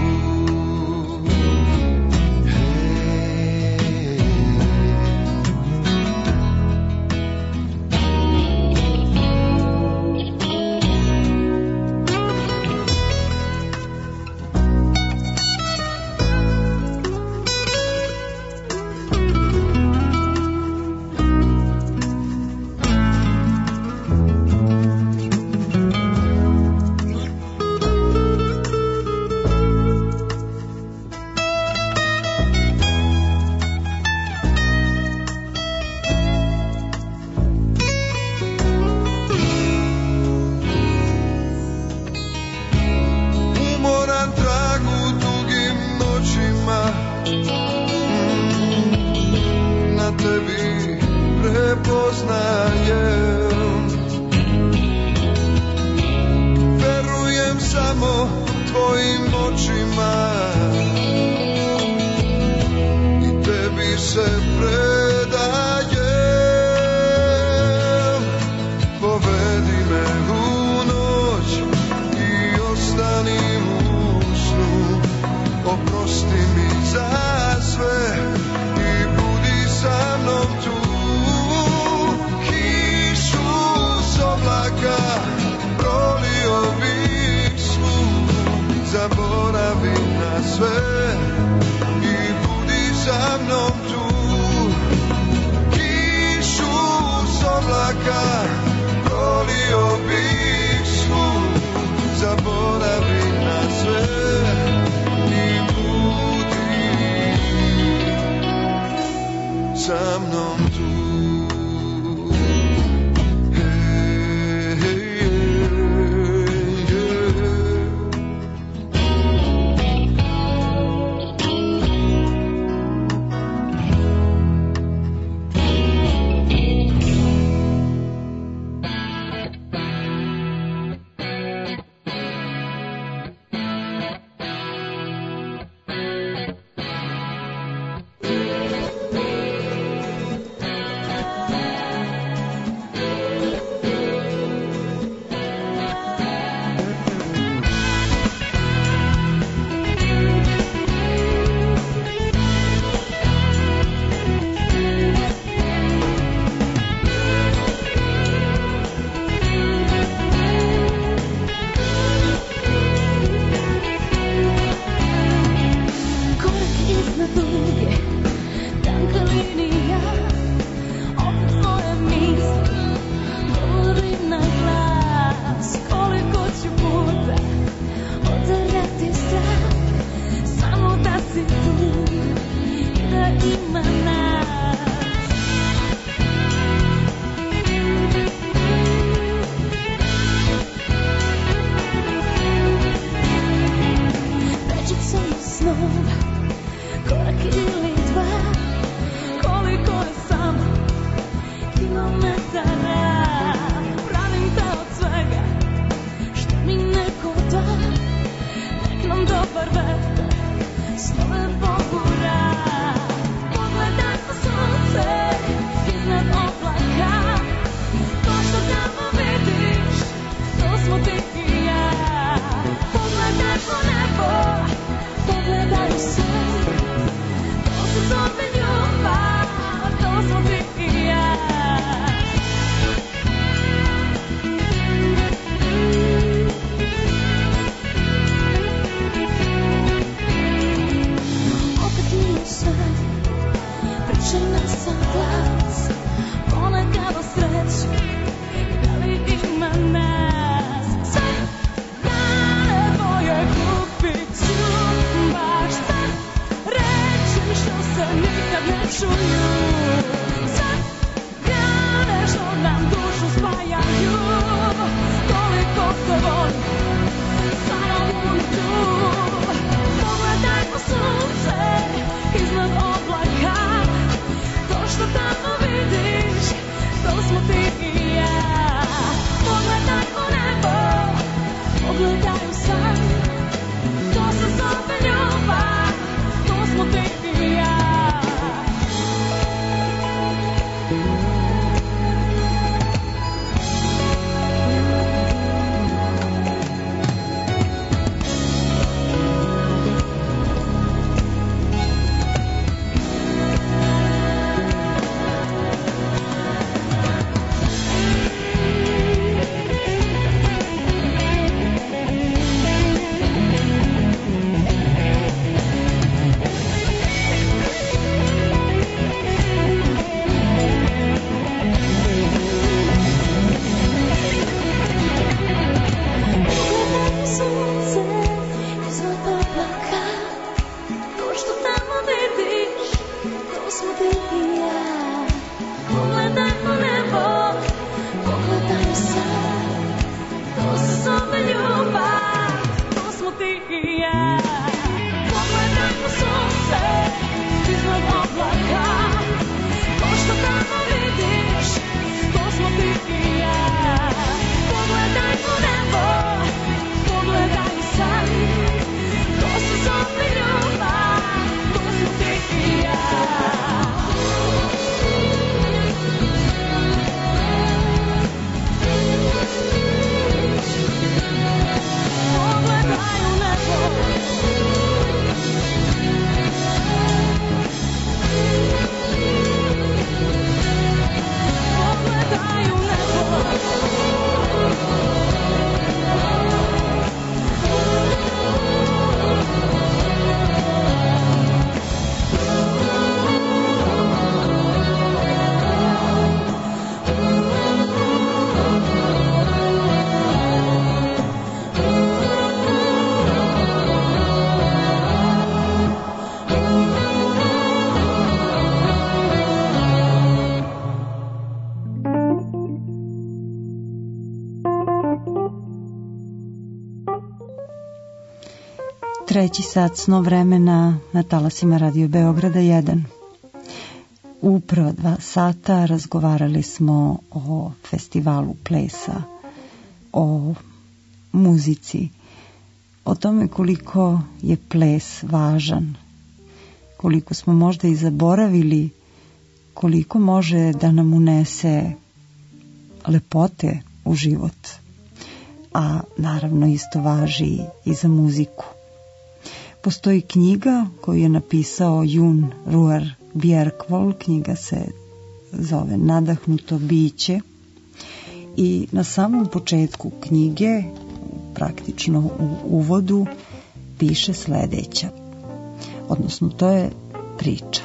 Treći sat sno vremena na talasima Radio Beograda jedan. U prva dva sata razgovarali smo o festivalu plesa, o muzici, o tome koliko je ples važan, koliko smo možda i zaboravili, koliko može da nam unese lepote u život, a naravno isto važi i za muziku. Postoji knjiga koju je napisao Jun Ruar Bjerkvold, knjiga se zove Nadahnuto biće i na samom početku knjige, praktično u uvodu, piše sledeća, odnosno to je priča.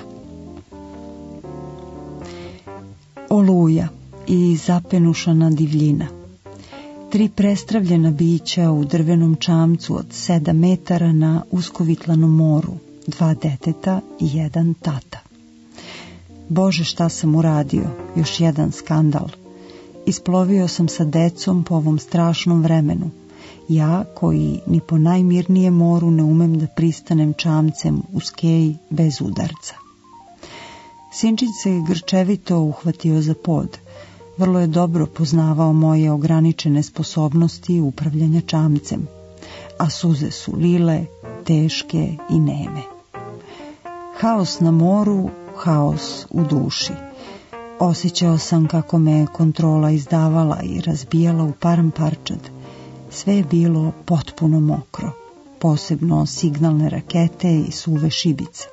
Oluja i zapenušana divljina. Tri prestravljena bića u drvenom čamcu od sedam metara na uskovitlanom moru, dva deteta i jedan tata. Bože, šta sam uradio, još jedan skandal. Isplovio sam sa decom po ovom strašnom vremenu. Ja, koji ni po najmirnijem moru ne umem da pristanem čamcem u skeji bez udarca. Sinčić se grčevito uhvatio za pod. Vrlo je dobro poznavao moje ograničene sposobnosti upravljanja čamcem, a suze su lile, teške i neme. Haos na moru, haos u duši. Osjećao sam kako me kontrola izdavala i razbijala u param parčad. Sve je bilo potpuno mokro, posebno signalne rakete i suve šibice.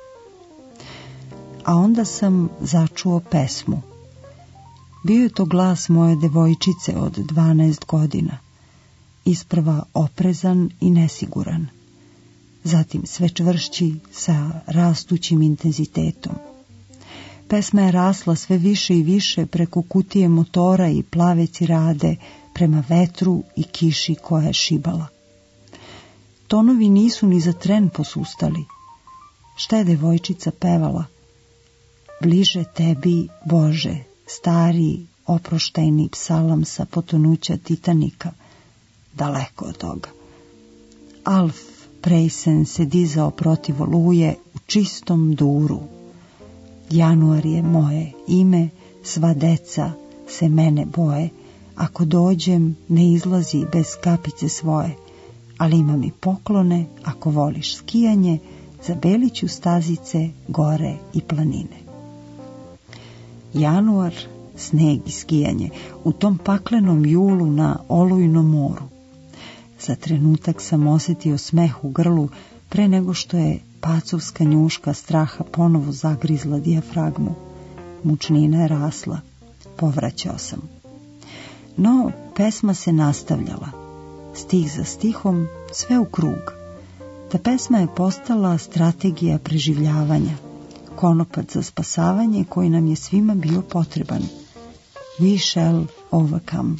A onda sam začuo pesmu. Bio je to glas moje devojčice od dvanaest godina, isprva oprezan i nesiguran, zatim sve čvršći sa rastućim intenzitetom. Pesma je rasla sve više i više preko kutije motora i plave cirade prema vetru i kiši koja je šibala. Tonovi nisu ni za tren posustali. Šta je devojčica pevala? Bliže tebi, Bože, stari, oproštajni psalam sa potonuća Titanika, daleko od toga. Alf Prejsen se dizao protiv oluje u čistom duru. Januar je moje ime, sva deca se mene boje, ako dođem ne izlazi bez kapice svoje, ali ima mi poklone, ako voliš skijanje, zabeliću stazice, gore i planine. Januar, sneg i skijanje, u tom paklenom julu na olujnom moru. Za trenutak sam osjetio smeh u grlu pre nego što je pacovska njuška straha ponovo zagrizla dijafragmu. Mučnina je rasla. Povraćao sam. No, pesma se nastavljala. Stih za stihom, sve u krug. Ta pesma je postala strategija preživljavanja. Konopac za spasavanje koji nam je svima bio potreban. We shall overcome.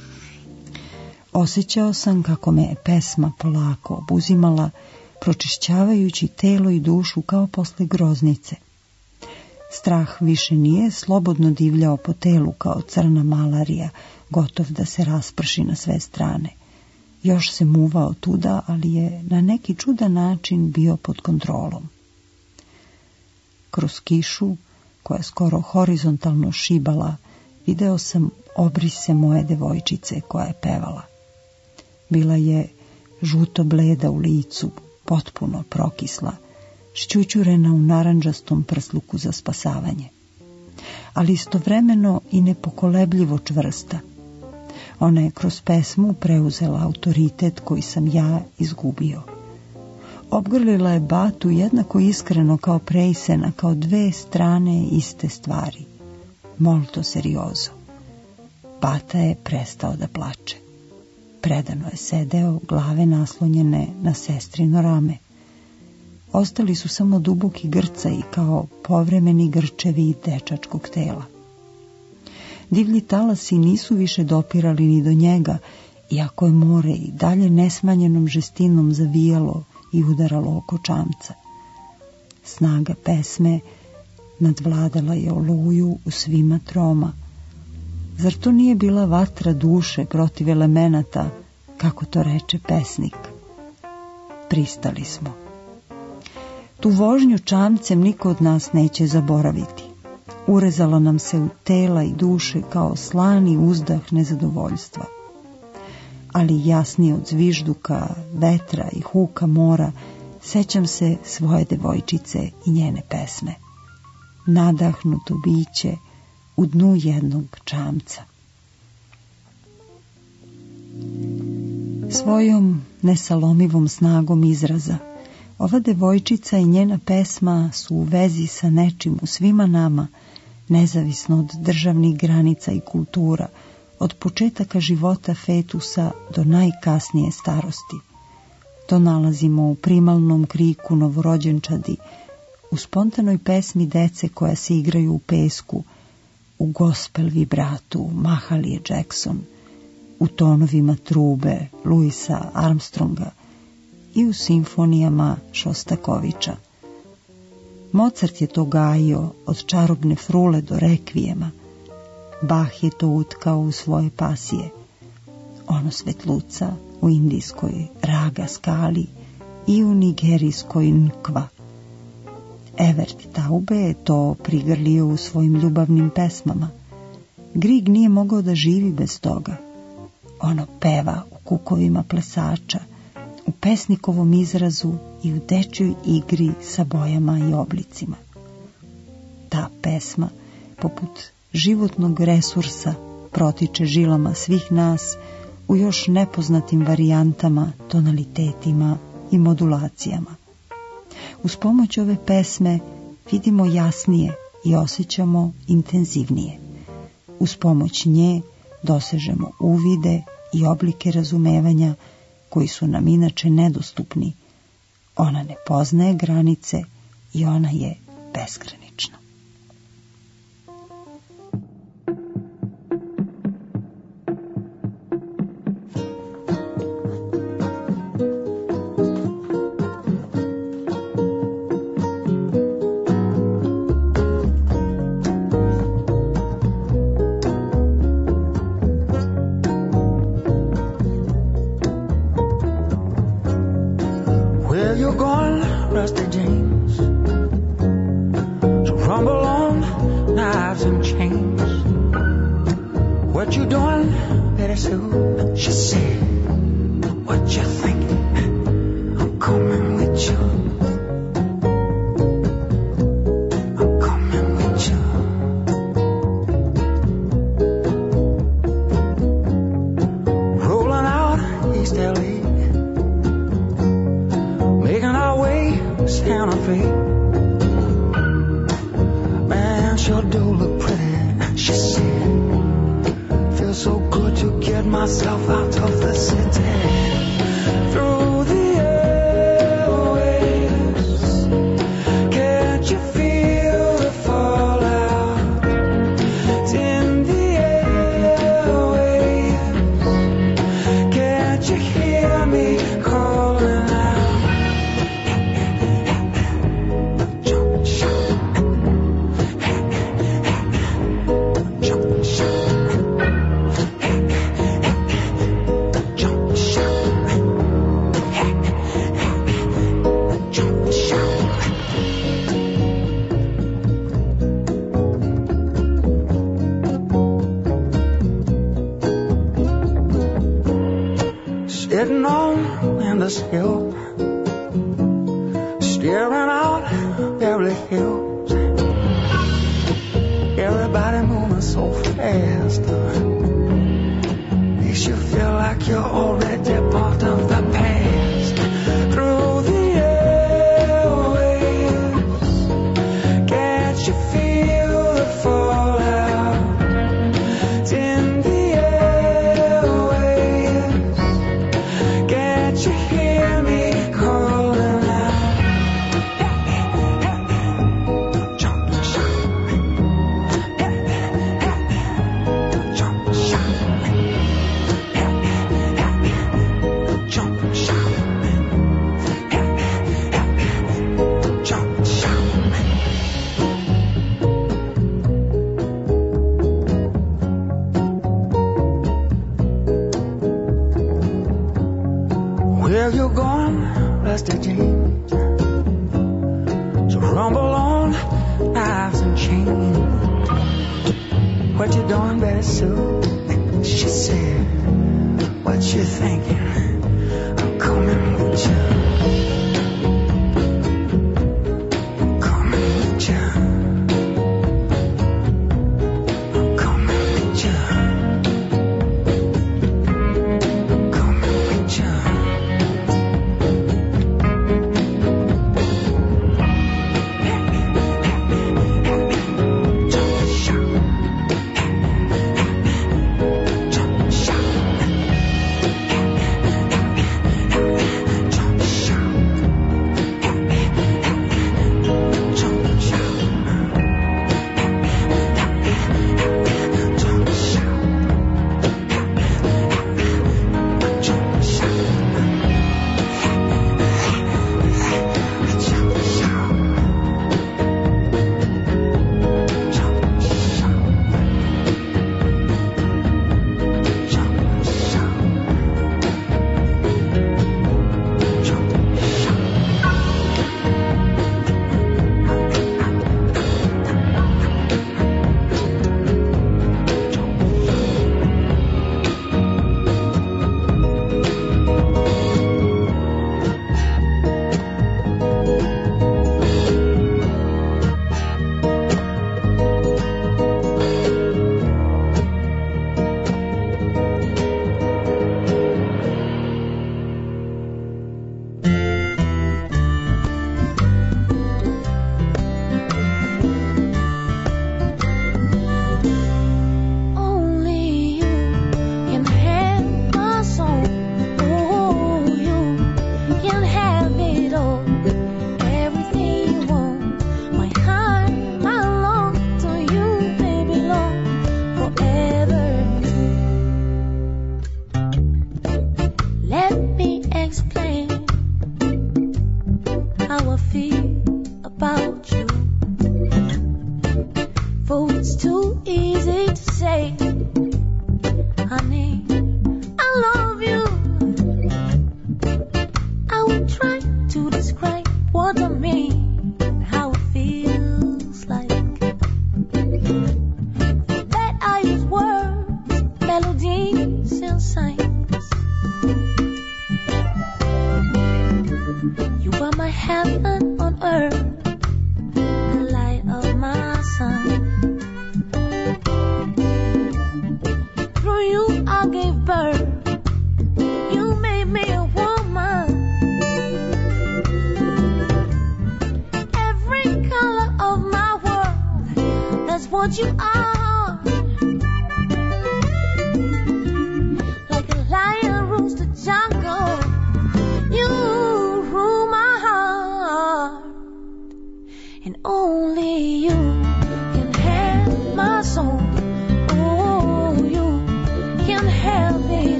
Osjećao sam kako me pesma polako obuzimala, pročišćavajući telo i dušu kao posle groznice. Strah više nije slobodno divljao po telu kao crna malarija, gotov da se rasprši na sve strane. Još se muvao tuda, ali je na neki čudan način bio pod kontrolom. Kroz kišu, koja skoro horizontalno šibala, video sam obrise moje devojčice koja je pevala. Bila je žuto bleda u licu, potpuno prokisla, šćućurena u narandžastom prsluku za spasavanje, ali istovremeno i nepokolebljivo čvrsta. Ona je kroz pesmu preuzela autoritet koji sam ja izgubio. Obgrlila je Batu jednako iskreno kao Prejsena, kao dve strane iste stvari. Molto seriozo. Bata je prestao da plače. Predano je sedeo, glave naslonjene na sestrino rame. Ostali su samo duboki grcaji kao povremeni grčevi dečačkog tela. Divlji talasi nisu više dopirali ni do njega, iako je more i dalje nesmanjenom žestinom zavijalo i udaralo oko čamca. Snaga pesme nadvladala je oluju u svima troma. Zar to nije bila vatra duše protiv elemenata, kako to reče pesnik? pristali smo. Tu vožnju čamcem niko od nas neće zaboraviti. Urezalo nam se u tela i duše kao slani uzdah nezadovoljstva. Ali jasnije od zvižduka, vetra i huka mora, sećam se svoje devojčice i njene pesme. Nadahnuto biće u dnu jednog čamca. Svojom nesalomivom snagom izraza, ova devojčica i njena pesma su u vezi sa nečim u svima nama, nezavisno od državnih granica i kultura, od početaka života fetusa do najkasnije starosti. To nalazimo u primalnom kriku novorođenčadi, u spontanoj pesmi dece koja se igraju u pesku, u gospel vibratu Mahalije Jackson, u tonovima trube Louisa Armstronga i u simfonijama Šostakovića. Mozart je to gajio od čarobne frule do rekvijema. Bach je to utkao u svoje pasije. Ono svetluca u indijskoj raga skali i u nigerijskoj nkva. Evert Taube je to prigrlio u svojim ljubavnim pesmama. Grieg nije mogao da živi bez toga. Ono peva u kukovima plesača, u pesnikovom izrazu i u dečjoj igri sa bojama i oblicima. Ta pesma, poput životnog resursa, protiče žilama svih nas u još nepoznatim varijantama, tonalitetima i modulacijama. Uz pomoć ove pesme vidimo jasnije i osjećamo intenzivnije. Uz pomoć nje dosežemo uvide i oblike razumevanja koji su nam inače nedostupni. Ona ne poznaje granice i ona je bezgranična. Sitting on in this hill, staring out Beverly Hills. Everybody moving so fast, makes you feel like you're already part of the past. Through the airwaves, can't you feel the fallout? It's in the airwaves, can't you hear me calling out? Jump, shout, jump, shout, jump, shout, jump, shout. Where you going, just a dream. So rumble on, knives and chains. What you doing, Betty Sue? She said, what you thinking? I'm coming with you. I'm coming with you. I'm coming with you. I'm coming with you.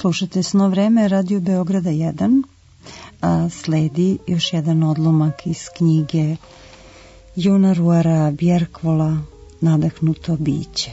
Slušate Sno vreme, Radio Beograda jedan, a sledi još jedan odlomak iz knjige Junaruara Bjerkvola Nadahnuto biće.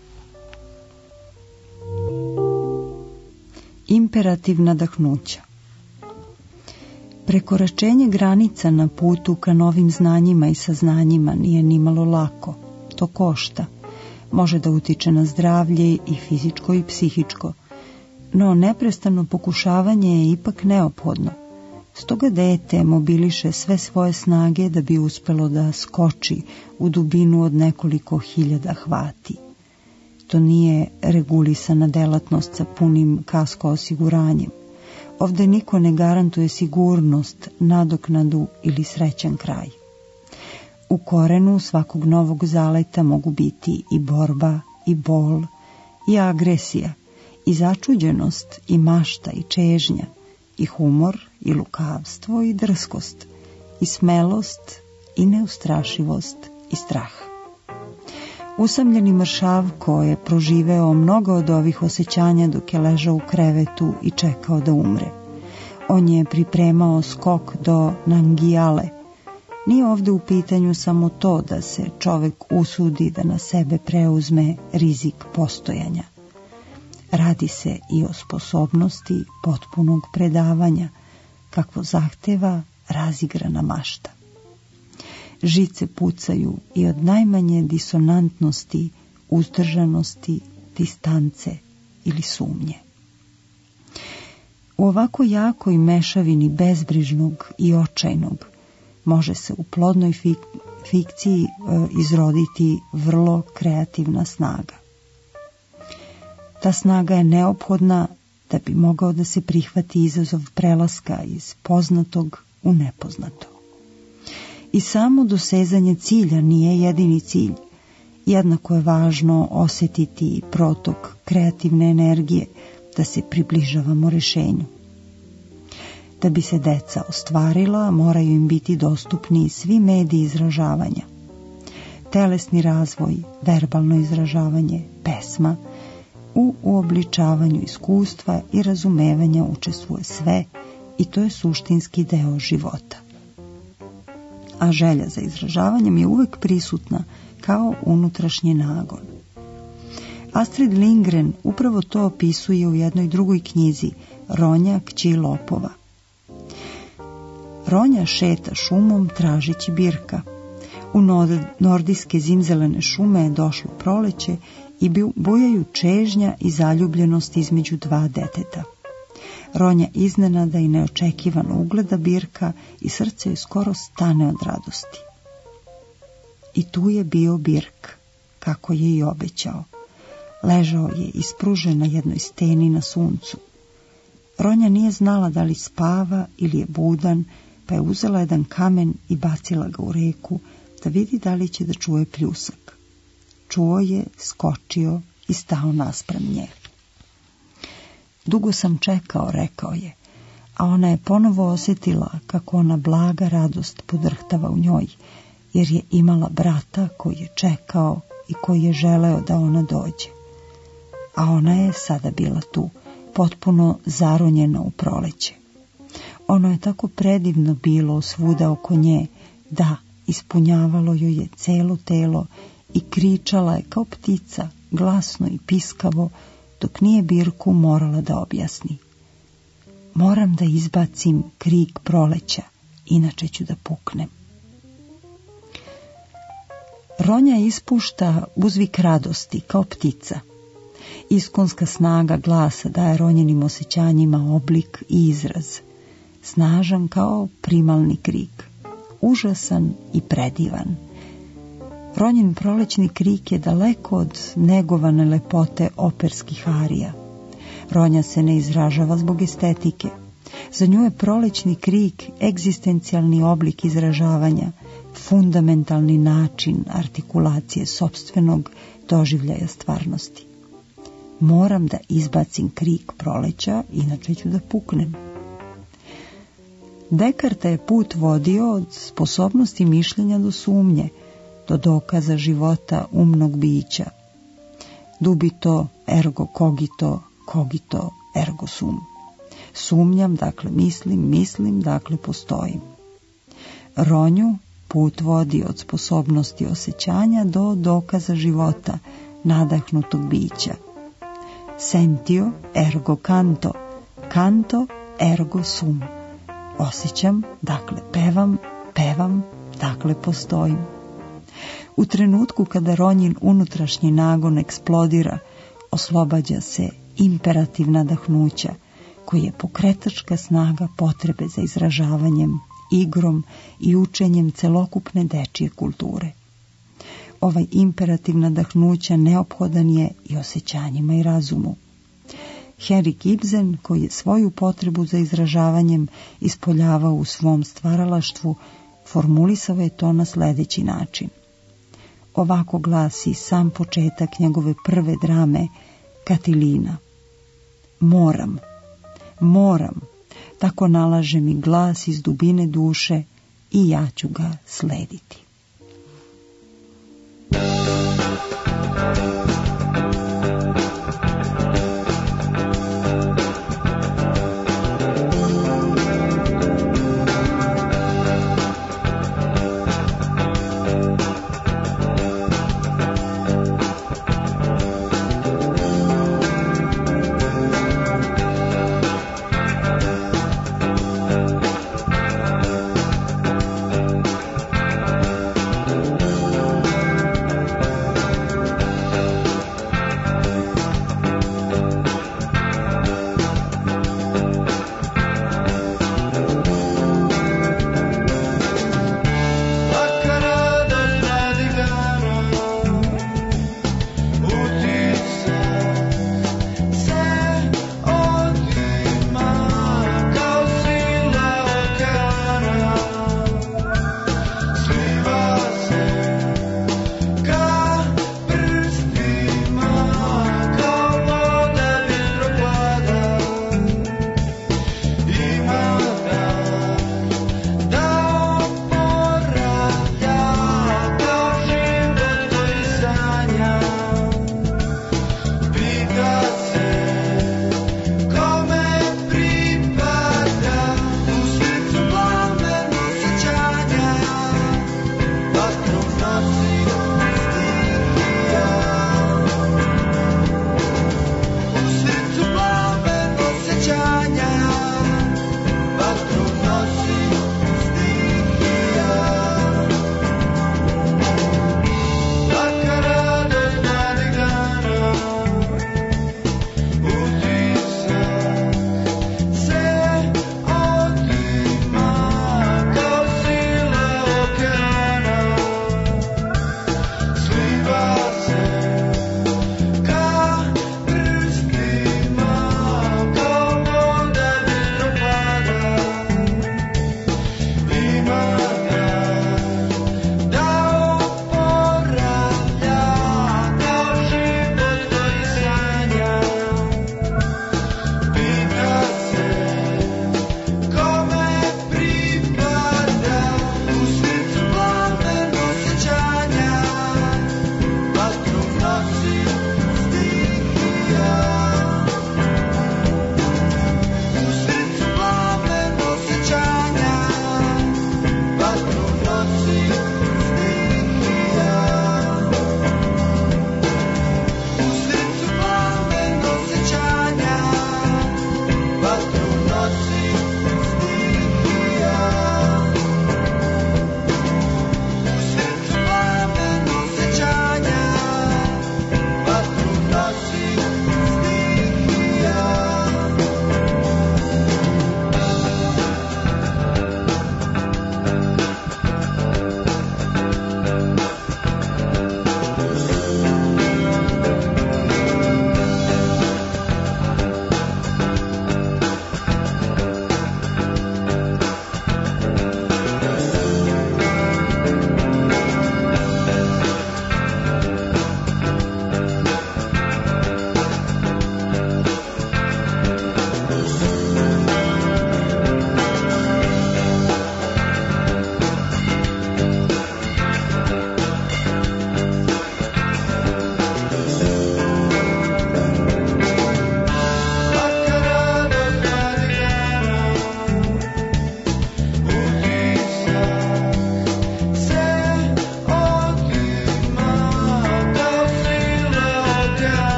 Imperativ nadahnuća. Prekoračenje granica na putu ka novim znanjima i saznanjima nije nimalo lako. To košta. Može da utiče na zdravlje i fizičko i psihičko. No neprestano pokušavanje je ipak neophodno. Stoga dete mobiliše sve svoje snage da bi uspelo da skoči u dubinu od nekoliko hiljada hvati. To nije regulisana delatnost sa punim kasko osiguranjem. Ovde niko ne garantuje sigurnost, nadoknadu ili srećan kraj. U korenu svakog novog zaleta mogu biti i borba, i bol, i agresija, i začuđenost, i mašta, i čežnja, i humor, i lukavstvo, i drskost, i smelost, i neustrašivost, i strah. Usamljeni mršavko je proživeo mnogo od ovih osjećanja dok je ležao u krevetu i čekao da umre. On je pripremao skok do Nangijale. Nije ovde u pitanju samo to da se čovek usudi da na sebe preuzme rizik postojanja. Radi se i o sposobnosti potpunog predavanja, kakvo zahteva razigrana mašta. Žice pucaju i od najmanje disonantnosti, uzdržanosti, distance ili sumnje. U ovako jakoj mešavini bezbrižnog i očajnog može se u plodnoj fik fikciji e, izroditi vrlo kreativna snaga. Ta snaga je neophodna da bi mogao da se prihvati izazov prelaska iz poznatog u nepoznato. I samo dosezanje cilja nije jedini cilj. Jednako je važno osjetiti protok kreativne energije da se približavamo rešenju. Da bi se deca ostvarila, moraju im biti dostupni svi mediji izražavanja. Telesni razvoj, verbalno izražavanje, pesma, u uobličavanju iskustva i razumevanja učestvuje sve i to je suštinski deo života. A želja za izražavanjem je uvek prisutna kao unutrašnji nagon. Astrid Lindgren upravo to opisuje u jednoj drugoj knjizi Ronja, kći lopova. Ronja šeta šumom tražići Birka. U nordijske zimzelene šume je došlo proleće i bujaju čežnja i zaljubljenost između dva deteta. Ronja iznenada i neočekivano ugleda Birka i srce joj skoro stane od radosti. I tu je bio Birk, kako je i obećao. Ležao je ispružen na jednoj steni na suncu. Ronja nije znala da li spava ili je budan, pa je uzela jedan kamen i bacila ga u reku da vidi da li će da čuje pljusak. Čuo je, skočio i stao naspram nje. Dugo sam čekao, rekao je, a ona je ponovo osjetila kako ona blaga radost podrhtava u njoj, jer je imala brata koji je čekao i koji je želeo da ona dođe. A ona je sada bila tu, potpuno zaronjena u proleće. Ono je tako predivno bilo svuda oko nje, da ispunjavalo joj je celo telo i kričala je kao ptica, glasno i piskavo, dok nije Birku morala da objasni. Moram da izbacim krik proleća, inače ću da puknem. Ronja ispušta uzvik radosti kao ptica. Iskonska snaga glasa daje Ronjenim osjećanjima oblik i izraz. Snažan kao primalni krik. Užasan i predivan. Ronjin prolećni krik je daleko od negovane lepote operskih arija. Ronja se ne izražava zbog estetike. Za nju je prolećni krik egzistencijalni oblik izražavanja, fundamentalni način artikulacije sopstvenog doživljaja stvarnosti. Moram da izbacim krik proleća, inače ću da puknem. Dekarta je put vodio od sposobnosti mišljenja do sumnje, do dokaza života umnog bića. Dubito, ergo cogito, cogito, ergo sum. Sumnjam, dakle mislim, mislim, dakle postojim. Ronju put vodi od sposobnosti osjećanja do dokaza života, nadahnutog bića. Sentio ergo canto, canto ergo sum. Osjećam, dakle pevam, pevam, dakle postojim. U trenutku kada Ronjin unutrašnji nagon eksplodira, oslobađa se imperativ nadahnuća, koji je pokretačka snaga potrebe za izražavanjem, igrom i učenjem celokupne dečije kulture. Ovaj imperativ nadahnuća neophodan je i osjećanjima i razumu. Henrik Ibsen, koji je svoju potrebu za izražavanjem ispoljavao u svom stvaralaštvu, formulisao je to na sljedeći način. Ovako glasi sam početak njegove prve drame Katilina. Moram, moram, tako nalaže mi glas iz dubine duše i ja ću ga slediti.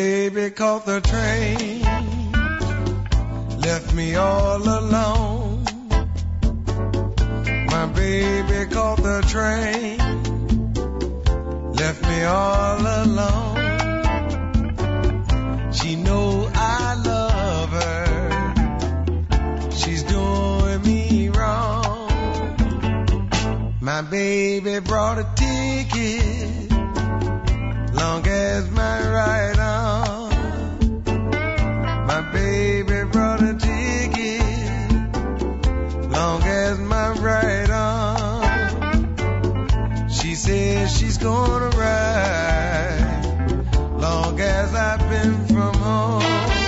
baby caught the train, left me all alone. My baby caught the train, left me all alone. She know I love her, she's doing me wrong. My baby brought a ticket, long as my right arm. My baby brought a ticket, long as my right arm. She says she's gonna ride, long as I've been from home.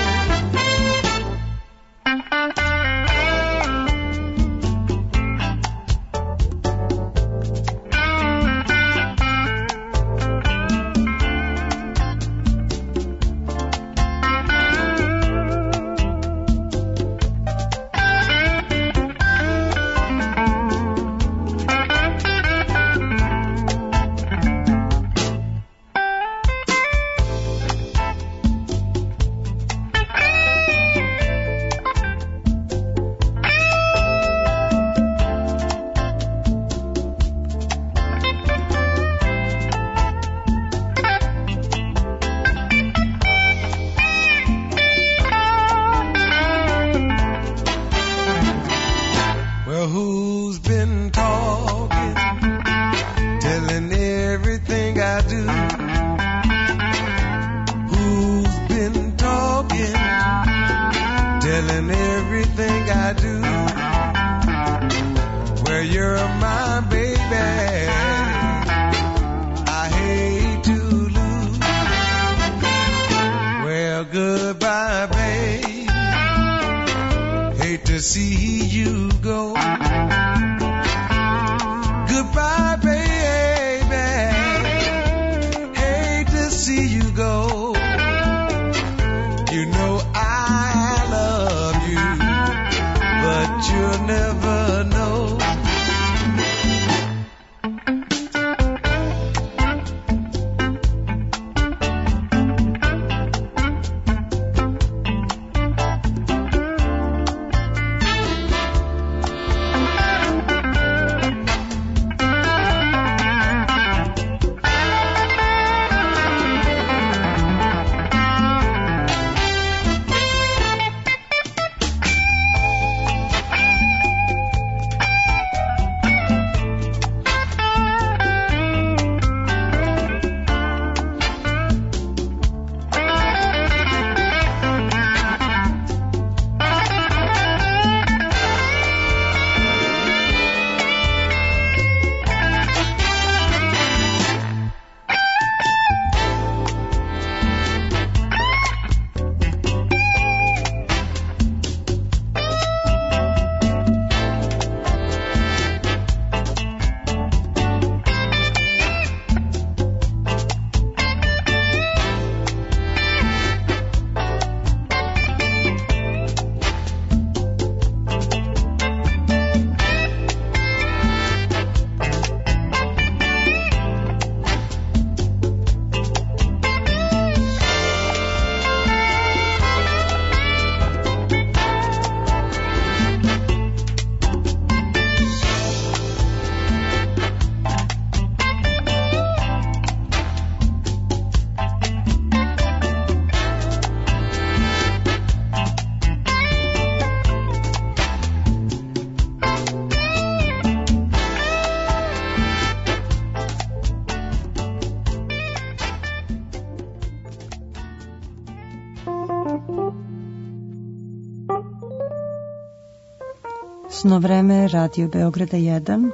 Snovreme Radio Beograda jedan.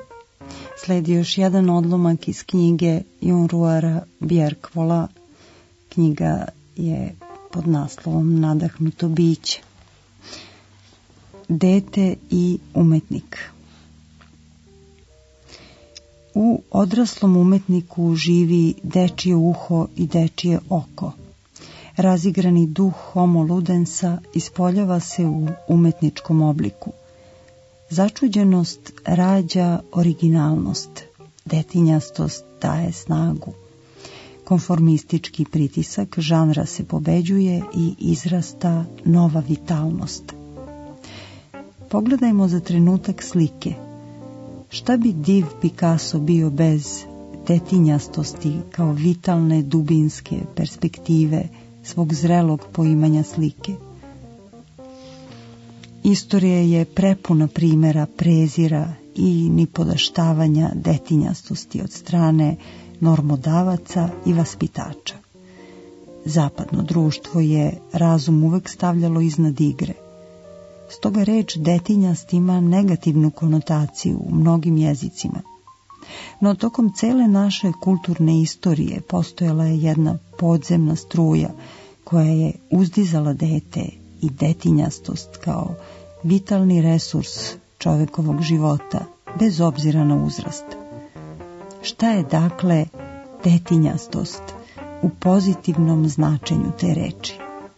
Sledi još jedan odlomak iz knjige Junruara Bjerkvola. Knjiga je pod naslovom Nadahnuto biće. Dete i umetnik. U odraslom umetniku živi dečije uho i dečije oko. Razigrani duh homo ludensa ispoljava se u umetničkom obliku. Začuđenost rađa originalnost, detinjastost daje snagu. Konformistički pritisak žanra se pobeđuje i izrasta nova vitalnost. Pogledajmo za trenutak slike. Šta bi div Picasso bio bez detinjastosti kao vitalne dubinske perspektive svog zrelog poimanja slike? Istorija je prepuna primjera prezira i nipodaštavanja detinjastosti od strane normodavaca i vaspitača. Zapadno društvo je razum uvek stavljalo iznad igre. Stoga reč detinjast ima negativnu konotaciju u mnogim jezicima. No tokom cele naše kulturne istorije postojala je jedna podzemna struja koja je uzdizala dete i detinjastost kao vitalni resurs čovekovog života, bez obzira na uzrast. Šta je dakle detinjastost u pozitivnom značenju te reči?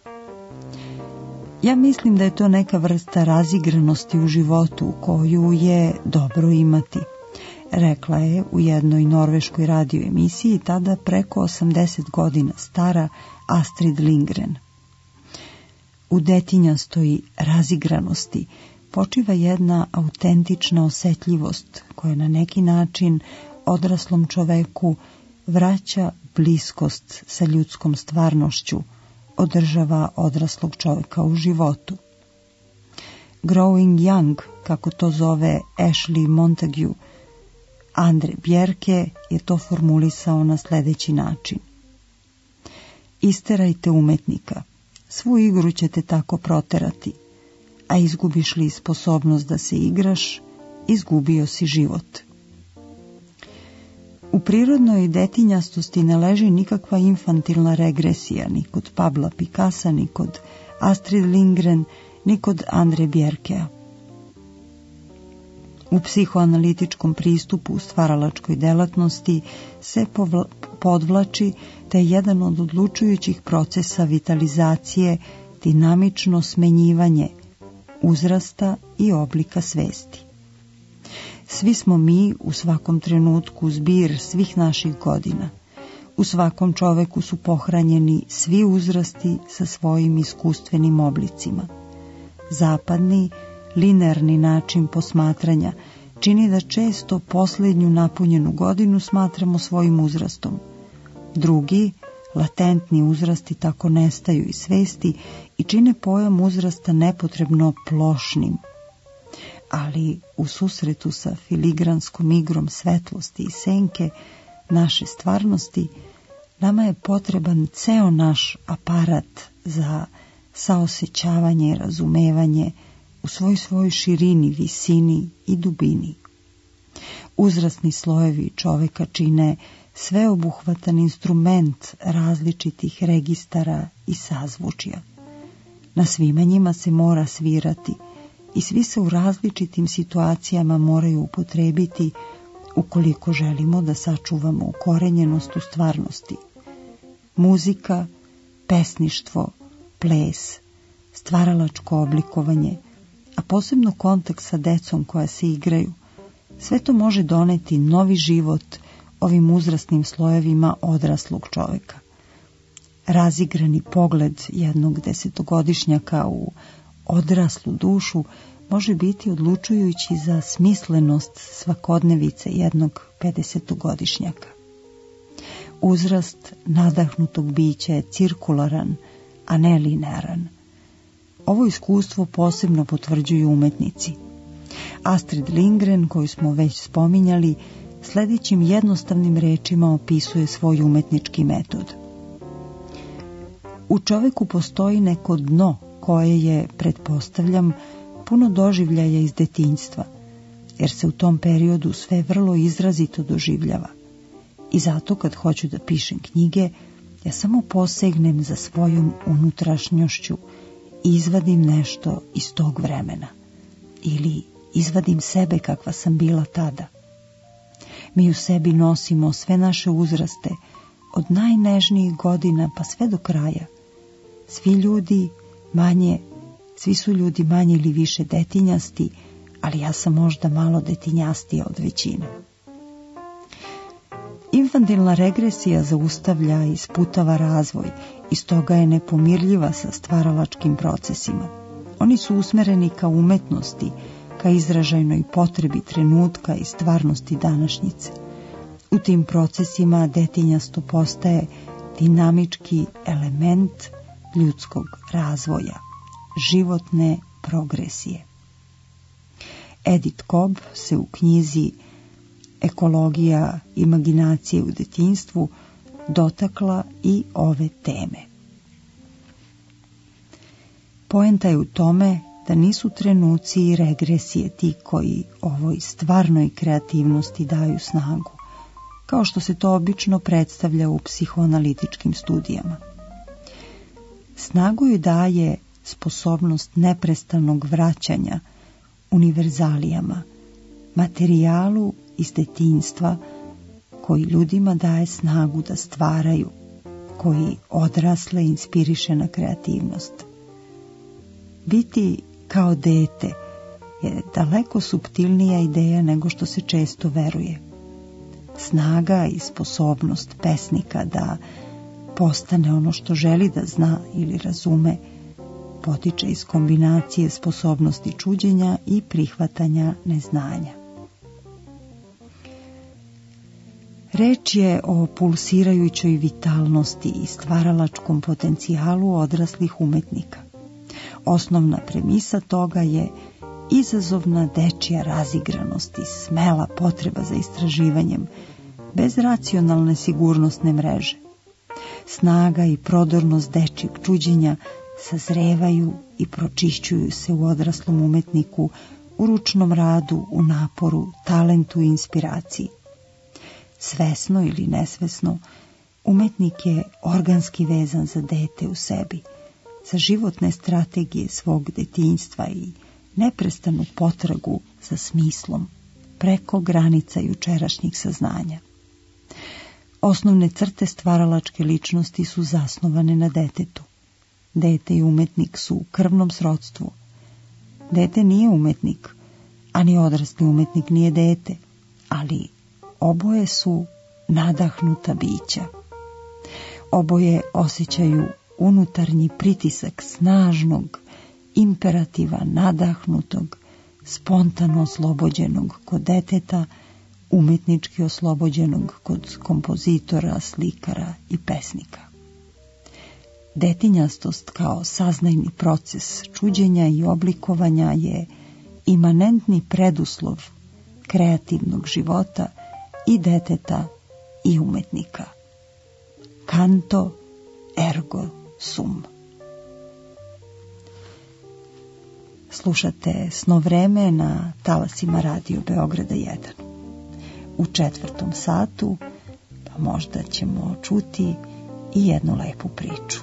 Ja mislim da je to neka vrsta razigranosti u životu koju je dobro imati, rekla je u jednoj norveškoj radio emisiji tada preko osamdeset godina stara Astrid Lindgren. U detinjastoj razigranosti počiva jedna autentična osetljivost koja na neki način odraslom čoveku vraća bliskost sa ljudskom stvarnošću, održava odraslog čoveka u životu. Growing young, kako to zove Ashley Montague, Andre Bjerke je to formulisao na sljedeći način. Isterajte umetnika, svu igru ćete tako proterati, a izgubiš li sposobnost da se igraš, izgubio si život. U prirodnoj detinjastosti ne leži nikakva infantilna regresija ni kod Pabla Picassa, ni kod Astrid Lindgren, ni kod Andre Bjerkea. U psihoanalitičkom pristupu u stvaralačkoj delatnosti se povla, podvlači da je jedan od odlučujućih procesa vitalizacije dinamično smenjivanje uzrasta i oblika svesti. Svi smo mi u svakom trenutku zbir svih naših godina. U svakom čoveku su pohranjeni svi uzrasti sa svojim iskustvenim oblicima. Zapadni, linearni način posmatranja čini da često posljednju napunjenu godinu smatramo svojim uzrastom. Drugi, latentni uzrasti tako nestaju iz svesti i čine pojam uzrasta nepotrebno plošnim. Ali u susretu sa filigranskom igrom svetlosti i senke naše stvarnosti, nama je potreban ceo naš aparat za saosećavanje i razumevanje u svoj svojoj širini, visini i dubini. Uzrasni slojevi čoveka čine sveobuhvatan instrument različitih registara i sazvučja. Na svima njima se mora svirati i svi se u različitim situacijama moraju upotrebiti ukoliko želimo da sačuvamo ukorenjenost u stvarnosti. Muzika, pesništvo, ples, stvaralačko oblikovanje, a posebno kontakt sa decom koja se igraju, sve to može doneti novi život ovim uzrasnim slojevima odraslog čoveka. Razigrani pogled jednog desetogodišnjaka u odraslu dušu može biti odlučujući za smislenost svakodnevice jednog pedesetogodišnjaka. Uzrast nadahnutog bića je cirkularan, a ne linearan. Ovo iskustvo posebno potvrđuju umetnici. Astrid Lindgren, koju smo već spominjali, sljedećim jednostavnim rečima opisuje svoj umetnički metod. U čoveku postoji neko dno koje je, pretpostavljam, puno doživljaja iz detinjstva, jer se u tom periodu sve vrlo izrazito doživljava. I zato kad hoću da pišem knjige, ja samo posegnem za svojom unutrašnjošću i izvadim nešto iz tog vremena. Ili izvadim sebe kakva sam bila tada. Mi u sebi nosimo sve naše uzraste, od najnežnijih godina pa sve do kraja. Svi ljudi manje, svi su ljudi manje ili više detinjasti, ali ja sam možda malo detinjastija od većine. Infantilna regresija zaustavlja i sputava razvoj i stoga je nepomirljiva sa stvaralačkim procesima. Oni su usmereni ka umetnosti, ka izražajnoj potrebi trenutka i stvarnosti današnjice. U tim procesima detinjasto postaje dinamički element ljudskog razvoja, životne progresije. Edith Cobb se u knjizi Ekologija imaginacije u detinjstvu dotakla i ove teme. Poenta je u tome da nisu trenuci i regresije ti koji ovoj stvarnoj kreativnosti daju snagu, kao što se to obično predstavlja u psihoanalitičkim studijama. Snagu joj daje sposobnost neprestanog vraćanja univerzalijama, materijalu iz detinjstva koji ljudima daje snagu da stvaraju, koji odrasle inspiriše na kreativnost. Biti kao dete je daleko suptilnija ideja nego što se često veruje. Snaga i sposobnost pesnika da postane ono što želi da zna ili razume potiče iz kombinacije sposobnosti čuđenja i prihvatanja neznanja. Reč je o pulsirajućoj vitalnosti i stvaralačkom potencijalu odraslih umetnika. Osnovna premisa toga je izazovna dečija razigranost i smela potreba za istraživanjem, bez racionalne sigurnosne mreže. Snaga i prodornost dečijeg čuđenja sazrevaju i pročišćuju se u odraslom umetniku, u ručnom radu, u naporu, talentu i inspiraciji. Svesno ili nesvesno, umetnik je organski vezan za dete u sebi, za životne strategije svog detinjstva i neprestanu potragu za smislom preko granica jučerašnjih saznanja. Osnovne crte stvaralačke ličnosti su zasnovane na detetu. Dete i umetnik su u krvnom srodstvu. Dete nije umetnik, a ni odrasli umetnik nije dete, ali oboje su nadahnuta bića. Oboje osjećaju unutarnji pritisak snažnog, imperativa, nadahnutog, spontano oslobođenog kod deteta, umetnički oslobođenog kod kompozitora, slikara i pesnika. Detinjastost kao saznajni proces čuđenja i oblikovanja je imanentni preduslov kreativnog života i deteta i umetnika. Canto ergo sum. Slušate Snovreme na talasima Radio Beograda jedan. U četvrtom satu pa možda ćemo čuti i jednu lepu priču.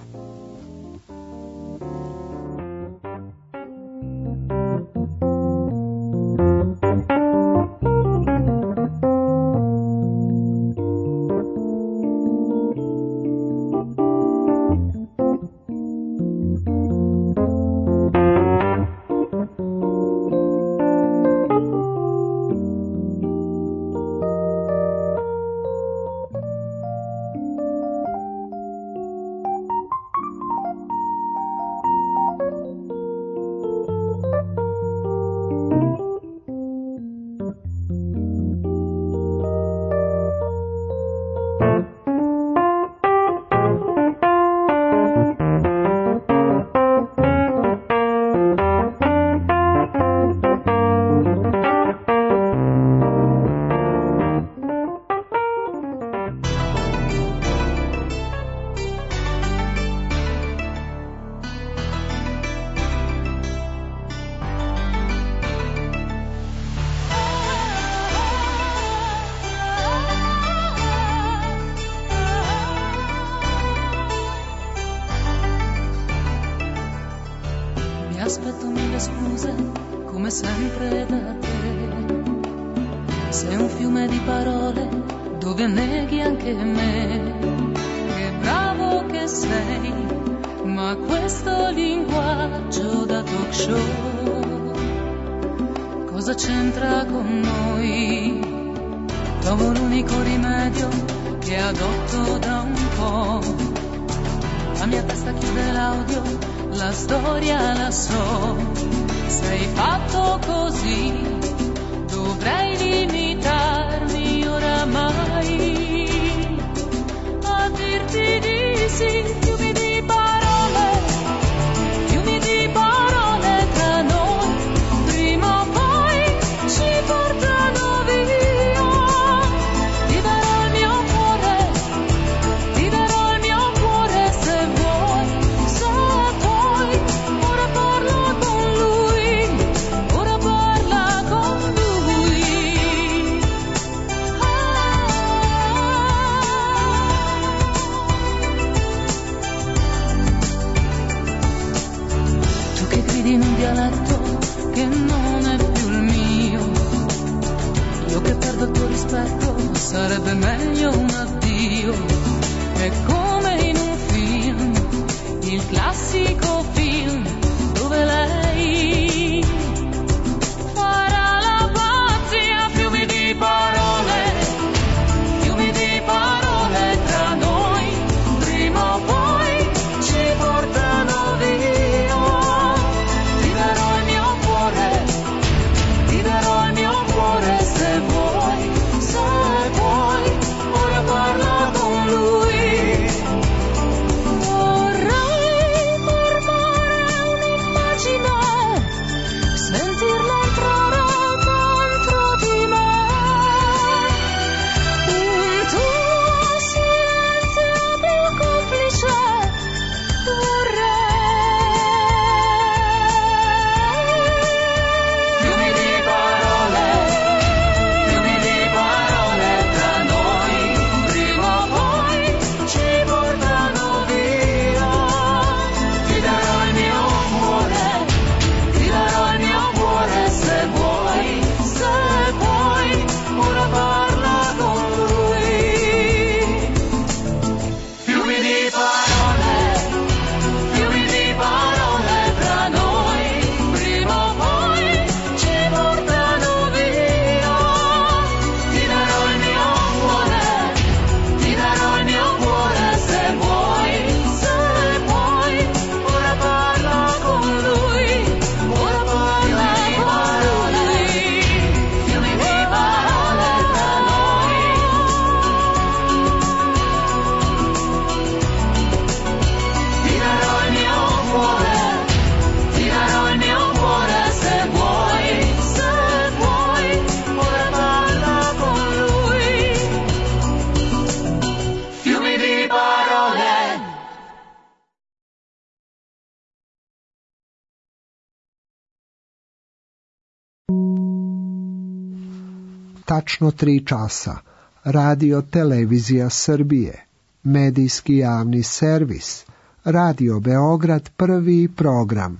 aspetto mille scuse come sempre da te. Sei un fiume di parole dove neghi anche me. Che bravo che sei, ma questo linguaggio da talk show cosa c'entra con noi? Trovo l'unico rimedio che adotto da un po'. La mia testa chiude l'audio, la storia la so. Sei fatto così, dovrei limitarmi oramai a dirti di sì. Fiumi di parole, fiumi di parole tra noi, prima o poi ci portano via. Ti darò il mio cuore, ti darò il mio cuore se vuoi, se vuoi. Ora parla con lui, ora parla con lui. Ah. Tu che gridi in un dialetto che non è più il mio, io che perdo il tuo rispetto, sarebbe meglio un addio. È come in un film, il classico film dove lei farà la pazzia. Fiumi di parole, fiumi di parole tra noi, prima o poi ci portano via. Ti darò il mio cuore, ti darò il mio cuore se vuoi, se vuoi. Ora parla con lui. Vorrei formare un'immagine, sentirla entrare dentro di me. Un tuo silenzio più complice vorrei. Fiumi di parole, fiumi di parole tra noi, prima o poi ci portano via. Ti darò il mio cuore, ti darò il mio cuore se vuoi, se vuoi. Ora parla con lui. Fiumi di parole, fiumi di parole tra noi, prima o poi ci portano via. Ti darò il mio cuore, ti darò il mio cuore se vuoi, se vuoi. Ora parla con lui, ora parla con lui. Fiumi di parole tra noi. Ti darò il mio cuore, ti darò il mio cuore se vuoi, se vuoi. Ora parla con lui. Fiumi di parole. Tačno tri časa. Radio Televizija Srbije. Medijski javni servis. Radio Beograd, prvi program.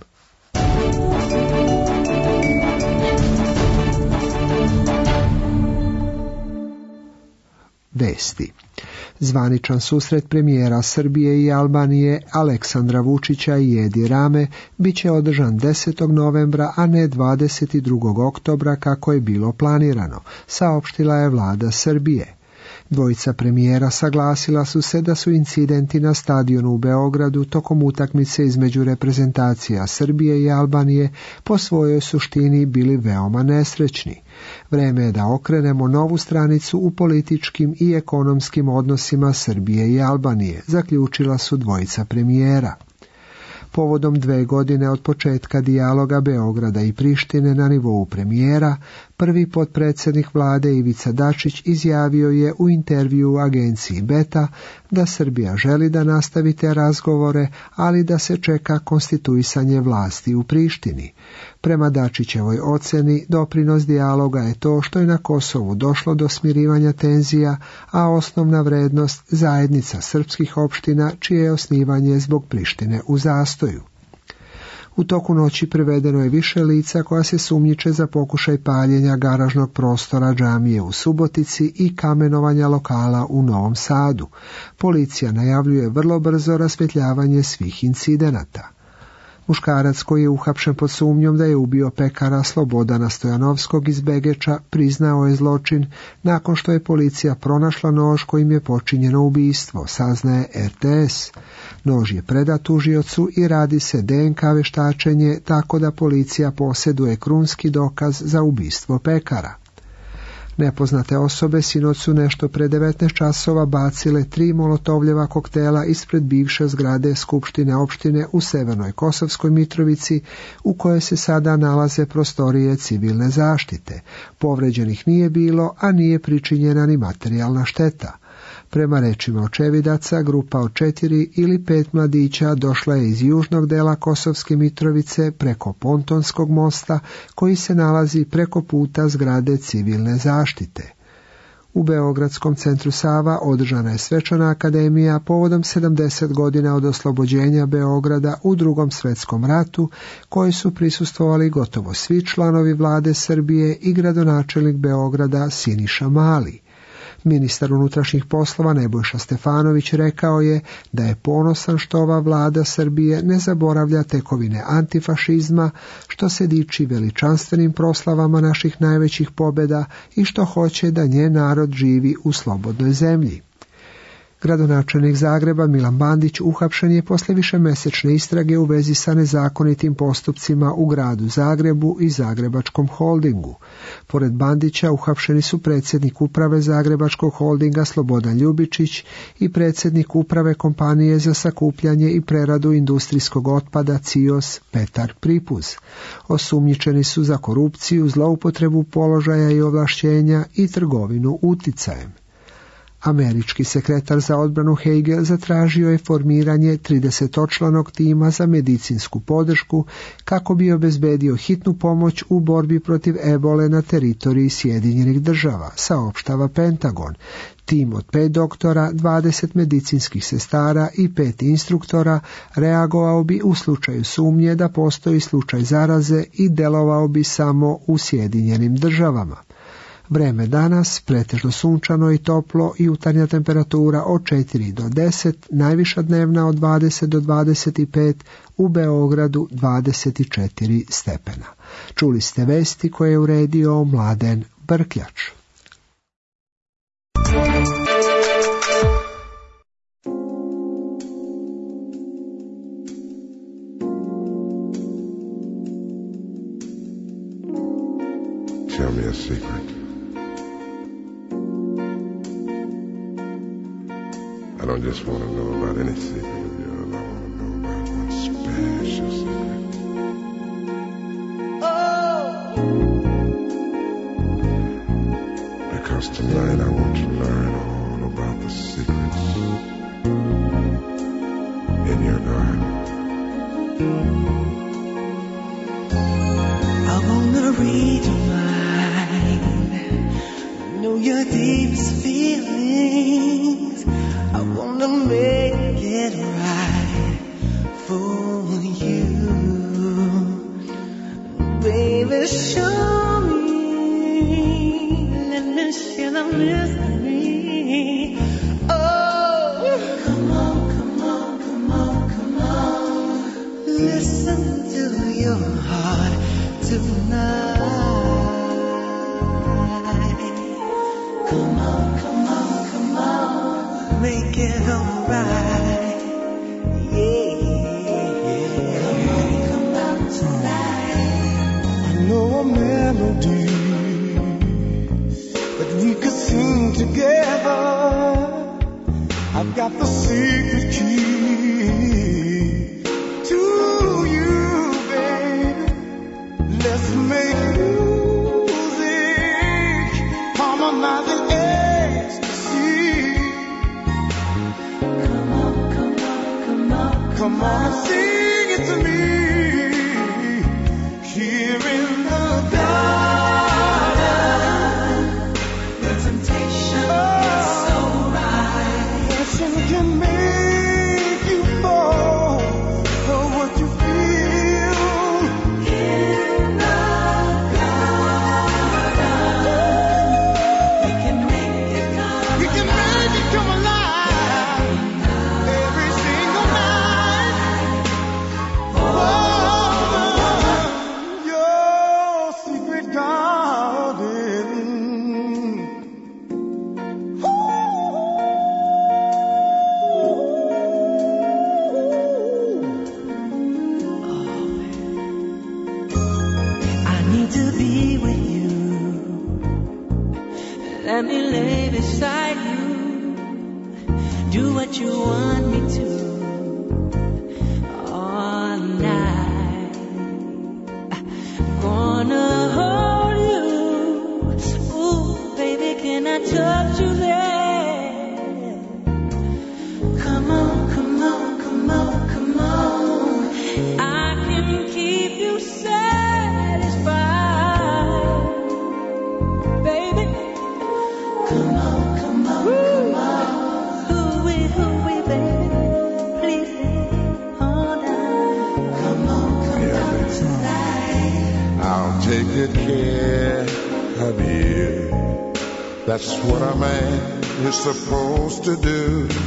Vesti. Zvaničan susret premijera Srbije i Albanije Aleksandra Vučića i Edi Rame biće održan desetog novembra, a ne dvadeset drugog oktobra kako je bilo planirano, saopštila je vlada Srbije. Dvojica premijera saglasila su se da su incidenti na stadionu u Beogradu tokom utakmice između reprezentacija Srbije i Albanije po svojoj suštini bili veoma nesrećni. Vreme je da okrenemo novu stranicu u političkim i ekonomskim odnosima Srbije i Albanije, zaključila su dvojica premijera. Povodom dve godine od početka dijaloga Beograda i Prištine na nivou premijera, prvi potpredsjednik vlade Ivica Dačić izjavio je u intervju u agenciji Beta da Srbija želi da nastavi te razgovore, ali da se čeka konstituisanje vlasti u Prištini. Prema Dačićevoj oceni, doprinos dijaloga je to što je na Kosovu došlo do smirivanja tenzija, a osnovna vrednost zajednica srpskih opština čije je osnivanje zbog Prištine u zastoju. U toku noći privedeno je više lica koja se sumnjiče za pokušaj paljenja garažnog prostora džamije u Subotici i kamenovanja lokala u Novom Sadu. Policija najavljuje vrlo brzo rasvjetljavanje svih incidenata. Muškarac koji je uhapšen pod sumnjom da je ubio pekara Slobodana Stojanovskog iz Begeča priznao je zločin nakon što je policija pronašla nož kojim je počinjeno ubistvo, saznaje er te es. Nož je predat tužiocu i radi se de en ka veštačenje, tako da policija posjeduje krunski dokaz za ubistvo pekara. Nepoznate osobe sinoć su nešto pre devetnaest časova bacile tri molotovljeva koktela ispred bivše zgrade Skupštine opštine u Severnoj Kosovskoj Mitrovici, u kojoj se sada nalaze prostorije civilne zaštite. Povređenih nije bilo, a nije pričinjena ni materijalna šteta. Prema rečima očevidaca, grupa od četiri ili pet mladića došla je iz južnog dela Kosovske Mitrovice preko pontonskog mosta koji se nalazi preko puta zgrade civilne zaštite. U Beogradskom centru Sava održana je svečana akademija povodom sedamdeset godina od oslobođenja Beograda u Drugom svjetskom ratu, koji su prisustvovali gotovo svi članovi vlade Srbije i gradonačelnik Beograda Siniša Mali. Ministar unutrašnjih poslova Nebojša Stefanović rekao je da je ponosan što ova vlada Srbije ne zaboravlja tekovine antifašizma, što se diči veličanstvenim proslavama naših najvećih pobjeda i što hoće da njen narod živi u slobodnoj zemlji. Gradonačelnik Zagreba Milan Bandić uhapšen je posle višemesečne istrage u vezi sa nezakonitim postupcima u gradu Zagrebu i Zagrebačkom holdingu. Pored Bandića uhapšeni su predsjednik uprave Zagrebačkog holdinga Slobodan Ljubičić i predsjednik uprave kompanije za sakupljanje i preradu industrijskog otpada C I O S Petar Pripuz. Osumnjičeni su za korupciju, zloupotrebu položaja i ovlašćenja i trgovinu uticajem. Američki sekretar za odbranu Hagel zatražio je formiranje tridesetočlanog tima za medicinsku podršku kako bi obezbedio hitnu pomoć u borbi protiv ebole na teritoriji Sjedinjenih država, saopštava Pentagon. Tim od pet doktora, dvadeset medicinskih sestara i pet instruktora reagovao bi u slučaju sumnje da postoji slučaj zaraze i delovao bi samo u Sjedinjenim državama. Vreme danas pretežno sunčano i toplo i jutarnja temperatura od četiri do deset, najviša dnevna od dvadeset do dvadeset pet, u Beogradu dvadeset četiri stepena. Čuli ste vesti koje je uredio Mladen Brkljač. Tell me a secret. I don't just want to know about any secret of yours. I want to know about one special secret. Oh! Because tonight I want to learn all about the secrets in your garden. I want to read your mind, know your deepest feelings. I wanna make it right for you, baby. Show me, let me share the mystery. Oh, come on, come on, come on, come on. Listen to your heart tonight. Come on, come on, come on. Make it alright, yeah. Come on, come on tonight. I know a melody that we could sing together. I've got the secret key to you, baby. Let's make music, harmonizing ecstasy. Come on. need to be with you. Let me lay beside you. Do what you want me to. All night. Gonna hold you. Ooh, baby, can I touch you there? Come on, come on, come on, come on. I can keep you satisfied, baby. Come on, come on, come on. Hooey, hooey, baby. Please, hold on. Come on, come Yeah, on baby. tonight. I'll take good care of you. That's what a man is supposed to do.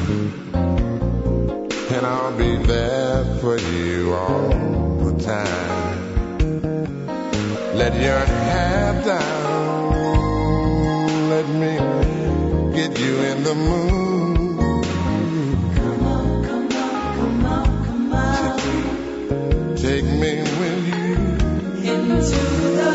And I'll be there for you all the time. Let your hair down. Let me get you in the mood. Come on, come on, come on, come on. Take me with you. Into the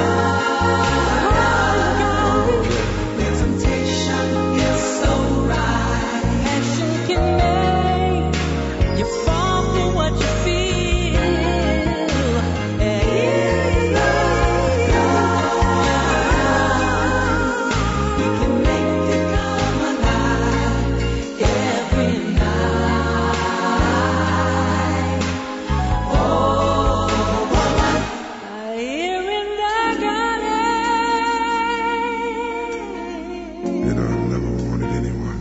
garden. The temptation is so right. Passion can make you fall for what you feel. In the garden, we can make it come alive every night. Oh, woman, here in the garden. You know, I've never wanted anyone.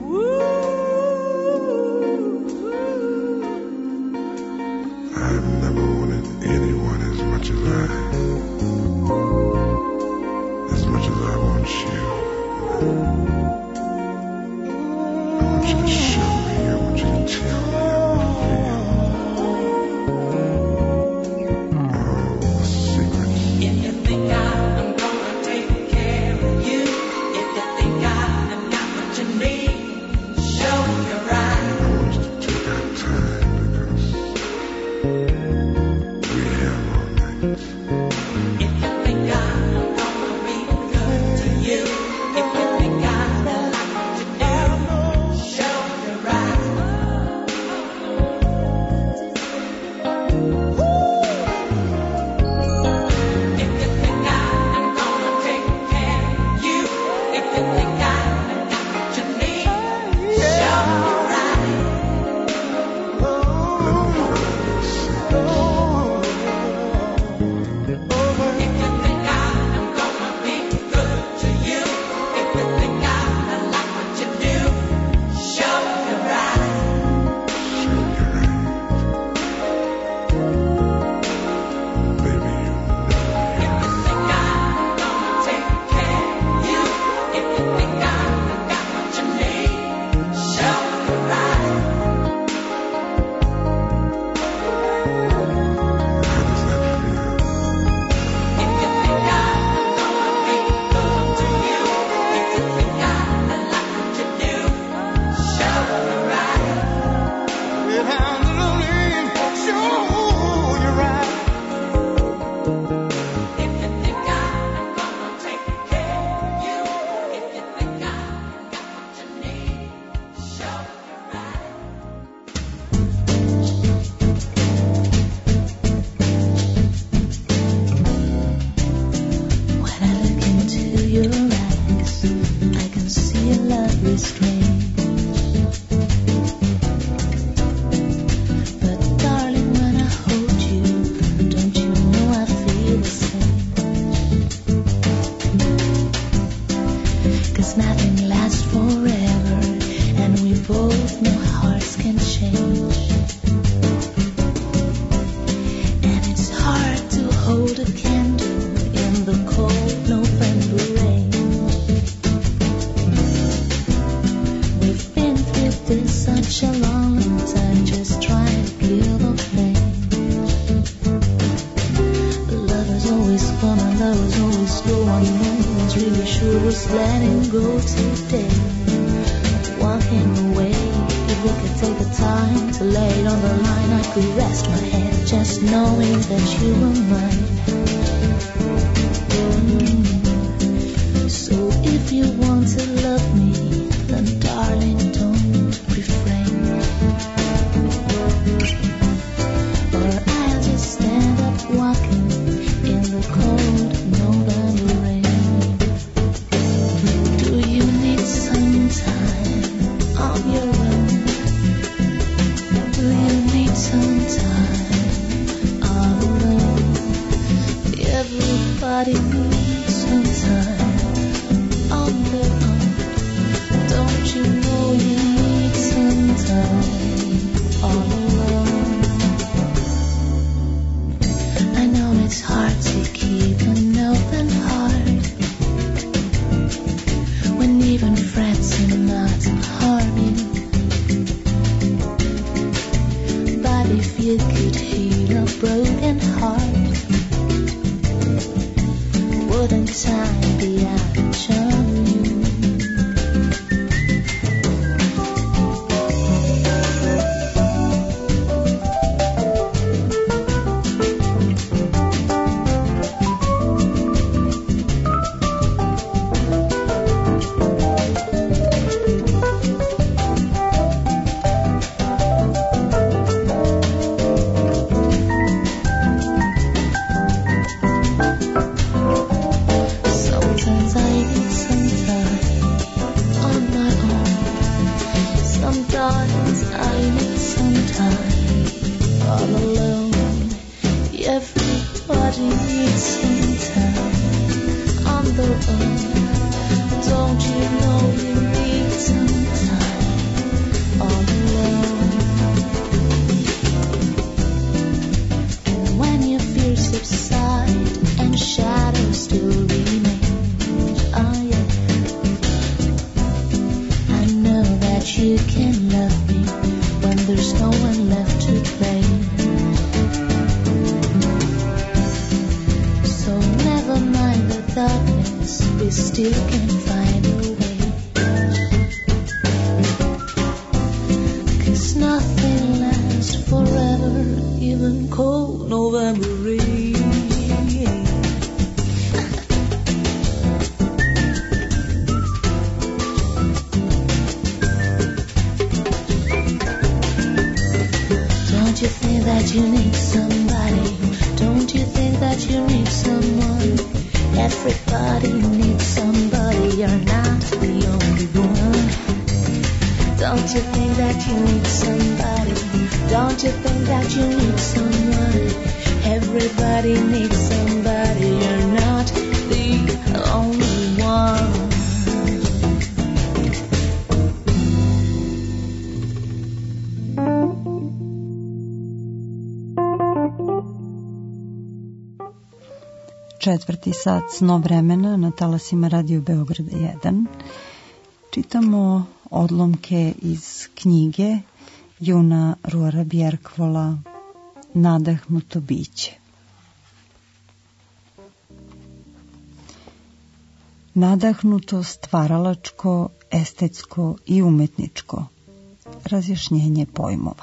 I've never wanted anyone as much as I, as much as I want you. I want you to show me, I want you to tell me how you feel. All the secrets. If you think I'm gonna take care of you, if you think I've got what you need, show you're right. I want us to take our time because we have all night. If you think I'm gonna be good to you, if you think I like what you do, show you're right. If you think I'm gonna take care of you, if you think I've got what you need, show you're right. Let me find the secrets. If you think I'm gonna be good to you, if you think I like what you do, show you're right. Show you right. Baby, you know If you think I'm gonna take care of you, if you think I've got what you need, show you're right. how does that feel? If you think I'm gonna be good to you, if you think I like what you do, show you're right. It has to leave, show you right. If you think I'm gonna take care of you, if you think I've got what you need, show you're right. When I look into your eyes, I can see a love restrained. But darling, when I hold you, don't you know I feel the same? 'Cause nothing lasts forever, and we both know hearts can change. And it's hard to hold a candle in the cold November rain. We've been through this such a long time, just trying to kill the pain. Love is always fun and love is always slow. I know it's really sure was letting go today. Walking away, if we could take the time to lay it on the line, I could rest my head just knowing that you were mine. If you want to love me, then darling, don't refrain. Or I'll just stand up walking in the cold November rain. Do you need some time on your own? Do you need some time all alone? Everybody needs some time on their own. Don't you know you need some time all alone? I know it's hard to keep an open heart when even friends are not harming. But if you could heal a broken heart, wouldn't time be out of charm you? Sometimes I need some time on my own. Sometimes I need some time all alone. Everybody needs some time on their own. Don't you know you need some time all alone? And when your fears subside and shadows still remain, oh yeah, I know that you can love me when there's no one left to blame. So never mind the darkness, we still can find a way. 'Cause nothing lasts forever, even cold November rain. Don't you think that you need somebody? Don't you think that you need someone? Everybody needs somebody, you're not the only one. Don't you think that you need somebody? Don't you think that you need someone? Everybody needs somebody, you're not the only one. Četvrti sat sno vremena na talasima Radio Beograda jedan. Čitamo odlomke iz knjige Juna Ruara Bjerkvola Nadahnuto biće. Nadahnuto, stvaralačko, estetsko i umetničko. Razjašnjenje pojmova.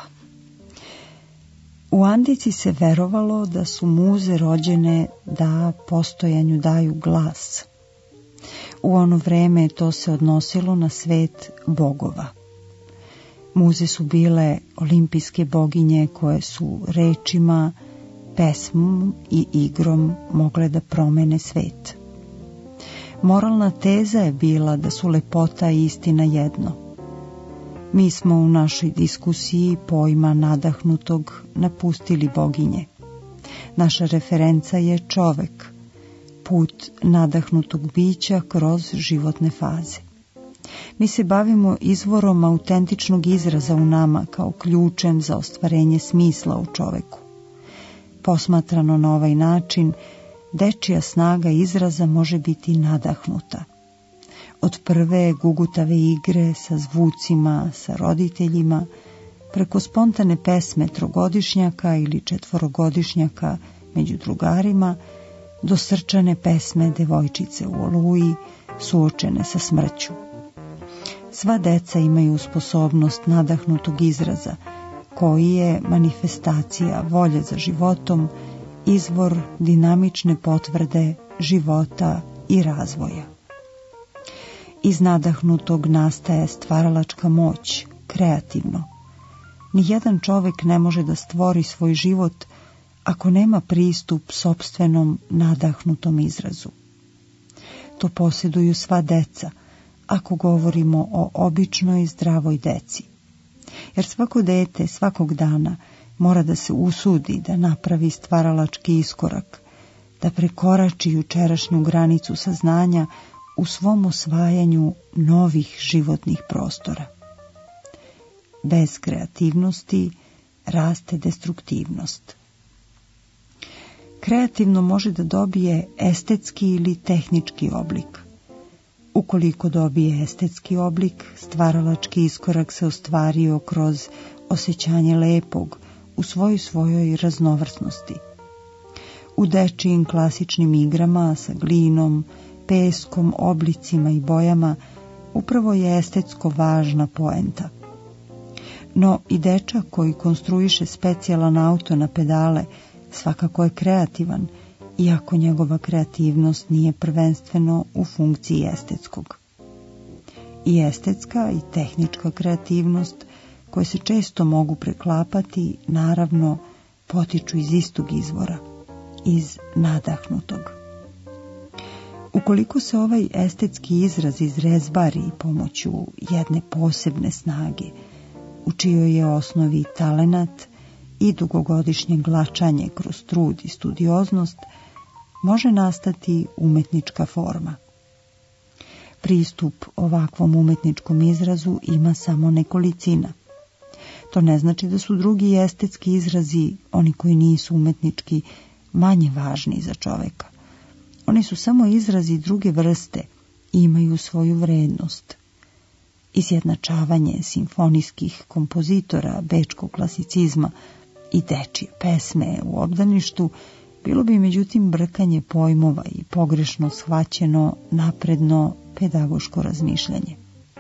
U Andici se verovalo da su muze rođene da postojanju daju glas. U ono vreme to se odnosilo na svet bogova. Muze su bile olimpijske boginje koje su rečima, pesmom i igrom mogle da promene svet. Moralna teza je bila da su lepota i istina jedno. Mi smo u našoj diskusiji pojma nadahnutog napustili boginje. Naša referenca je čovek, put nadahnutog bića kroz životne faze. Mi se bavimo izvorom autentičnog izraza u nama kao ključem za ostvarenje smisla u čoveku. Posmatrano na ovaj način, dečija snaga izraza može biti nadahnuta. Od prve gugutave igre sa zvucima, sa roditeljima, preko spontane pesme trogodišnjaka ili četvorogodišnjaka među drugarima, do srčane pesme devojčice u oluji, suočene sa smrću. Sva deca imaju sposobnost nadahnutog izraza, koji je manifestacija volje za životom, izvor dinamične potvrde života i razvoja. Iz nadahnutog nastaje stvaralačka moć, kreativno. Nijedan čovek ne može da stvori svoj život ako nema pristup sopstvenom nadahnutom izrazu. To posjeduju sva deca, ako govorimo o običnoj zdravoj deci. Jer svako dete svakog dana mora da se usudi da napravi stvaralački iskorak, da prekorači jučerašnju granicu saznanja u svom osvajanju novih životnih prostora. Bez kreativnosti raste destruktivnost. Kreativno može da dobije estetski ili tehnički oblik. Ukoliko dobije estetski oblik, stvaralački iskorak se ostvario kroz osjećanje lepog u svojoj svojoj raznovrsnosti. U dečijim klasičnim igrama sa glinom, peskom, oblicima i bojama upravo je estetsko važna poenta. No i dečak koji konstruiše specijalan auto na pedale svakako je kreativan, iako njegova kreativnost nije prvenstveno u funkciji estetskog. I estetska i tehnička kreativnost, koje se često mogu preklapati, naravno potiču iz istog izvora, iz nadahnutog. Ukoliko se ovaj estetski izraz izrezbari pomoću jedne posebne snage, u čijoj je osnovi talenat i dugogodišnje glačanje kroz trud i studioznost, može nastati umetnička forma. Pristup ovakvom umetničkom izrazu ima samo nekolicina. To ne znači da su drugi estetski izrazi, oni koji nisu umetnički, manje važni za čoveka. Oni su samo izrazi druge vrste i imaju svoju vrednost. Izjednačavanje simfonijskih kompozitora bečkog klasicizma i dečije pesme u obdaništu bilo bi međutim brkanje pojmova i pogrešno shvaćeno napredno pedagoško razmišljanje.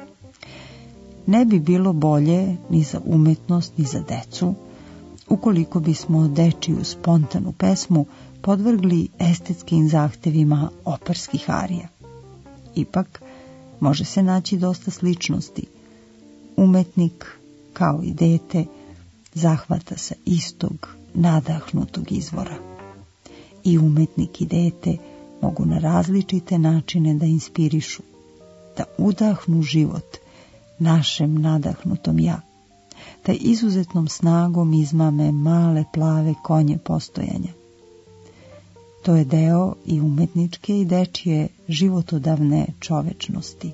Ne bi bilo bolje ni za umetnost ni za decu ukoliko bismo dečiju spontanu pesmu podvrgli estetskim zahtevima operskih arija. Ipak, može se naći dosta sličnosti. Umetnik, kao i dete, zahvata sa istog nadahnutog izvora. I umetnik i dete mogu na različite načine da inspirišu, da udahnu život našem nadahnutom ja, da izuzetnom snagom izmame male plave konje postojanja. To je deo i umetničke i dečije životodavne čovečnosti.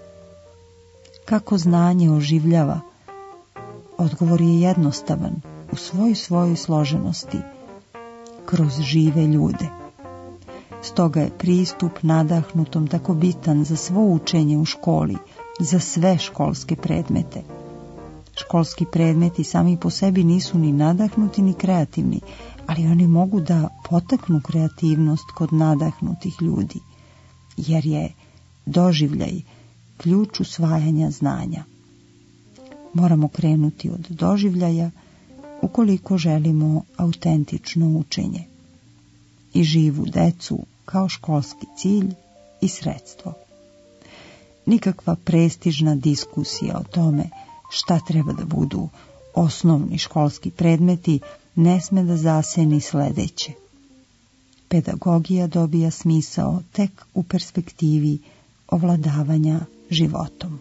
Kako znanje oživljava? Odgovor je jednostavan u svoj svojoj složenosti, kroz žive ljude. Stoga je pristup nadahnutom tako bitan za svo učenje u školi, za sve školske predmete. Školski predmeti sami po sebi nisu ni nadahnuti ni kreativni, ali oni mogu da potaknu kreativnost kod nadahnutih ljudi, jer je doživljaj ključ usvajanja znanja. Moramo krenuti od doživljaja ukoliko želimo autentično učenje i živu decu kao školski cilj i sredstvo. Nikakva prestižna diskusija o tome šta treba da budu osnovni školski predmeti ne sme da zaseni sledeće. Pedagogija dobija smisao tek u perspektivi ovladavanja životom.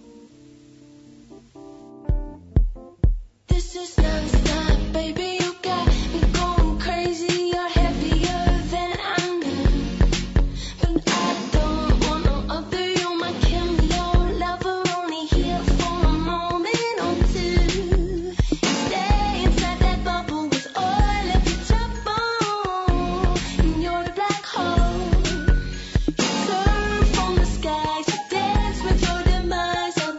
Surf on the skies, dance with your demise.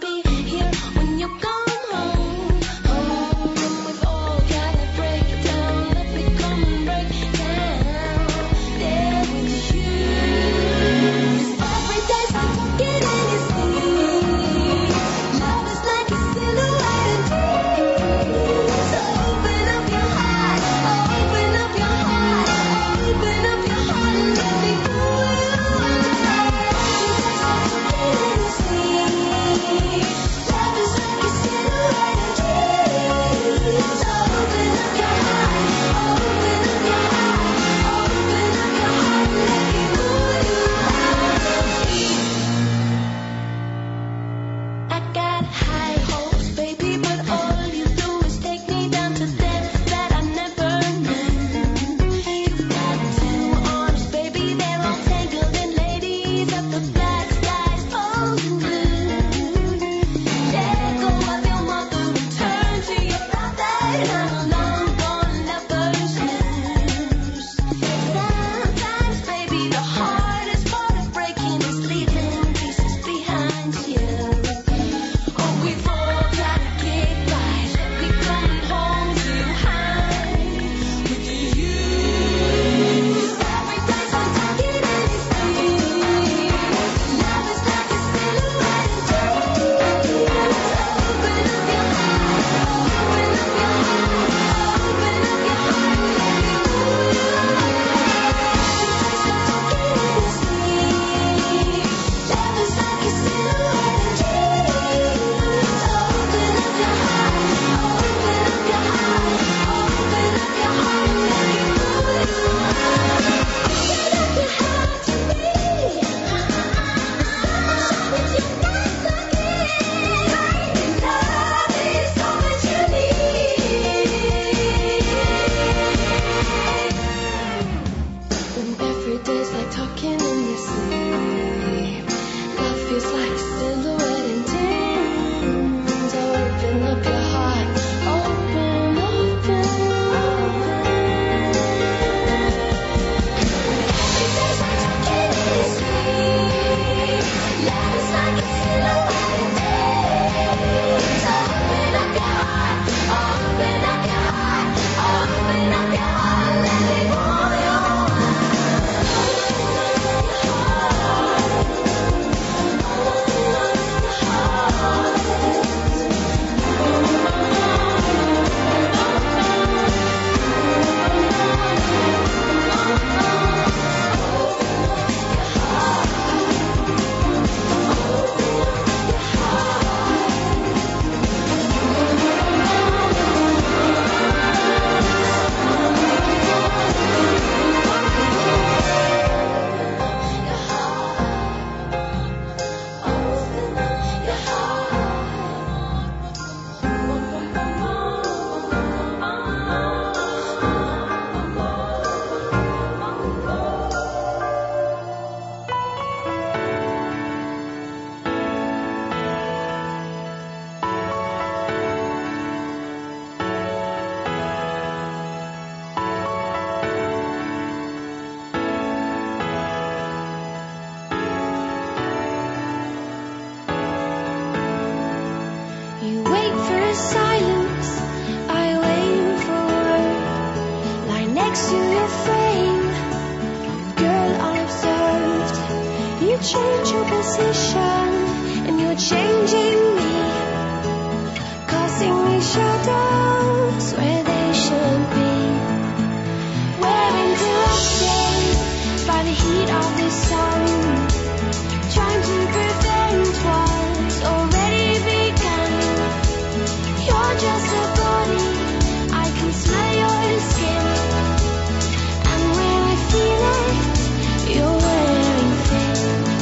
change your position, and you're changing me, causing me shadows where they should be. Wearing glasses by the heat of the sun, trying to prevent what's already begun. You're just a body, I can smell your skin, and when I feel it, you're wearing thin.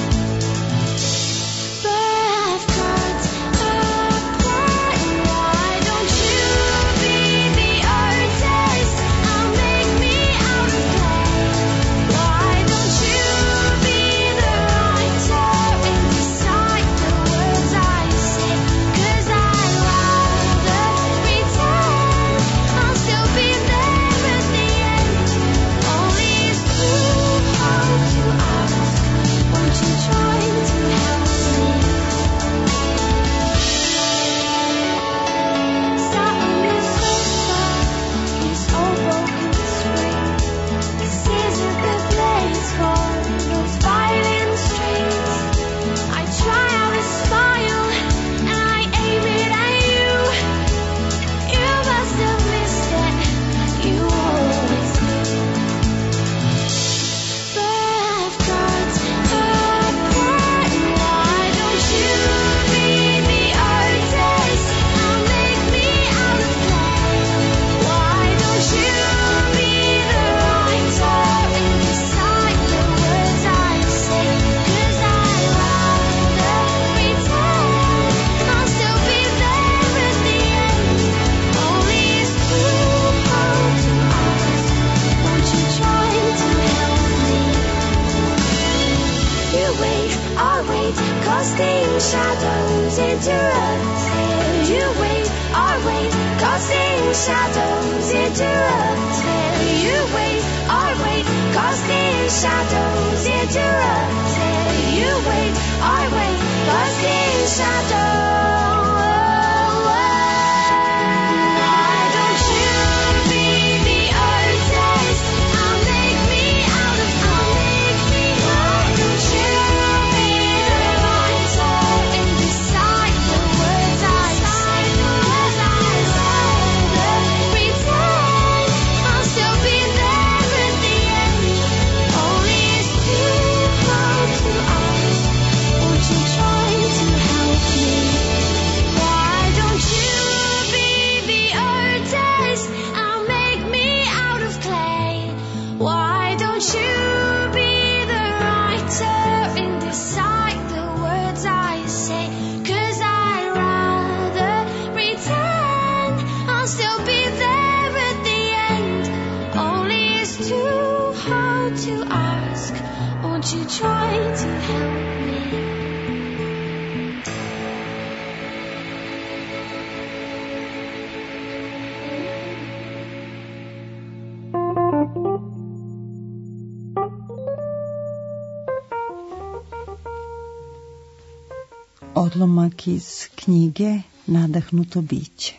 But I've got a plan. Why don't you be the artist? I'll make me out of clay. Why don't you be the writer and decide the words I say? 'Cause I'd rather pretend I'll still be there at the end. Only it's too hard to ask. Won't you try to help me? Sat on the sofa, it's all broken spring. Scissor the blades for those violin strings. I try out a smile and I aim it at you. You must have missed it, you always do. But I've got a plan. Why don't you be the artist? I'll make me out of clay. Why don't you be the writer and decide the words I say? 'Cause I'd rather pretend I'll still be there at the end. Only it's too hard to ask. Won't you try to help me? You wait, I'll wait, casting shadows into us. You wait, I'll wait, casting shadows into us. You wait, I'll wait, casting shadows into us. You wait, I'll wait, casting shadows. Why don't you be the artist? I'll make me out of clay. Why don't you be the writer and decide the words I say? 'Cause I'd rather pretend I'll still be there at the end. Only it's too hard to ask. Won't you try to help me? Why don't you be the artist? I'll make me out of clay. Why don't you be the writer and decide the words I say? 'Cause I'd rather pretend I'll still be there at the end. Only it's too hard to ask. Won't you try to help me? Odlomak iz knjige Nadahnuto biće.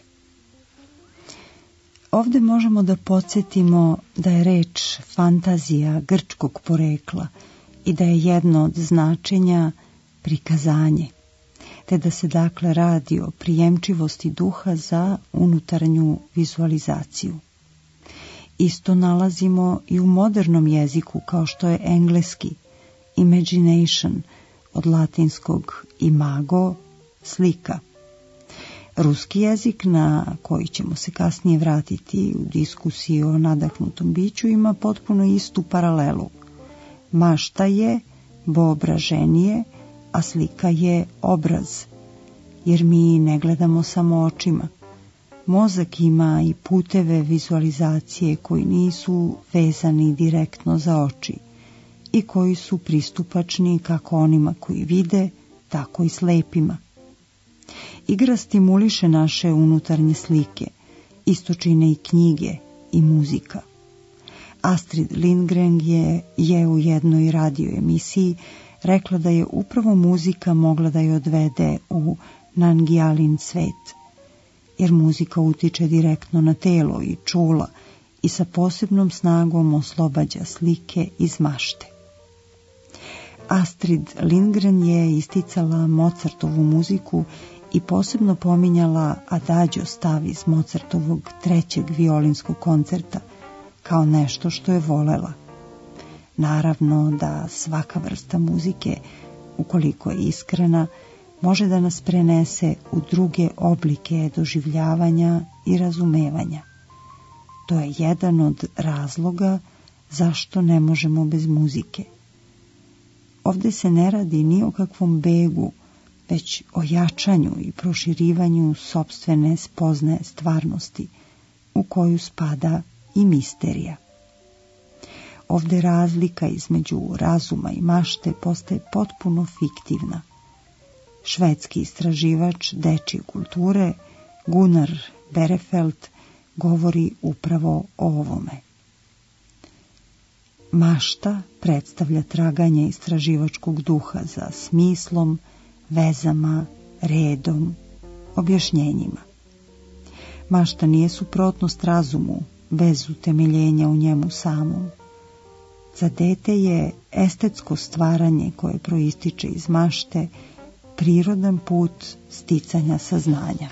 Ovde možemo da podsjetimo da je reč fantazija grčkog porekla i da je jedno od značenja prikazanje, te da se dakle radi o prijemčivosti duha za unutarnju vizualizaciju. Isto nalazimo i u modernom jeziku kao što je engleski imagination, od latinskog imago, slika. Ruski jezik, na koji ćemo se kasnije vratiti u diskusiji o nadahnutom biću, ima potpuno istu paralelu. Mašta je voobraženje, a slika je obraz, jer mi ne gledamo samo očima. Mozak ima i puteve vizualizacije koji nisu vezani direktno za oči i koji su pristupačni kako onima koji vide, tako i slepima. Igra stimuliše naše unutarnje slike, isto čine i knjige i muzika. Astrid Lindgren je, je u jednoj radio emisiji rekla da je upravo muzika mogla da je odvede u Nangijalin svet, jer muzika utiče direktno na telo i čula i sa posebnom snagom oslobađa slike iz mašte. Astrid Lindgren je isticala Mozartovu muziku i posebno pominjala Adagio stav iz Mozartovog trećeg violinskog koncerta kao nešto što je volela. Naravno da svaka vrsta muzike, ukoliko je iskrena, može da nas prenese u druge oblike doživljavanja i razumevanja. To je jedan od razloga zašto ne možemo bez muzike. Ovde se ne radi ni o kakvom begu, već o jačanju i proširivanju sopstvene spoznaje stvarnosti, u koju spada i misterija. Ovde razlika između razuma i mašte postaje potpuno fiktivna. Švedski istraživač dečje kulture Gunnar Berefeld govori upravo o ovome. Mašta predstavlja traganje istraživačkog duha za smislom, vezama, redom, objašnjenjima. Mašta nije suprotnost razumu bez utemeljenja u njemu samom. Za dete je estetsko stvaranje koje proističe iz mašte prirodan put sticanja saznanja.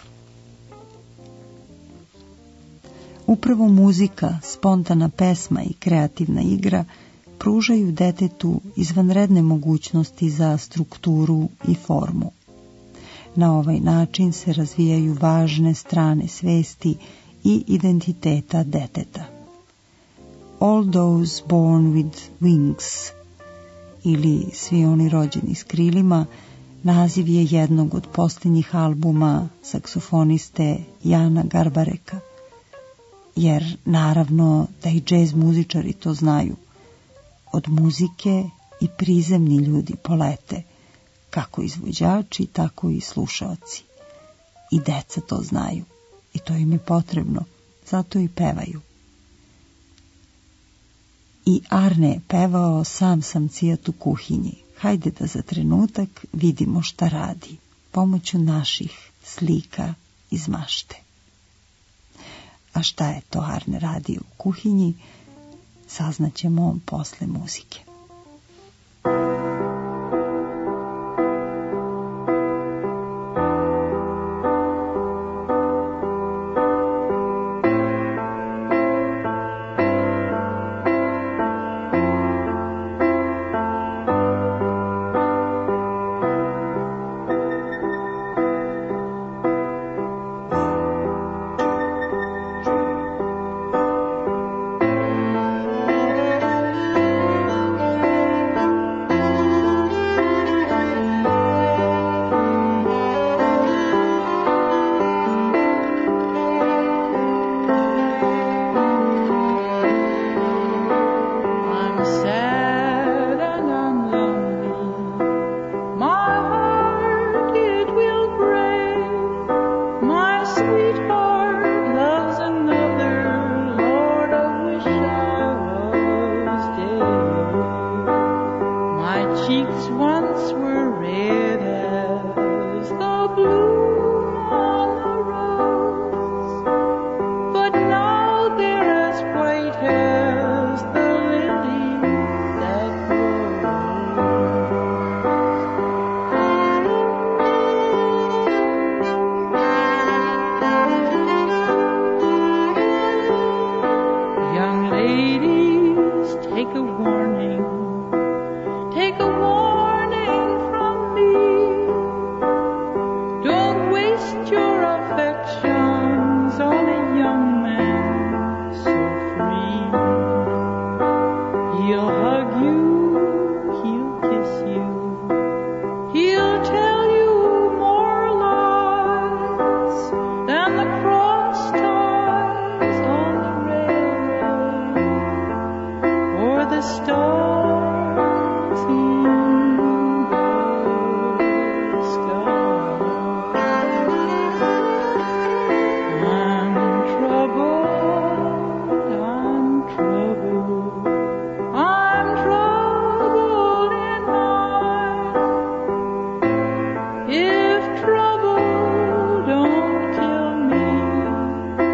Upravo muzika, spontana pesma i kreativna igra pružaju detetu izvanredne mogućnosti za strukturu i formu. Na ovaj način se razvijaju važne strane svesti i identiteta deteta. All Those Born with Wings ili Svi oni rođeni s krilima naziv je jednog od posljednjih albuma saksofoniste Jana Garbareka, jer naravno da i džez muzičari to znaju. Od muzike i prizemni ljudi polete, kako izvođači, tako i slušaoci. I deca to znaju i to im je potrebno, zato i pevaju. I Arne je pevao Sam sam cijat u kuhinji. Hajde da za trenutak vidimo šta radi, pomoću naših slika iz mašte. A šta je to Arne radi u kuhinji, saznaćemo posle muzike.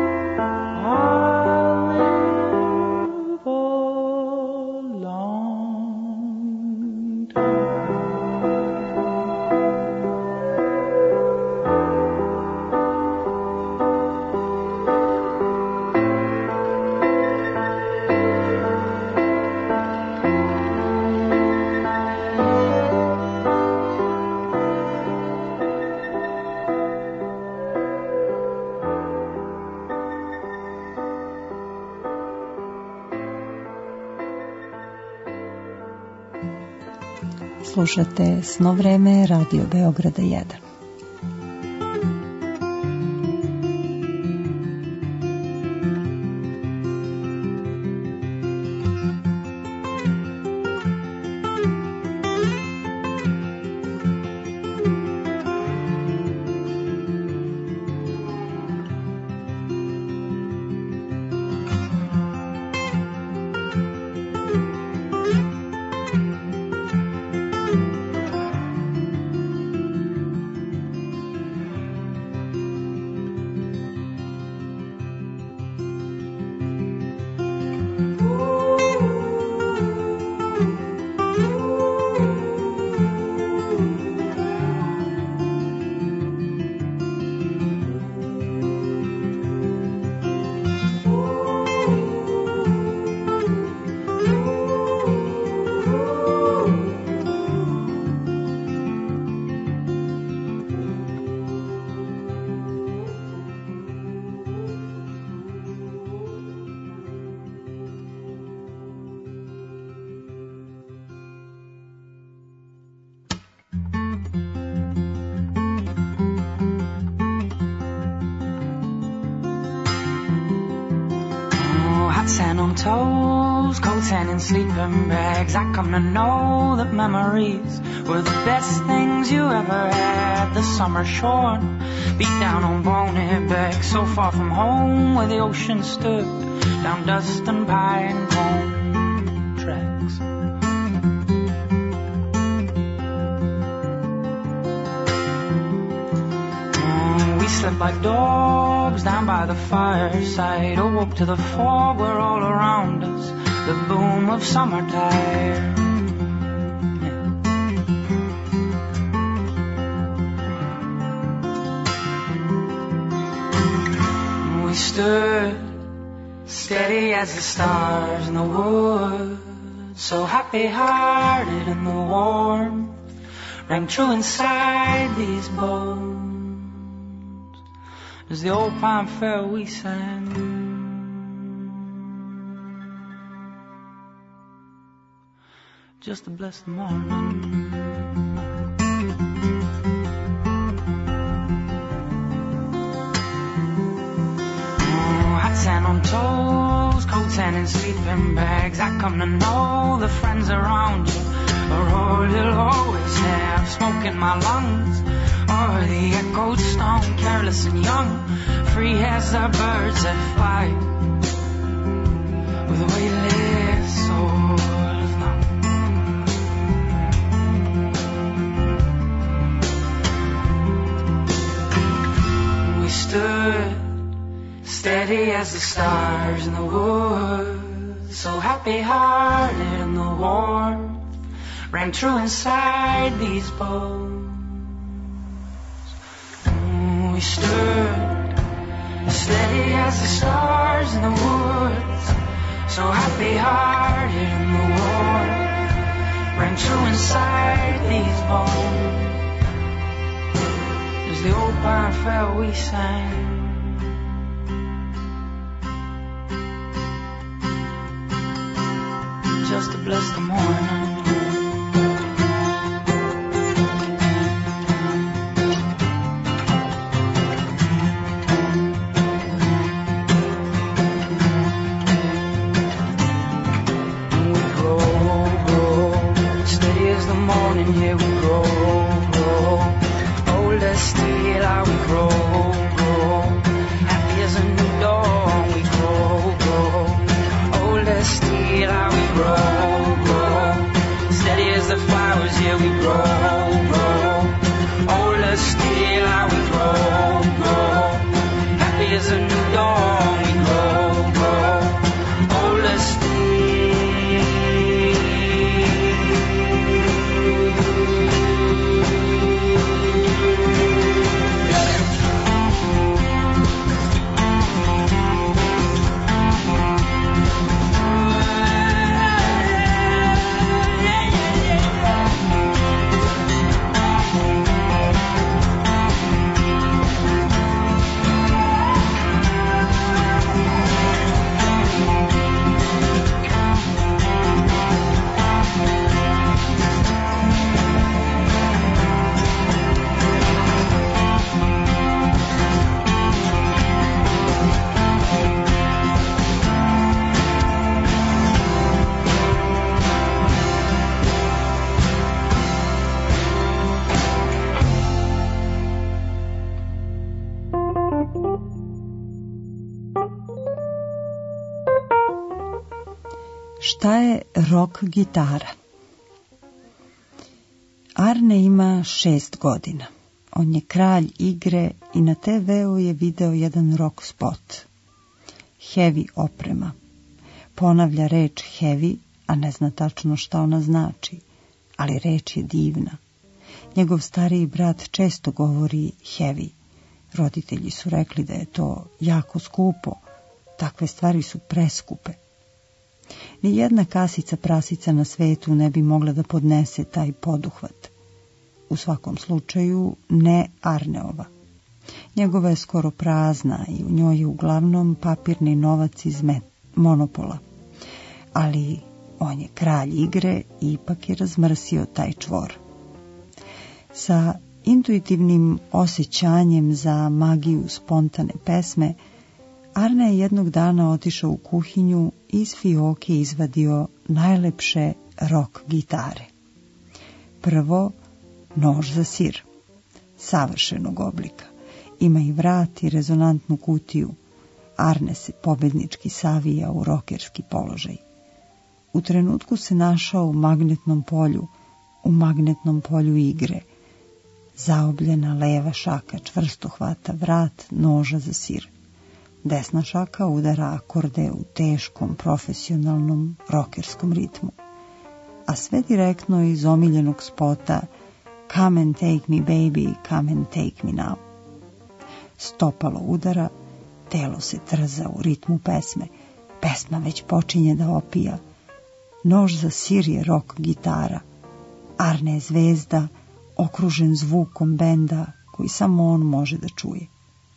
long. Slušate Sno vreme Radio Beograda jedan. Sand on toes, coats and in sleeping bags. I come to know that memories were the best things you ever had. The summer shorn, beat down on Bonnet Beck, so far from home where the ocean stood, down dust and pine cone tracks. We slept like dogs down by the fireside, awoke to the fog where all around us the boom of summertime. We stood steady as the stars in the woods, so happy-hearted in the warmth rang true inside these bones. As the old pine fell, we sang. Just to bless the morning. Oh, hot sand on toes, cold sand in sleeping bags. I come to know the friends around you are all you'll always have. Smoke in my lungs, or the echoed stone, careless and young, free as the birds that fly, with weightless souls now. We stood steady as the stars in the woods, so happy-hearted in the warmth rang true inside these bones. We stood steady as the stars in the woods, so happy-hearted in the warmth rang true inside these bones. As the old pine fell, we sang. Just to bless the morning. Here we grow, grow, old as steel, how we grow, grow, happy as a new dawn, we grow, grow, old as steel, how we grow, grow, steady as the flowers, here we grow, grow, old as steel, how we grow, grow, happy as a new dawn, we grow, grow, old as steel. Šta je rock gitara? Arne ima šest godina. On je kralj igre i na te veu je video jedan rock spot. Heavy oprema. Ponavlja reč heavy, a ne zna tačno šta ona znači, ali reč je divna. Njegov stariji brat često govori heavy. Roditelji su rekli da je to jako skupo. Takve stvari su preskupe. Ni jedna kasica prasica na svetu ne bi mogla da podnese taj poduhvat. U svakom slučaju ne Arneova. Njegova je skoro prazna i u njoj je uglavnom papirni novac iz Monopola. Ali on je kralj igre i ipak je razmrsio taj čvor. Sa intuitivnim osjećanjem za magiju spontane pesme, Arne je jednog dana otišao u kuhinju i iz fioke izvadio najlepše rock gitare. Prvo, nož za sir, savršenog oblika. Ima i vrat i rezonantnu kutiju. Arne se pobednički savija u rokerski položaj. U trenutku se našao u magnetnom polju, u magnetnom polju igre. Zaobljena leva šaka čvrsto hvata vrat noža za sir. Desna šaka udara akorde u teškom, profesionalnom rokerskom ritmu. A sve direktno iz omiljenog spota Come and take me baby, come and take me now. Stopalo udara, telo se trza u ritmu pesme. Pesma već počinje da opija. Nož za sir je rock gitara. Arne je zvezda, okružen zvukom benda koji samo on može da čuje.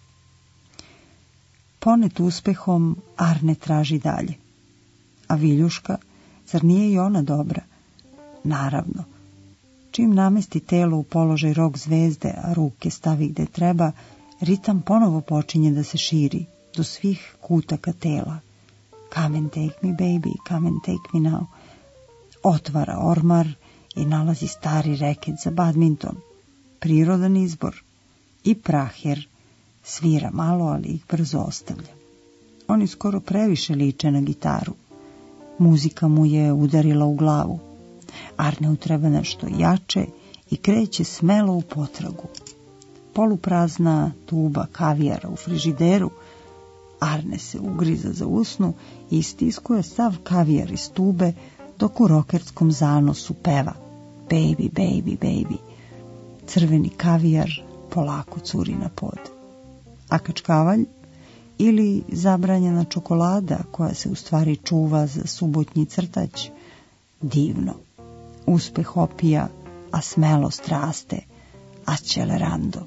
Ponet uspehom, Arne traži dalje. A Viljuška, zar nije i ona dobra? Naravno. Čim namesti telo u položaj rock zvezde, a ruke stavi gde treba, ritam ponovo počinje da se širi do svih kutaka tela. Come and take me baby, come and take me now. Otvara ormar i nalazi stari reket za badminton. Prirodan izbor. I praher svira malo, ali ih brzo ostavlja. Oni skoro previše liče na gitaru. Muzika mu je udarila u glavu. Arneu treba nešto jače i kreće smelo u potragu. Poluprazna tuba kavijara u frižideru. Arne se ugriza za usnu i istiskuje sav kavijar iz tube, dok u rokerskom zanosu peva Baby, baby, baby. Crveni kavijar polako curi na pod. A kačkavalj ili zabranjena čokolada koja se u stvari čuva za subotnji crtać, divno. Uspeh opija, a smelost raste, accelerando.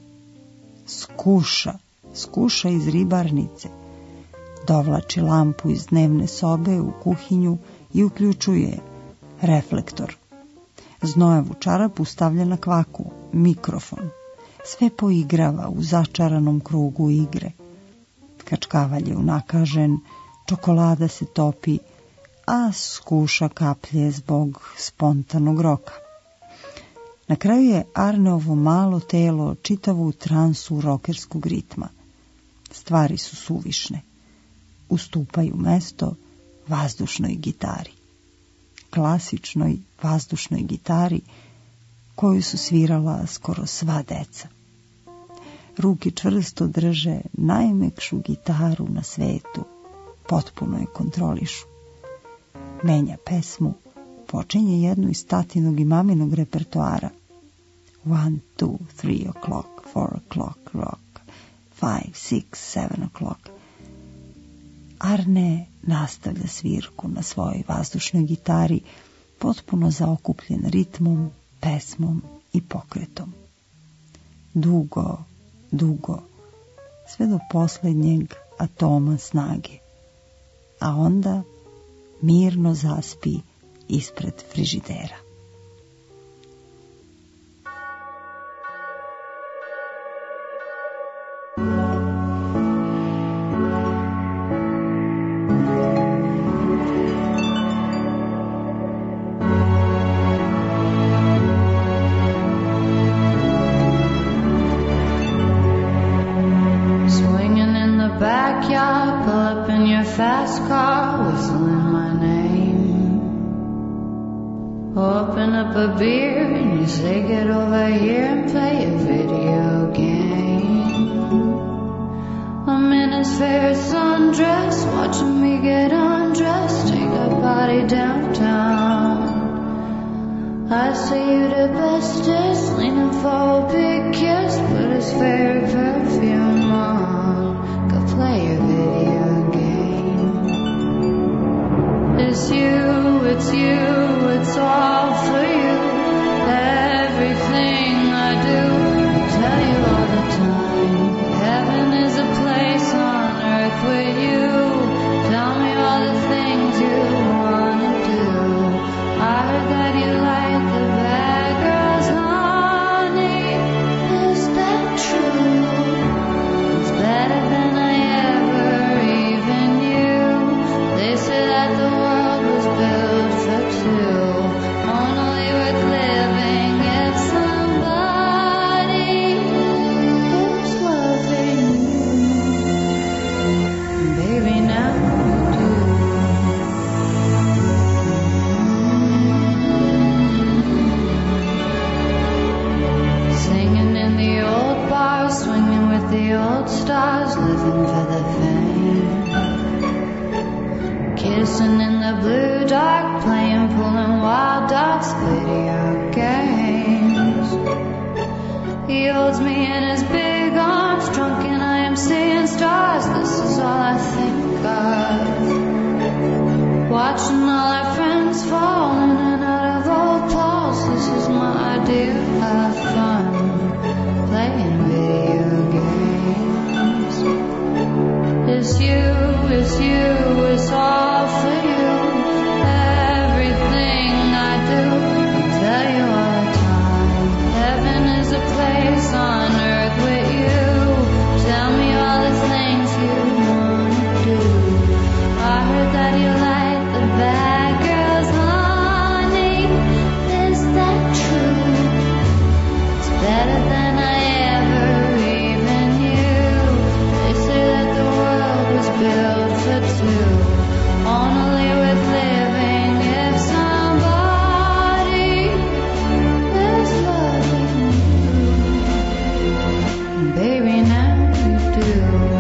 Skuša, skuša iz ribarnice. Dovlači lampu iz dnevne sobe u kuhinju i uključuje reflektor. Znojevu čarapu stavlja na kvaku, mikrofon. Sve poigrava u začaranom krugu igre. Kačkavalj je unakažen, čokolada se topi, a skuša kaplje zbog spontanog roka. Na kraju je Arneovo malo telo čitavo u transu rokerskog ritma. Stvari su suvišne. Ustupaju mesto vazdušnoj gitari. Klasičnoj vazdušnoj gitari koju su svirala skoro sva deca. Ruke čvrsto drže najmekšu gitaru na svetu, potpuno je kontrolišu. Menja pesmu, počinje jednu iz tatinog i maminog repertoara. One, two, three o'clock, four o'clock, rock, five, six, seven o'clock. Arne nastavlja svirku na svojoj vazdušnoj gitari, potpuno zaokupljen ritmom, pesmom i pokretom. Dugo, dugo, sve do posljednjeg atoma snage. A onda mirno zaspi ispred frižidera. Fast car whistling my name. Open up a beer and you say get over here and play a video game. I'm in his fair sundress, watching me get undressed, take a body downtown. I say you the bestest, leaning for a big kiss, put his favorite perfume on, go play a video game. It's you, it's you, it's all for you. Everything I do, I tell you all the time. Heaven is a place on earth with you. Tell me all the things you wanna do. I heard that you like the bad girls, honey. Is that true? It's better than I ever even knew. They say that the world was built for two, only worth living if somebody is loving you. Baby, now you do. Singing in the old bars, swinging with the old stars, living for the fame. Kissing in the blue dark, playing, pulling wild dogs, video games. He holds me in his big arms, drunk and I am seeing stars. This is all I think of. Watching all our friends fall in and out of old clothes. This is my idea of fun, playing video games. It's you, it's you, it's all for you. Everything I do, I tell you all the time. Heaven is a place on earth with you. Tell me all the things you wanna do. I heard that you like the bad girls, honey. Is that true? It's better than I ever even knew. They say that the world was built for two, only worth living if somebody is loving you. Baby, now you do.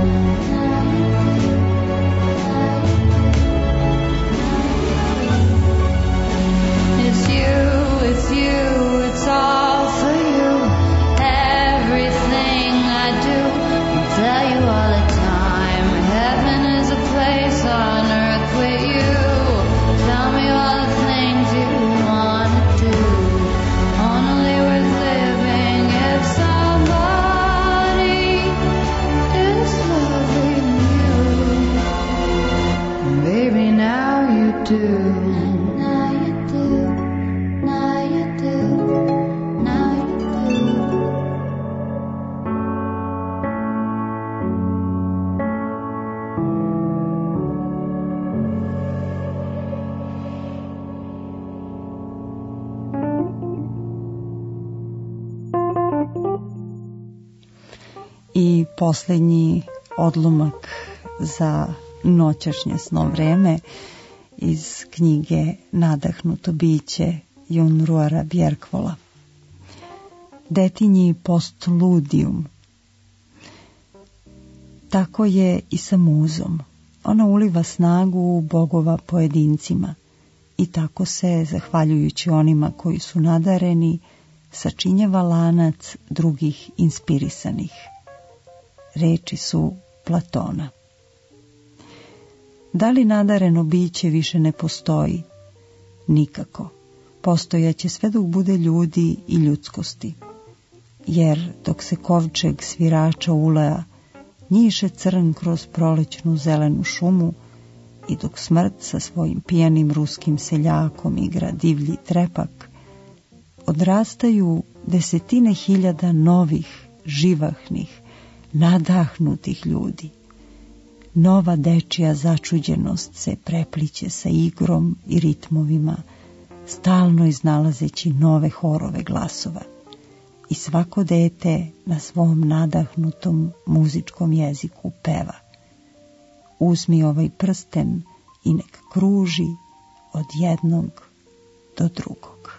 It's you, it's you, it's all for you. Everything I do, I tell you all the time. Heaven is a place on earth with you. Tell me all the things you wanna do. Only worth living if somebody is loving you. Baby, now you do. Now you do. Now you do. Now you do. I posljednji odlomak za noćašnje sno vreme iz knjige Nadahnuto biće Junruara Bjerkvola. Detinji postludium. Tako je i sa muzom. Ona uliva snagu bogova pojedincima i tako se, zahvaljujući onima koji su nadareni, sačinjava lanac drugih inspirisanih. Reči su Platona. Da li nadareno biće više ne postoji? Nikako. Postojaće sve dok bude ljudi i ljudskosti. Jer dok se kovčeg svirača ulea njiše crn kroz prolećnu zelenu šumu i dok smrt sa svojim pijanim ruskim seljakom igra divlji trepak, odrastaju desetine hiljada novih, živahnih, nadahnutih ljudi. Nova dečija začuđenost se prepliće sa igrom i ritmovima, stalno iznalazeći nove horove glasova. I svako dete na svom nadahnutom muzičkom jeziku peva. Uzmi ovaj prsten i nek kruži od jednog do drugog.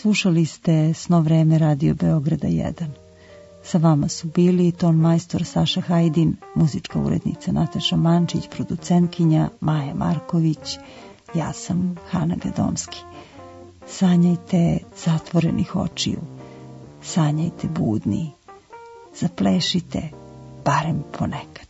Slušali ste Sno vreme Radio Beograda jedan. Sa vama su bili ton majstor Saša Hajdin, muzička urednica Nataša Mančić, producentkinja Maja Marković, ja sam Hana Gadomski. Sanjajte zatvorenih očiju, sanjajte budni, zaplešite barem ponekad.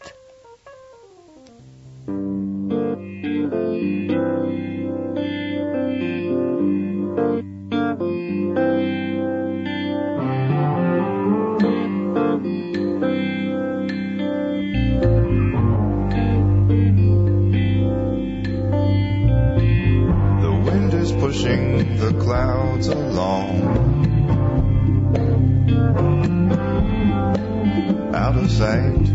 Pushing the clouds along out of sight.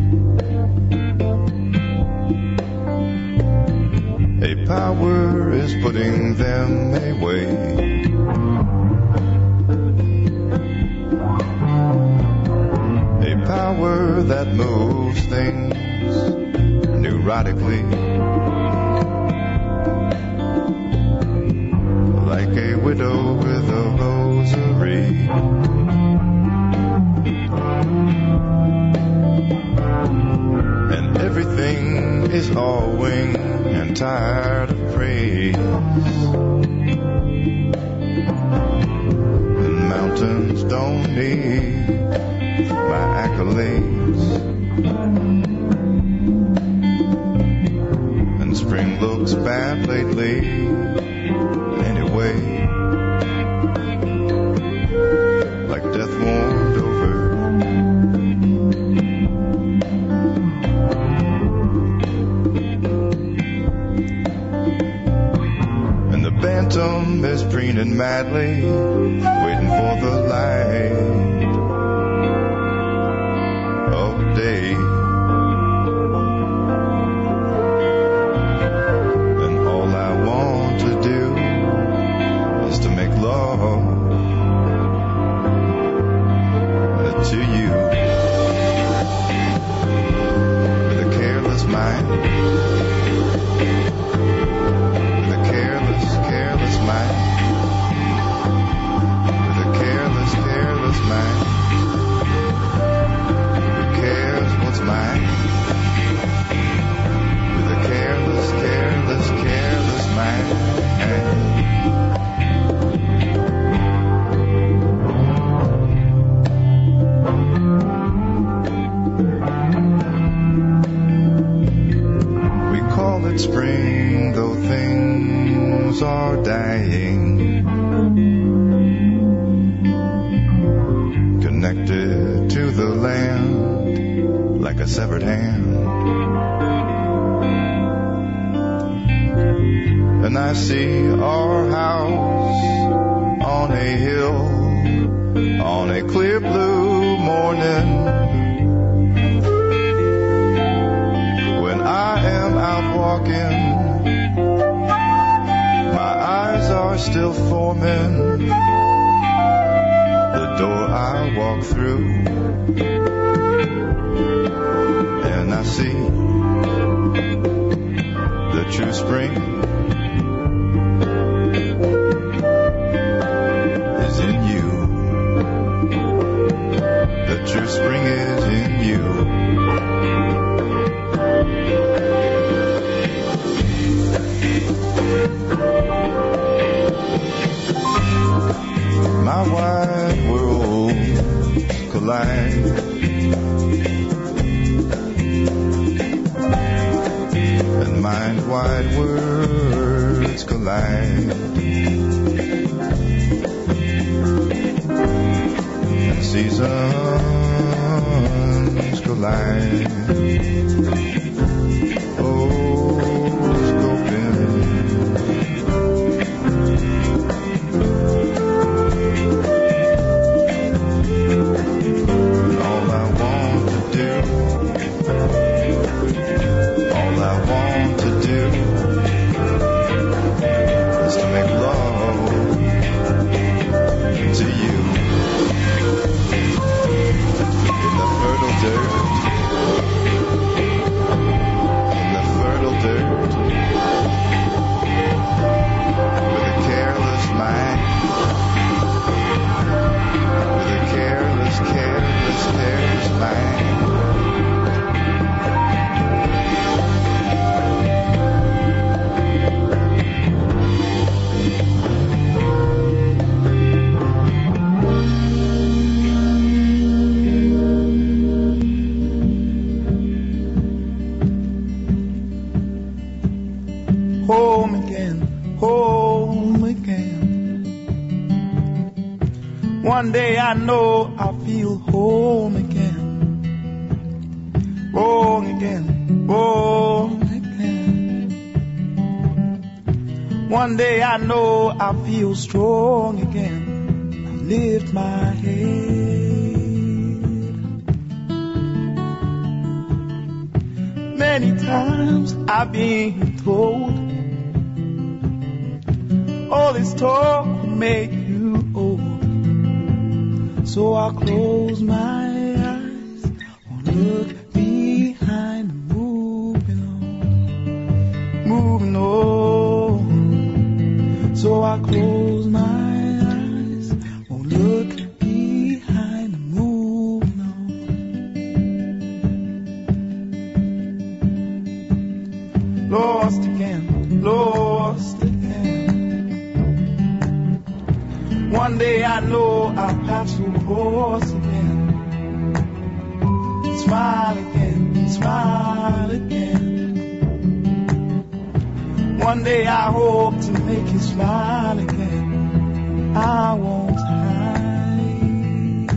A power is putting them away. A power that moves things neurotically, like a widow with a rosary. And everything is all wing and tired of praise. And mountains don't need my accolades. And spring looks bad lately. Like death warmed over. And the bantam is preening madly, waiting for the light of day. And all I want to do is to make love to you with a careless mind, with a careless, careless mind, with a careless, careless mind, who cares what's mine, with a careless, careless, careless mind. Spring, though things are dying, connected to the land like a severed hand. And I see our house on a hill on a clear blue morning. Walking, my eyes are still forming the door I walk through, and I see the true spring is in you. The true spring is in you. My wide world collide, and mind-wide words collide, and seasons collide. Oh, scoping. One day I know I'll feel home again. Wrong again, wrong again. One day I know I'll feel strong again. I'll lift my head. Many times I've been told all this talk will make you old. So I'll close my eyes, won't look behind, moving on, moving on. So I'll close my eyes, won't look behind, moving on. Lost again, lost again. One day I know I'll pass the course again. Smile again, smile again. One day I hope to make you smile again. I won't hide.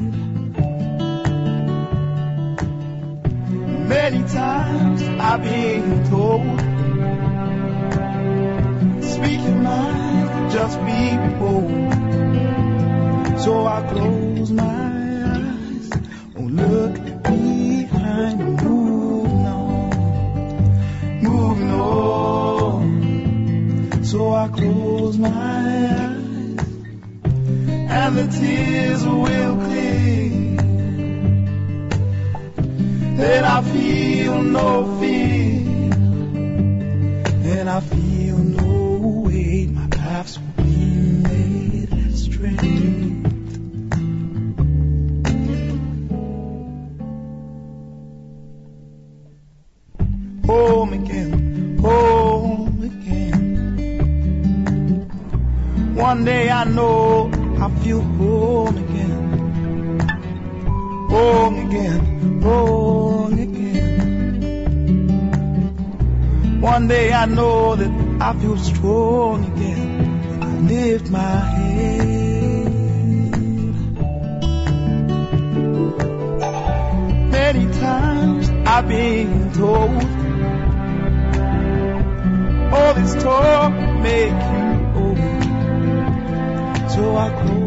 Many times I've been told, speak your mind, just be bold. So I close my eyes, won't look behind, moving on, moving on. So I close my eyes, and the tears will clear. Then I feel no fear, then I feel no weight. My paths will be made straight. Home again, home again. One day I know I feel home again. Home again, home again. One day I know that I feel strong again. I lift my head. Many times I've been told all this talk make you old. So I close